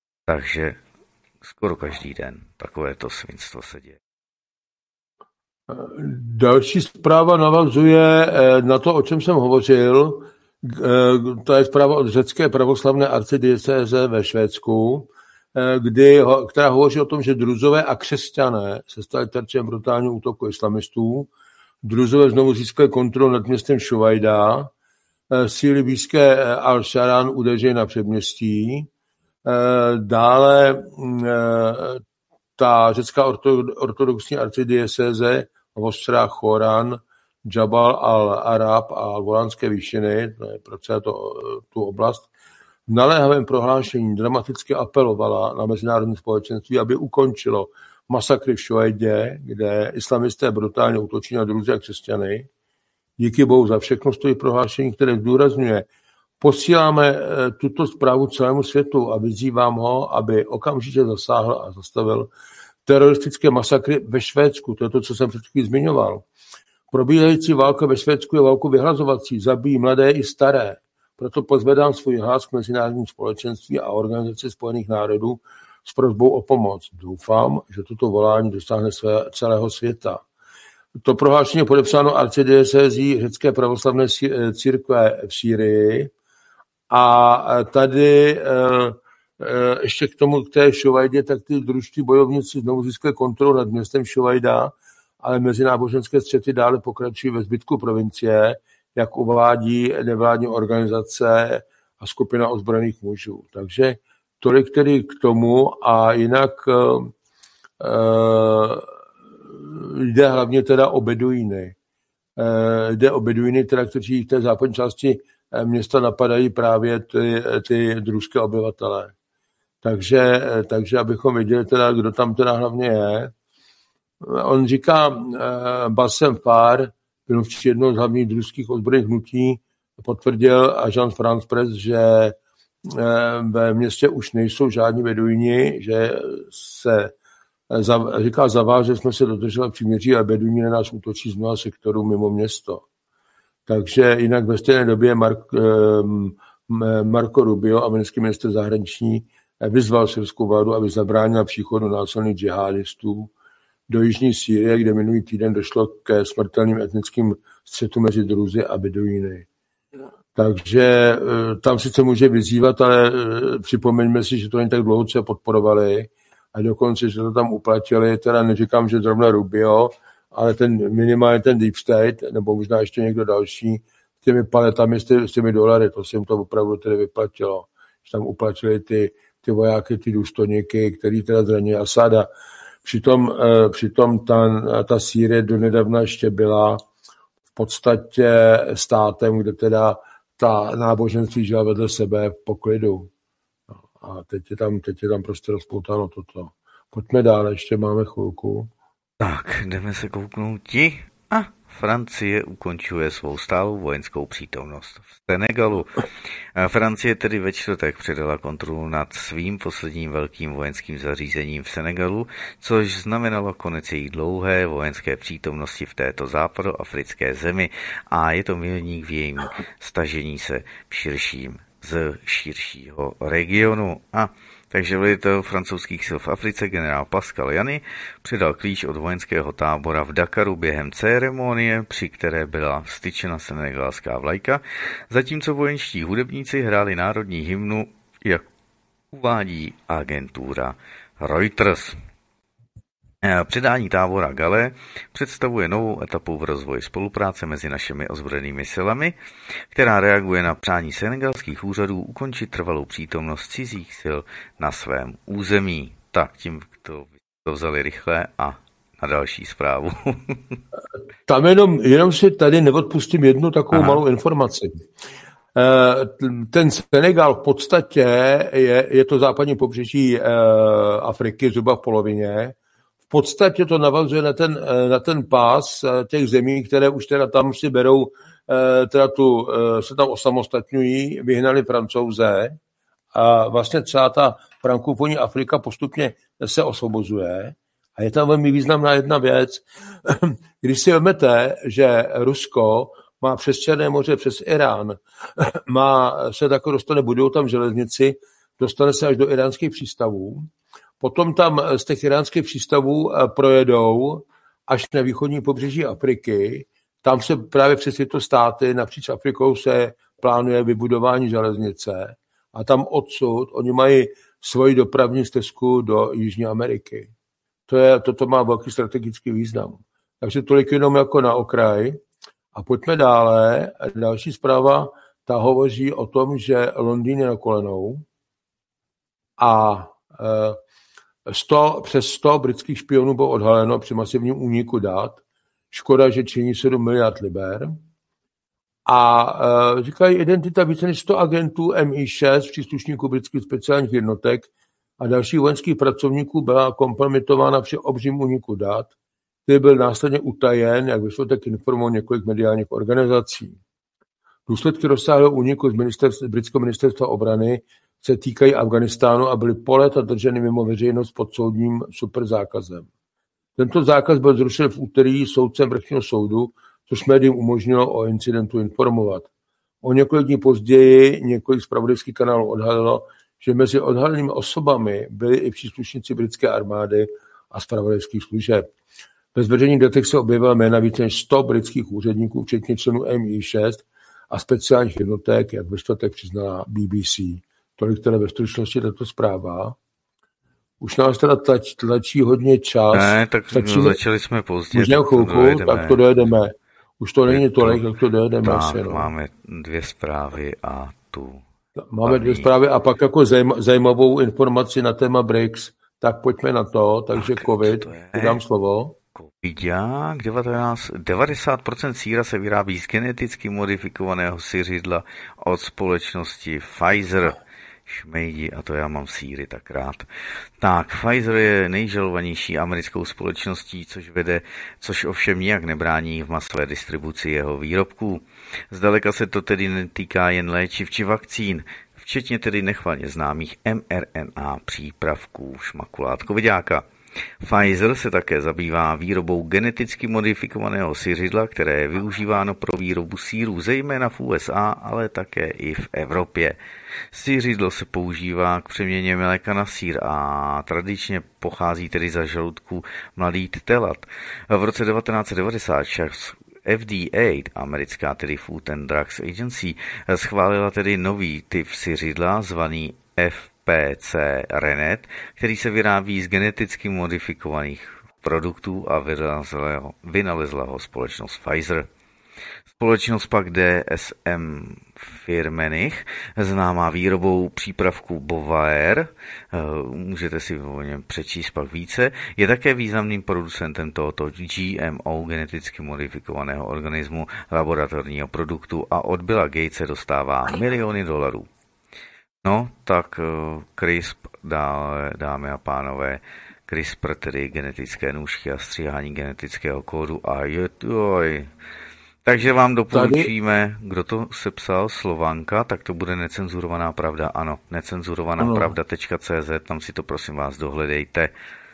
Takže skoro každý den takovéto svinstvo se děje. Další zpráva navazuje na to, o čem jsem hovořil. To je zpráva od řecké pravoslavné arcidiecéze ve Švédsku, která hovoří o tom, že Druzové a křesťané se stali terčem brutálního útoku islamistů. Druzové znovu získali kontrolu nad městem Šuvajda. Síly blízké Al-Sharan udeří na předměstí. Dále ta řecká ortodoxní arcidiecéze v ostrách Choran, Jabal al-Arab a Golánské výšiny, to je pro celé tu oblast, v naléhavém prohlášení dramaticky apelovala na mezinárodní společenství, aby ukončilo masakry v Šuvajdě, kde islamisté brutálně útočí na druzy a křesťany. Díky Bohu za všechno stojí prohlášení, které zdůrazňuje: posíláme tuto zprávu celému světu a vyzývám ho, aby okamžitě zasáhl a zastavil teroristické masakry ve Švédsku. To je to, co jsem před chvílí zmiňoval. Probíhající válka ve Švédsku je válkou vyhlazovací, zabíjí mladé i staré. Proto pozvedám svůj hlas k mezinárodnímu společenství a Organizaci spojených národů s prosbou o pomoc. Doufám, že toto volání dosáhne celého světa. To prohlášení je podepsáno arcidiecézí řecké pravoslavné církve v Sýrii. A tady ještě k té Šuvajdě, tak ty družští bojovníci znovu získali kontrolu nad městem Šuvajda, ale mezináboženské střety dále pokračují ve zbytku provincie, jak uvádí nevládní organizace a skupina ozbrojených mužů. Takže tolik tedy k tomu a jinak jde hlavně teda o beduíny. Jde o beduíny, teda, kteří v té západní části města napadají právě ty druské obyvatelé. Takže abychom viděli teda, kdo tam teda hlavně je. On říká, Bassem Far, mluvčí jednoho z hlavních druských ozbrojených hnutí, potvrdil Agence France Press, že ve městě už nejsou žádní beduini, že se zaváže jsme se dodrželi příměří a beduini na nás útočí z mnoha sektorů mimo město. Takže jinak ve stejné době Marco Rubio, americký ministr zahraniční, vyzval syrskou vládu, aby zabránila příchodu násilných džihadistů do jižní Sýrie, kde minulý týden došlo ke smrtelným etnickým střetům mezi Druzy a beduíny. Takže tam sice může vyzývat, ale připomeňme si, že to jen tak dlouho podporovali a dokonce, že to tam uplatili, teda neříkám, že zrovna Rubio, ale minimálně ten Deep State, nebo možná ještě někdo další, s těmi paletami, s těmi dolary, to se jim to opravdu tedy vyplatilo. Že tam uplatili ty vojáky, ty důstojníky, který teda zranili Asada. Přitom ta Sýrie donedavna ještě byla v podstatě státem, kde teda ta náboženství žila vedle sebe v poklidu. A teď je tam prostě rozpoutáno toto. Pojďme dál, ještě máme chvilku. Tak, jdeme se kouknout a Francie ukončuje svou stálou vojenskou přítomnost v Senegalu. Francie tedy ve čtvrtek předala kontrolu nad svým posledním velkým vojenským zařízením v Senegalu, což znamenalo konec její dlouhé vojenské přítomnosti v této západoafrické zemi a je to milník v jejím stažení se z širšího regionu. Takže velitel francouzských sil v Africe generál Pascal Jany předal klíč od vojenského tábora v Dakaru během ceremonie, při které byla vztyčena senegalská vlajka, zatímco vojenští hudebníci hráli národní hymnu, jak uvádí agentura Reuters. Předání tábora Gale představuje novou etapu v rozvoji spolupráce mezi našimi ozbrojenými silami, která reaguje na přání senegalských úřadů ukončit trvalou přítomnost cizích sil na svém území. Tak, tím to vzali rychle a na další zprávu. Tam jenom si tady neodpustím jednu takovou malou informaci. Ten Senegal v podstatě je to západní pobřeží Afriky, zhruba v polovině. V podstatě to navazuje na ten pás těch zemí, které už teda tam si berou, se tam osamostatňují, vyhnali Francouze a vlastně celá ta frankofonní Afrika postupně se osvobozuje. A je tam velmi významná jedna věc. Když si vezmete, že Rusko má přes Černé moře, přes Irán, budou tam železnici, dostane se až do iránských přístavů, potom tam z těch iránských přístavů projedou až na východní pobřeží Afriky. Tam se právě přes tyto státy napříč Afrikou se plánuje vybudování železnice a tam odsud oni mají svoji dopravní stezku do Jižní Ameriky. Toto má velký strategický význam. Takže tolik jenom jako na okraj. A pojďme dále. Další zpráva, ta hovoří o tom, že Londýn je na kolenou a přes 100 britských špionů bylo odhaleno při masivním úniku dat. Škoda, že činí 7 miliard liber. A říkají, identita více než 100 agentů MI6, příslušníků britských speciálních jednotek a dalších vojenských pracovníků byla kompromitována při obřím úniku dat, který byl následně utajen, jak vyšlo, tak informoval několik mediálních organizací. Důsledky rozsáhlého úniku z britského ministerstva obrany se týkají Afghánistánu a byly po léta drženy mimo veřejnost pod soudním superzákazem. Tento zákaz byl zrušen v úterý soudcem vrchního soudu, což médiím umožnilo o incidentu informovat. O několik dní později několik zpravodajských kanálů odhalilo, že mezi odhalenými osobami byli i příslušníci britské armády a zpravodajských služeb. Ve zveřejněných datech se objevila jména více než 100 britských úředníků, včetně členů MI6 a speciálních jednotek, jak ve čtvrtek přiznala BBC. Tolik teda ve stručnosti tato zpráva. Už nás teda tlačí hodně čas. Ne, tak začali jsme pozdě. Možná chvilku, tak to dojedeme. Už to není tolik, jak to dojedeme. Tak, asi, no. Máme 2 zprávy a tu. Máme 2 zprávy a pak jako zajímavou informaci na téma BRICS. Tak pojďme na to. Takže COVID, dám slovo. Covidák 90% síra se vyrábí z geneticky modifikovaného syřidla od společnosti Pfizer. Šmejdi, a to já mám síry tak rád. Tak, Pfizer je nejžalovanější americkou společností, což ovšem nijak nebrání v masové distribuci jeho výrobků. Zdaleka se to tedy netýká jen léčiv či vakcín, včetně tedy nechvalně známých mRNA přípravků šmakulátko viďáka. Pfizer se také zabývá výrobou geneticky modifikovaného syřidla, které je využíváno pro výrobu sýrů zejména v USA, ale také i v Evropě. Syřidlo se používá k přeměně mléka na sýr a tradičně pochází tedy za žaludků mladých telat. V roce 1996 FDA, americká tedy Food and Drugs Agency, schválila tedy nový typ syřidla zvaný FPC Renet, který se vyrábí z geneticky modifikovaných produktů a vynalezla ho společnost Pfizer. Společnost pak DSM Firmenich, známá výrobou přípravku Bovaer, můžete si o něm přečíst pak více, je také významným producentem tohoto GMO, geneticky modifikovaného organismu, laboratorního produktu a od Billa Gatese dostává miliony $. No, tak CRISP dámy a pánové, CRISPR, tedy genetické nůžky a stříhání genetického kódu a takže vám doporučíme, kdo to sepsal, Slovanka, tak to bude necenzurovaná pravda, ano, necenzurovanápravda.cz, tam si to prosím vás dohledejte.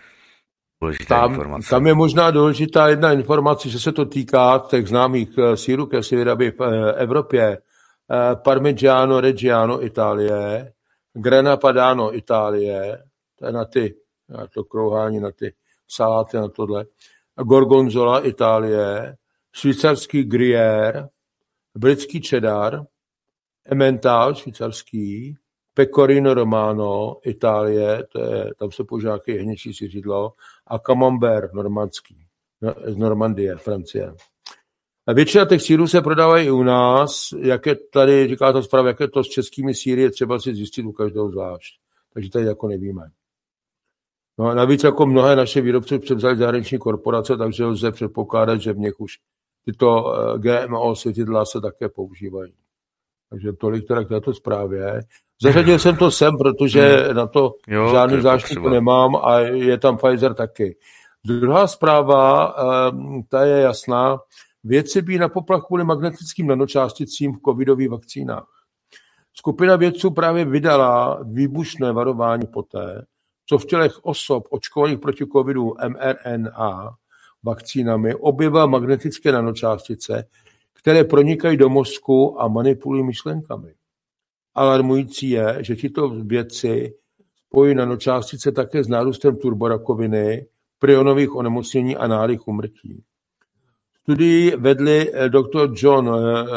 Tam je možná důležitá jedna informace, že se to týká těch známých sýrů, které se vyrábí v Evropě. Parmigiano Reggiano Itálie, Grana Padano Itálie, to je na to krouhání, na ty saláty, na tohle, Gorgonzola Itálie, švýcarský Gruyère, britský cheddar, Emmental švýcarský, Pecorino Romano Itálie, tam se používá hněčí syřidlo, a Camembert normandský, z Normandie, Francie. A většina těch sýrů se prodávají i u nás, jak je tady, říká ta zpráva, jak je to s českými sýry, je třeba si zjistit u každého zvlášť. Takže tady jako nevíme. No a navíc jako mnohé naše výrobce převzali zahraniční korporace, takže lze předpokládat, že v nich už tyto GMO světidla se také používají. Takže tolik teda k této zprávě. Zařadil jsem to sem, protože na to žádný záštník nemám a je tam Pfizer taky. Druhá zpráva, ta je jasná. Vědci bíjí na poplach kvůli magnetickým nanočásticím v covidových vakcínách. Skupina vědců právě vydala výbušné varování poté, co v tělech osob očkovaných proti covidu mRNA vakcínami objevila magnetické nanočástice, které pronikají do mozku a manipulují myšlenkami. Alarmující je, že tito vědci spojí nanočástice také s nárůstem turborakoviny prionových onemocnění a náhlých úmrtí. Studii vedli dr. John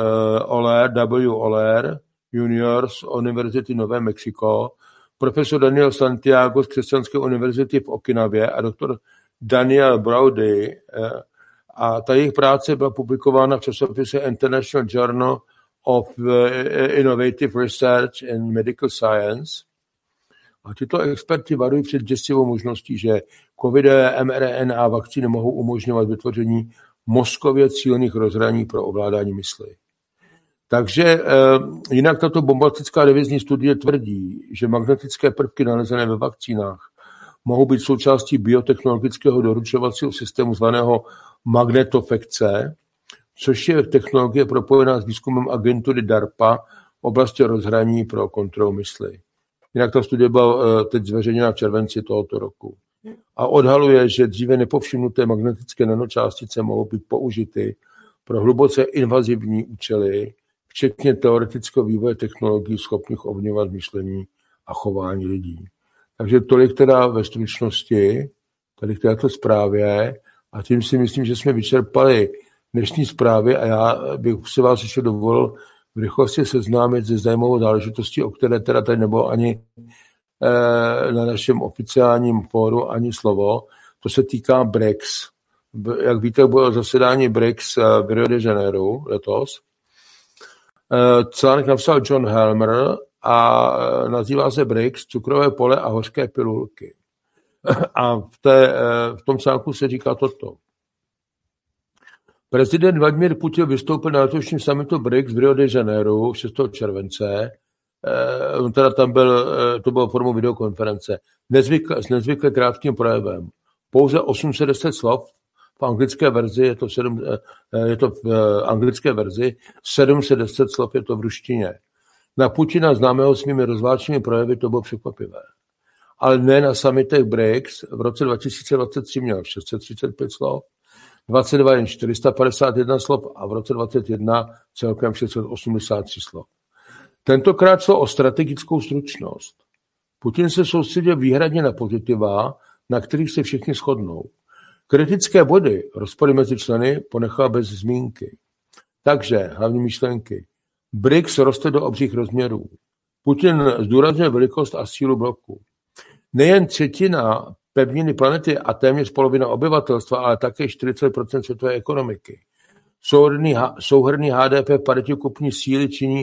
Oller junior z Univerzity Nové Mexiko, profesor Daniel Santiago z Křesťanské univerzity v Okinavě a dr. Daniel Brody. A ta jejich práce byla publikována v časopise International Journal of Innovative Research in Medical Science. A tyto experti varují před děsivou možností, že covidové mRNA vakcíny mohou umožňovat vytvoření mozkově cílených rozhraní pro ovládání mysli. Takže jinak tato bombastická revizní studie tvrdí, že magnetické prvky nalezené ve vakcínách mohou být součástí biotechnologického doručovacího systému zvaného magnetofekce, což je technologie propojená s výzkumem agentury DARPA v oblasti rozhraní pro kontrolu mysli. Jinak ta studie byla teď zveřejněna v červenci tohoto roku. A odhaluje, že dříve nepovšimnuté magnetické nanočástice mohou být použity pro hluboce invazivní účely, včetně teoretického vývoje technologií schopných ovlivňovat myšlení a chování lidí. Takže tolik teda ve stručnosti, tady k této zprávě, a tím si myslím, že jsme vyčerpali dnešní zprávy a já bych si vás ještě dovolil v rychlosti seznámit se zajímavou záležitostí, o které teda tady nebylo ani na našem oficiálním fóru ani slovo. To se týká BRICS. Jak víte, bylo zasedání BRICS v Rio de Janeiro letos. Článek napsal John Helmer a nazývá se BRICS, cukrové pole a hořké pilulky. A v tom článku se říká toto. Prezident Vladimír Putin vystoupil na letošním summitu BRICS v Rio de Janeiro 6. července. Teda tam to bylo formou videokonference. S nezvykle krátkým projevem. Pouze 810 slov v anglické verzi, je to v anglické verzi, 710 slov je to v ruštině. Na Putina známého svými rozvláčnými projevy to bylo překvapivé. Ale ne na summitech BRICS. V roce 2023 měl 635 slov, 22 jen 451 slov a v roce 2021 celkem 683 slov. Tentokrát šlo o strategickou stručnost. Putin se soustředil výhradně na pozitiva, na kterých se všichni shodnou. Kritické body, rozpory mezi členy, ponechal bez zmínky. Takže, hlavní myšlenky. BRICS roste do obřích rozměrů. Putin zdůrazňuje velikost a sílu bloku. Nejen třetina pevniny planety a téměř polovina obyvatelstva, ale také 40% světové ekonomiky. Souhrnný HDP v paritě kupní síly činí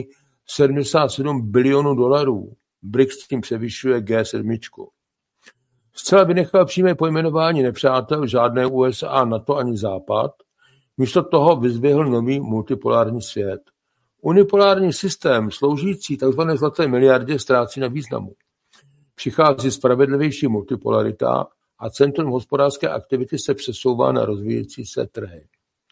77 bilionů dolarů. BRICS tím převyšuje G7. Zcela vynechal přímé pojmenování nepřátel, žádné USA, NATO ani Západ. Místo toho vyzdvihl nový multipolární svět. Unipolární systém sloužící tzv. Zlaté miliardě ztrácí na významu. Přichází spravedlivější multipolarita a centrum hospodářské aktivity se přesouvá na rozvíjející se trhy.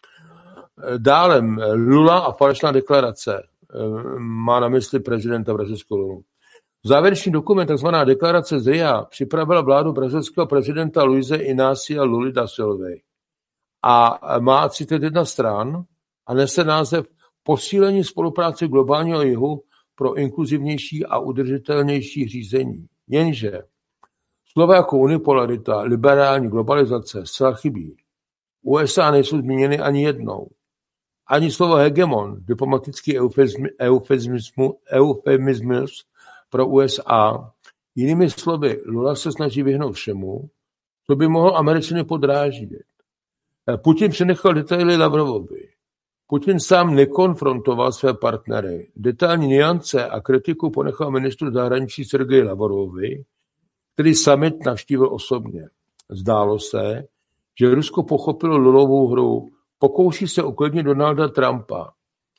Dále Lula a falešná deklarace má na mysli prezidenta brazilského Lulu. Závěrečný dokument, tzv. Deklarace z Ria, připravila vládu brazilského prezidenta Luise Inácia Luli da Silvy a má 31 stran a nese název Posílení spolupráce globálního jihu pro inkluzivnější a udržitelnější řízení. Jenže slova jako unipolarita, liberální globalizace zcela chybí. USA nejsou zmíněny ani jednou. Ani slovo hegemon, diplomatický eufemismus pro USA. Jinými slovy, Lula se snaží vyhnout všemu, co by mohl Američany podráždit. Putin přenechal detaily Lavrovovi. Putin sám nekonfrontoval své partnery. Detailní nuance a kritiku ponechal ministru zahraničí Sergeji Lavrovovi, který summit navštívil osobně. Zdálo se, že Rusko pochopilo Lulovou hru, pokouší se uklidnit Donalda Trumpa.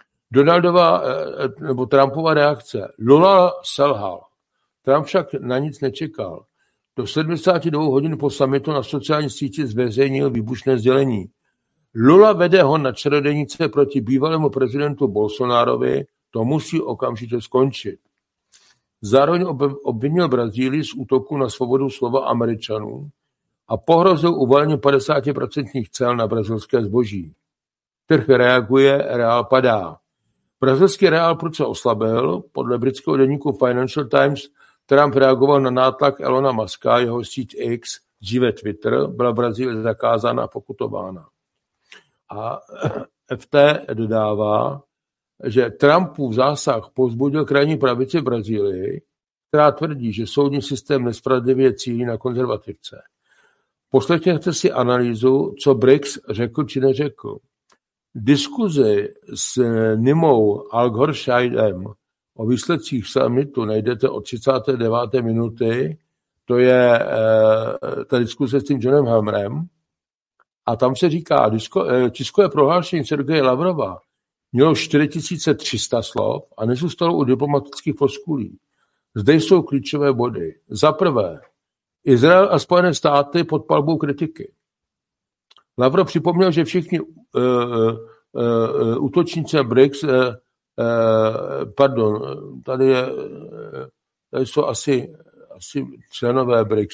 Trumpova reakce. Lula selhal. Trump však na nic nečekal. Do 72 hodin po summitu na sociální síti zveřejnil výbušné sdělení. Lula vede hon na čarodějnice proti bývalému prezidentu Bolsonarovi, to musí okamžitě skončit. Zároveň obvinil Brazílii z útoku na svobodu slova Američanů a pohrozil uvalení 50% cel na brazilské zboží. Trh reaguje, reál padá. Brazilský reál prudce oslabil, podle britského deníku Financial Times Trump reagoval na nátlak Elona Muska, jeho síť X, dříve Twitter, byla Brazílie zakázána a pokutována. A FT dodává, že Trumpův zásah povzbudil krajní pravici v Brazílii, která tvrdí, že soudní systém nespravedlivě cílí na konzervativce. Poslechněte si analýzu, co BRICS řekl či neřekl. Diskuzi s Nimou Al-Ghorsaidem o výsledcích summitu najdete od 39. minuty, to je ta diskuze s tím Johnem Hamrem, a tam se říká, tiskové prohlášení Sergeje Lavrova mělo 4300 slov a nezůstalo u diplomatických floskulí. Zde jsou klíčové body. Za prvé, Izrael a Spojené státy pod palbou kritiky. Lavrov připomněl, že všichni útočníci BRICS, tady jsou asi členové BRICS,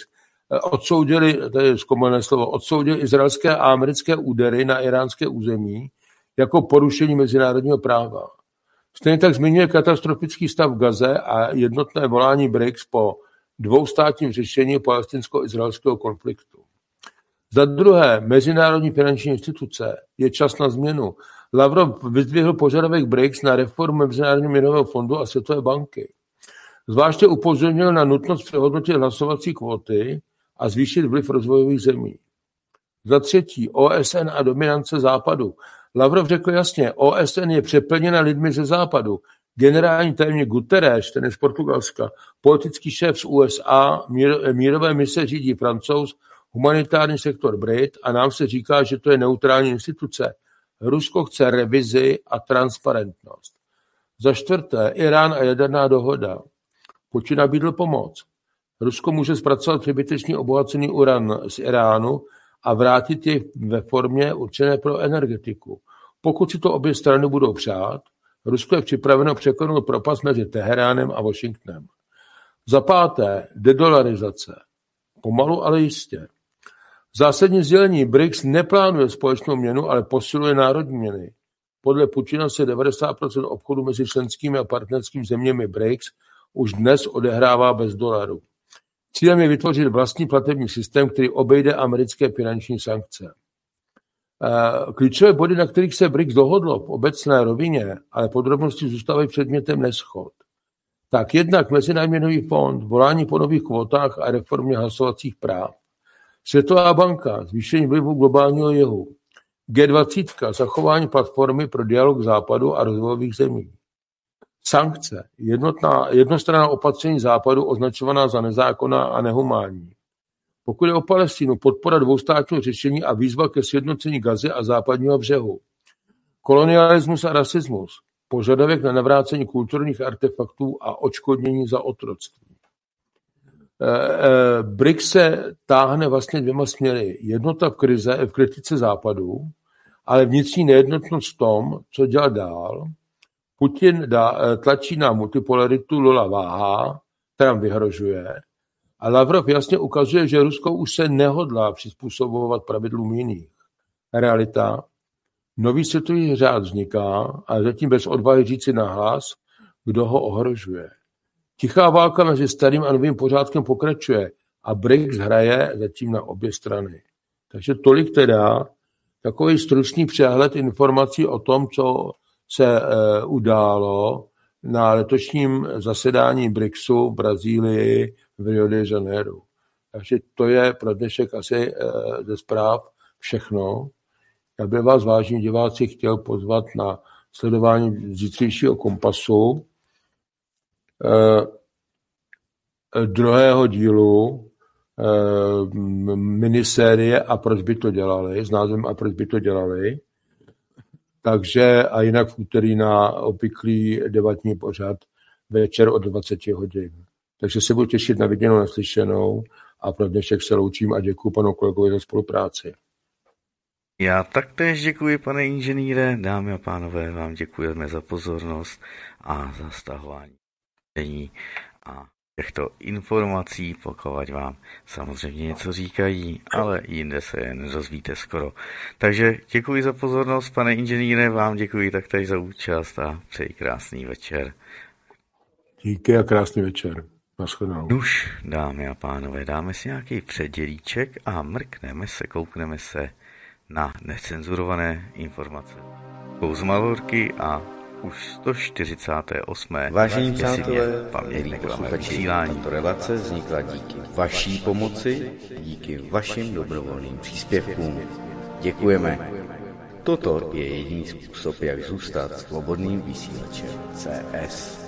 odsoudili izraelské a americké údery na iránské území jako porušení mezinárodního práva. Stejně tak zmiňuje katastrofický stav v Gaze a jednotné volání BRICS po dvoustátním řešení palestinsko-izraelského konfliktu. Za druhé, mezinárodní finanční instituce, je čas na změnu. Lavrov vyzdvihl požadavek BRICS na reformu Mezinárodního měnového fondu a Světové banky. Zvláště upozornil na nutnost přehodnotit hlasovací kvóty a zvýšit vliv rozvojových zemí. Za třetí, OSN a dominance Západu. Lavrov řekl jasně, OSN je přeplněna lidmi ze Západu. Generální tajemník Guterres, ten je z Portugalska, politický šéf z USA, mírové mise řídí Francouz, humanitární sektor Brit a nám se říká, že to je neutrální instituce. Rusko chce revizi a transparentnost. Za čtvrté, Irán a jaderná dohoda. Putin nabídl pomoc. Rusko může zpracovat přebytečný obohacený uran z Iránu a vrátit jej ve formě určené pro energetiku. Pokud si to obě strany budou přát, Rusko je připraveno překlenout propast mezi Teheránem a Washingtonem. Za páté, dedolarizace. Pomalu, ale jistě. Zásadní sdělení BRICS neplánuje společnou měnu, ale posiluje národní měny. Podle Putina se 90% obchodu mezi členskými a partnerskými zeměmi BRICS už dnes odehrává bez dolaru. Cílem je vytvořit vlastní platební systém, který obejde americké finanční sankce. Klíčové body, na kterých se BRICS dohodlo v obecné rovině, ale podrobnosti zůstávají předmětem neshod. Tak jednak Mezinárodní měnový fond, volání po nových kvótách a reformě hlasovacích práv. Světová banka, zvýšení vlivu globálního jihu. G20, zachování platformy pro dialog Západu a rozvojových zemí. Sankce, jednostranná opatření Západu označovaná za nezákonná a nehumánní. Pokud je o Palestinu, podpora dvoustátního řešení a výzva ke sjednocení Gazy a západního břehu. Kolonialismus a rasismus, požadavek na navrácení kulturních artefaktů a odškodnění za otroctví. BRICS se táhne vlastně dvěma směry. Jednota v kritice Západu, ale vnitřní nejednotnost v tom, co dělat dál. Putin tlačí na multipolaritu, Lula váhá, Trump vyhrožuje. A Lavrov jasně ukazuje, že Rusko už se nehodlá přizpůsobovat pravidlům jiných. Realita. Nový světový řád vzniká, ale zatím bez odvahy říci nahlas, kdo ho ohrožuje. Tichá válka mezi starým a novým pořádkem pokračuje a BRICS hraje zatím na obě strany. Takže tolik teda takový stručný přehled informací o tom, co se událo na letošním zasedání BRICSu v Brazílii v Rio de Janeiro. Takže to je pro dnešek asi ze zpráv všechno. Já bych vás, vážení diváci, chtěl pozvat na sledování zítřejšího Kompasu, druhého dílu minisérie A proč by to dělali, s názvem A proč by to dělali. Takže a jinak v úterý na obvyklý debatní pořad večer od 20 hodin. Takže se budu těšit na viděnou, naslyšenou a pro dnešek se loučím a děkuji panu kolegovi za spolupráci. Já taktéž děkuji, pane inženýre. Dámy a pánové, vám děkujeme za pozornost a za stahování a těchto informací, pokud vám samozřejmě něco říkají, ale jinde se je nedozvíte skoro. Takže děkuji za pozornost, pane inženýre, vám děkuji taktéž za účast a přeji krásný večer. Díky a krásný večer. Naschledanou. Nuž, dámy a pánové, dáme si nějaký předělíček a koukneme se na necenzurované informace. Kouz Malorky a už 148. Vážení přátelé, milí posluchači, tato relace vznikla díky vaší pomoci, díky vašim dobrovolným příspěvkům. Děkujeme. Toto je jediný způsob, jak zůstat svobodným vysílačem CS.